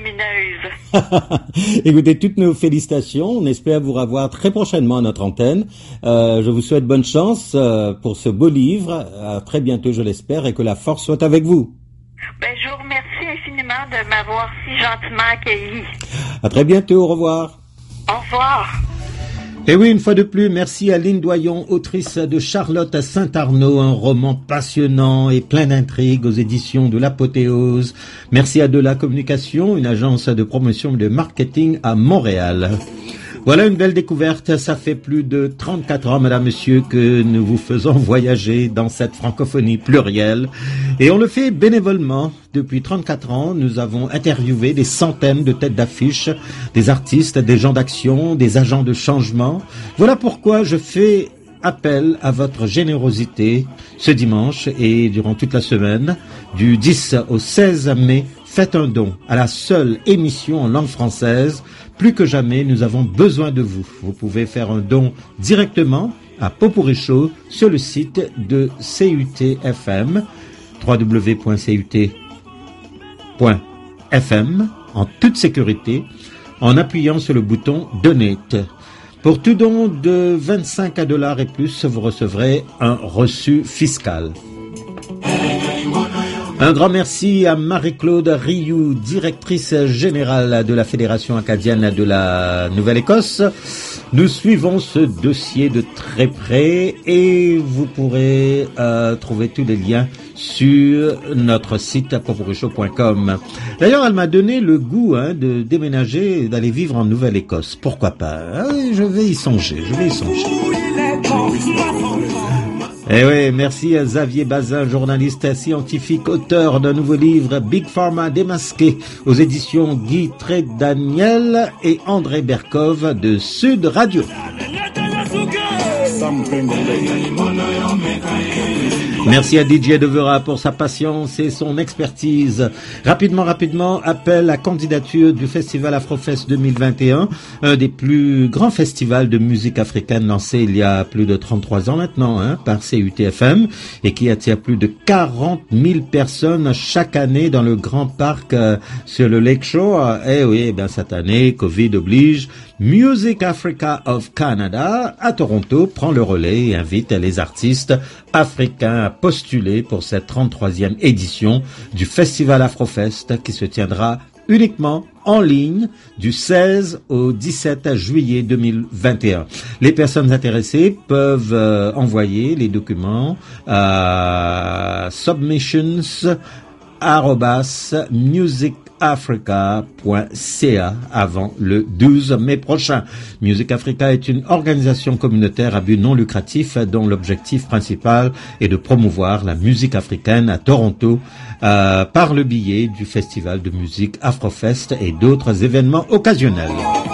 si lumineuse. Écoutez, toutes nos félicitations. On espère vous revoir très prochainement à notre antenne. Je vous souhaite bonne chance pour ce beau livre. À très bientôt, je l'espère, et que la force soit avec vous. Je vous remercie infiniment de m'avoir si gentiment accueilli. À très bientôt, au revoir. Au revoir. Et oui, une fois de plus, merci à Lynne Doyon, autrice de Charlotte Saint-Arnaud, un roman passionnant et plein d'intrigues aux éditions de l'Apothéose. Merci à De la Communication, une agence de promotion et de marketing à Montréal. Voilà une belle découverte. Ça fait plus de 34 ans, mesdames, messieurs, que nous vous faisons voyager dans cette francophonie plurielle. Et on le fait bénévolement. Depuis 34 ans, nous avons interviewé des centaines de têtes d'affiche, des artistes, des gens d'action, des agents de changement. Voilà pourquoi je fais appel à votre générosité ce dimanche et durant toute la semaine, du 10 au 16 mai. Faites un don à la seule émission en langue française. Plus que jamais, nous avons besoin de vous. Vous pouvez faire un don directement à Popurrichaud sur le site de CUT-FM, www.cut.fm, en toute sécurité, en appuyant sur le bouton Donate. Pour tout don de 25 $ et plus, vous recevrez un reçu fiscal. Un grand merci à Marie-Claude Rioux, directrice générale de la Fédération acadienne de la Nouvelle-Écosse. Nous suivons ce dossier de très près et vous pourrez trouver tous les liens sur notre site popurrichaud.com. D'ailleurs, elle m'a donné le goût de déménager et d'aller vivre en Nouvelle-Écosse. Pourquoi pas? Je vais y songer. Eh oui, merci à Xavier Bazin, journaliste scientifique, auteur d'un nouveau livre, Big Pharma démasqué, aux éditions Guy Trédaniel et André Berkov de Sud Radio. Merci à DJ Devera pour sa patience et son expertise. Rapidement, appel à candidature du Festival Afrofest 2021, un des plus grands festivals de musique africaine lancé il y a plus de 33 ans maintenant, par CUT-FM, et qui attire plus de 40 000 personnes chaque année dans le grand parc sur le Lake Shore. Eh oui, cette année, Covid oblige, Music Africa of Canada à Toronto prend le relais et invite les artistes africains à postuler pour cette 33e édition du Festival Afrofest qui se tiendra uniquement en ligne du 16 au 17 juillet 2021. Les personnes intéressées peuvent envoyer les documents à submissions@musicafrica.ca avant le 12 mai prochain. Music Africa est une organisation communautaire à but non lucratif dont l'objectif principal est de promouvoir la musique africaine à Toronto par le biais du festival de musique Afrofest et d'autres événements occasionnels.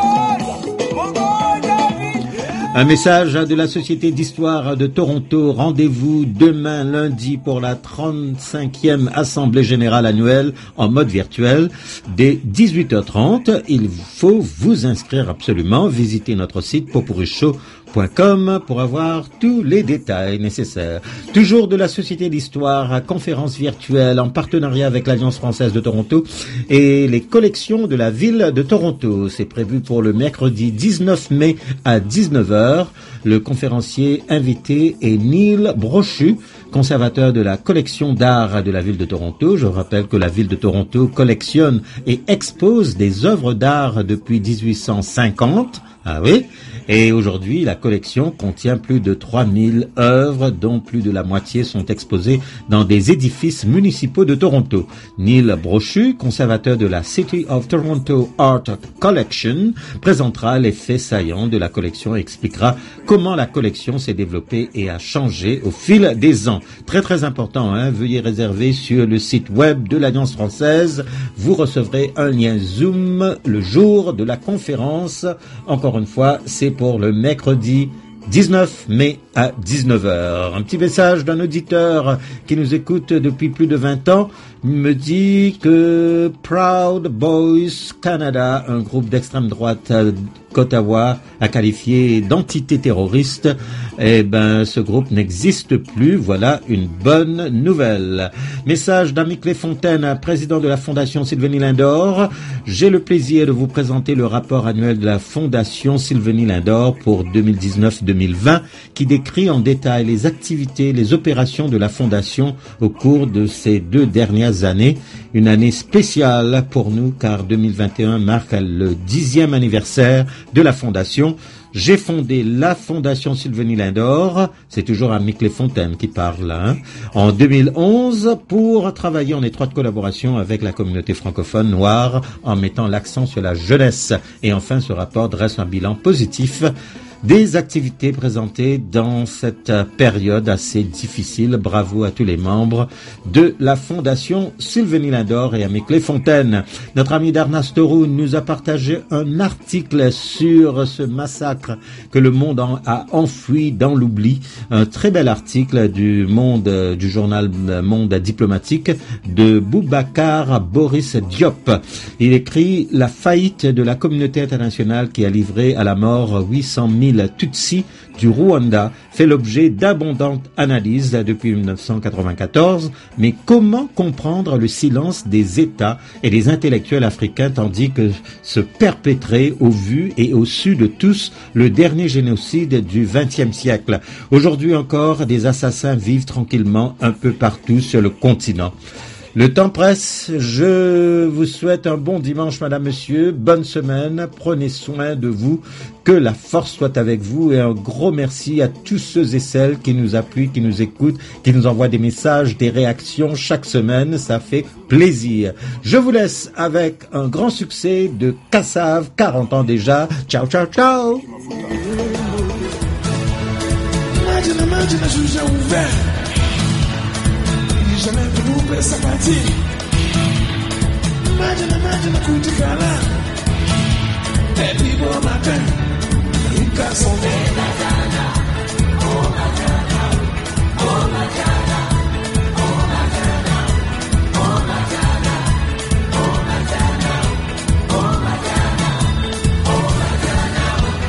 Un message de la Société d'Histoire de Toronto. Rendez-vous demain lundi pour la 35e Assemblée Générale annuelle en mode virtuel dès 18h30. Il faut vous inscrire absolument. Visitez notre site popurrichaud.com pour avoir tous les détails nécessaires. Toujours de la Société d'Histoire, conférence virtuelle en partenariat avec l'Alliance française de Toronto et les collections de la ville de Toronto. C'est prévu pour le mercredi 19 mai à 19h. Le conférencier invité est Neil Brochu, conservateur de la collection d'art de la ville de Toronto. Je rappelle que la ville de Toronto collectionne et expose des œuvres d'art depuis 1850 Ah oui. Et aujourd'hui, la collection contient plus de 3000 œuvres, dont plus de la moitié sont exposées dans des édifices municipaux de Toronto. Neil Brochu, conservateur de la City of Toronto Art Collection, présentera les faits saillants de la collection et expliquera comment la collection s'est développée et a changé au fil des ans. Très très important, hein. Veuillez réserver sur le site web de l'Alliance française. Vous recevrez un lien Zoom le jour de la conférence. Encore une fois, c'est pour le mercredi 19 mai à 19h. Un petit message d'un auditeur qui nous écoute depuis plus de 20 ans me dit que Proud Boys Canada, un groupe d'extrême droite qu'Ottawa a qualifié d'entité terroriste, ce groupe n'existe plus. Voilà une bonne nouvelle. Message d'Ami Cléfontaine, président de la Fondation Sylvanie Lindor. J'ai le plaisir de vous présenter le rapport annuel de la Fondation Sylvanie Lindor pour 2019-2020 qui décrit en détail les activités, les opérations de la Fondation au cours de ces 2 dernières années. Une année spéciale pour nous car 2021 marque le 10e anniversaire de la Fondation. J'ai fondé la Fondation Sylvanie Lindor, c'est toujours Ami Cléfontaine qui parle, hein, en 2011 pour travailler en étroite collaboration avec la communauté francophone noire en mettant l'accent sur la jeunesse. Et enfin, ce rapport dresse un bilan positif des activités présentées dans cette période assez difficile. Bravo à tous les membres de la Fondation Sylvanie Lindor et Ami Cléfontaine. Notre ami Darnas Toroun nous a partagé un article sur ce massacre que le monde a enfoui dans l'oubli. Un très bel article du journal Monde diplomatique de Boubacar Boris Diop. Il écrit « La faillite de la communauté internationale qui a livré à la mort 800 000 Tutsis du Rwanda fait l'objet d'abondantes analyses depuis 1994, mais comment comprendre le silence des États et des intellectuels africains tandis que se perpétrait au vu et au su de tous le dernier génocide du XXe siècle. Aujourd'hui encore, des assassins vivent tranquillement un peu partout sur le continent. Le temps presse, je vous souhaite un bon dimanche, madame, monsieur, bonne semaine, prenez soin de vous, que la force soit avec vous et un gros merci à tous ceux et celles qui nous appuient, qui nous écoutent, qui nous envoient des messages, des réactions chaque semaine, ça fait plaisir. Je vous laisse avec un grand succès de Kassav, 40 ans déjà, ciao ciao ciao. Jamais pu louper sa partie. Imagine coup de gala. Et puis bon matin, une casse en Matana, oh Matana, oh Matana, oh Matana, oh Matana, oh Matana, oh Matana, oh Matana.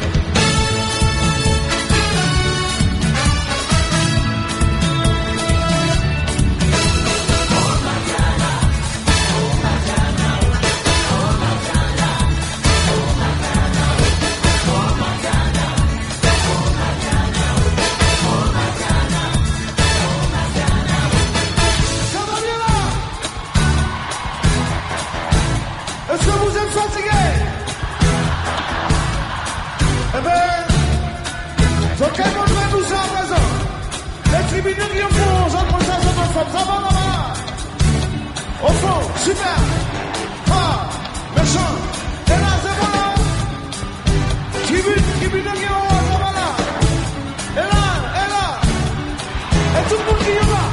Au fond, super, ah, méchant, et là c'est bon là, tribune de Guillaume, ça va là, et là, et tout le monde qui est là,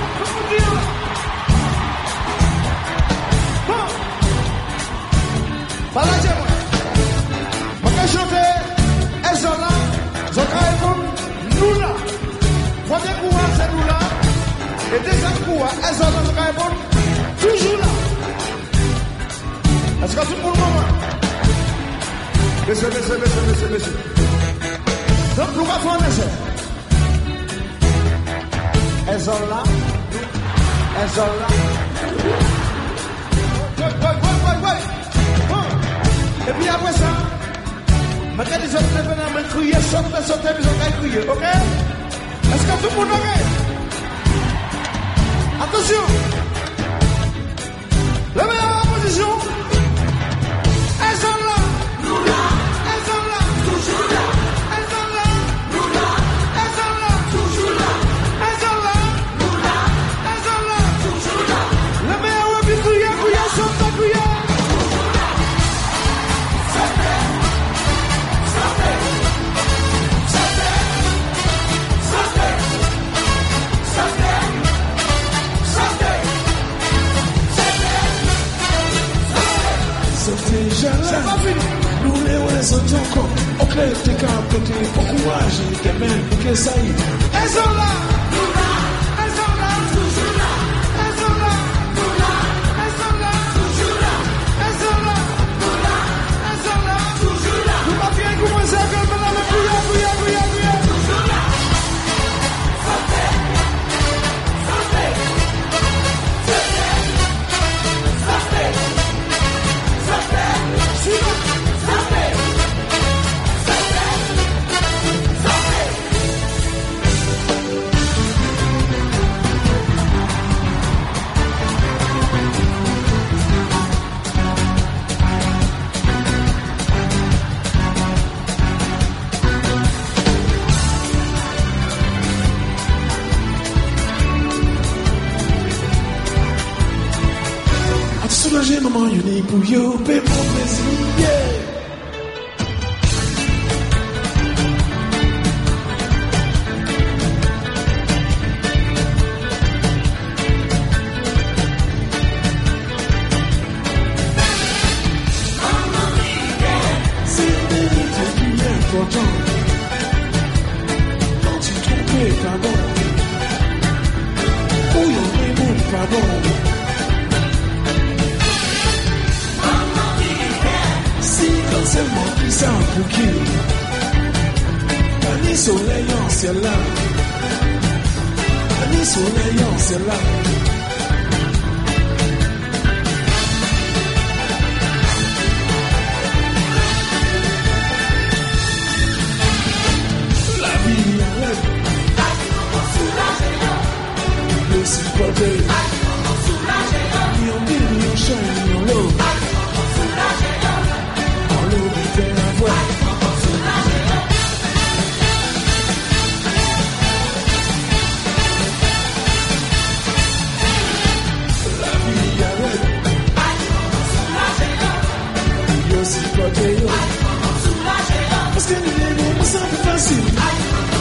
bon, pas là j'ai moi, quand je chantais, elles sont là, je répondre, nous là, premier courant c'est nous là, et deuxième courant, elles sont là, je répondre, toujours là. Est-ce que tout le monde moment? Monsieur. Donc, nous va faire un essai. Elles sont là. Ouais. Et puis après ça, maintenant les autres venant me crier, sauter, ils ont crier, ok? Est-ce que tout le monde est ok? Attention! La meilleure position. Elles sont là. Nous là. Elles sont là. Toujours là. Pense ton corps, au clair de capoté, au courage, des mains, pour que ça y est. Elles sont là, elles sont là, toujours là, elles sont là, elles sont là, toujours là, elles sont là, elles sont là, toujours là. Nous pas bien commencer à faire maintenant, mais bouillard. Toujours là. Santé, santé, santé, santé, santé, santé. Soulager maman unique pour you, paix mon plaisir, yeah. C'est une vérité qui est importante. Quand tu trompes, pardon. Où y'en est bon, pardon. Seulement qui s'en pour qui Ani soleil en ciel là Ani soleil en ciel là La vie enlève Le supporter Ni en ville, ni en champ, ni en l'eau Parce que nous sommes facile.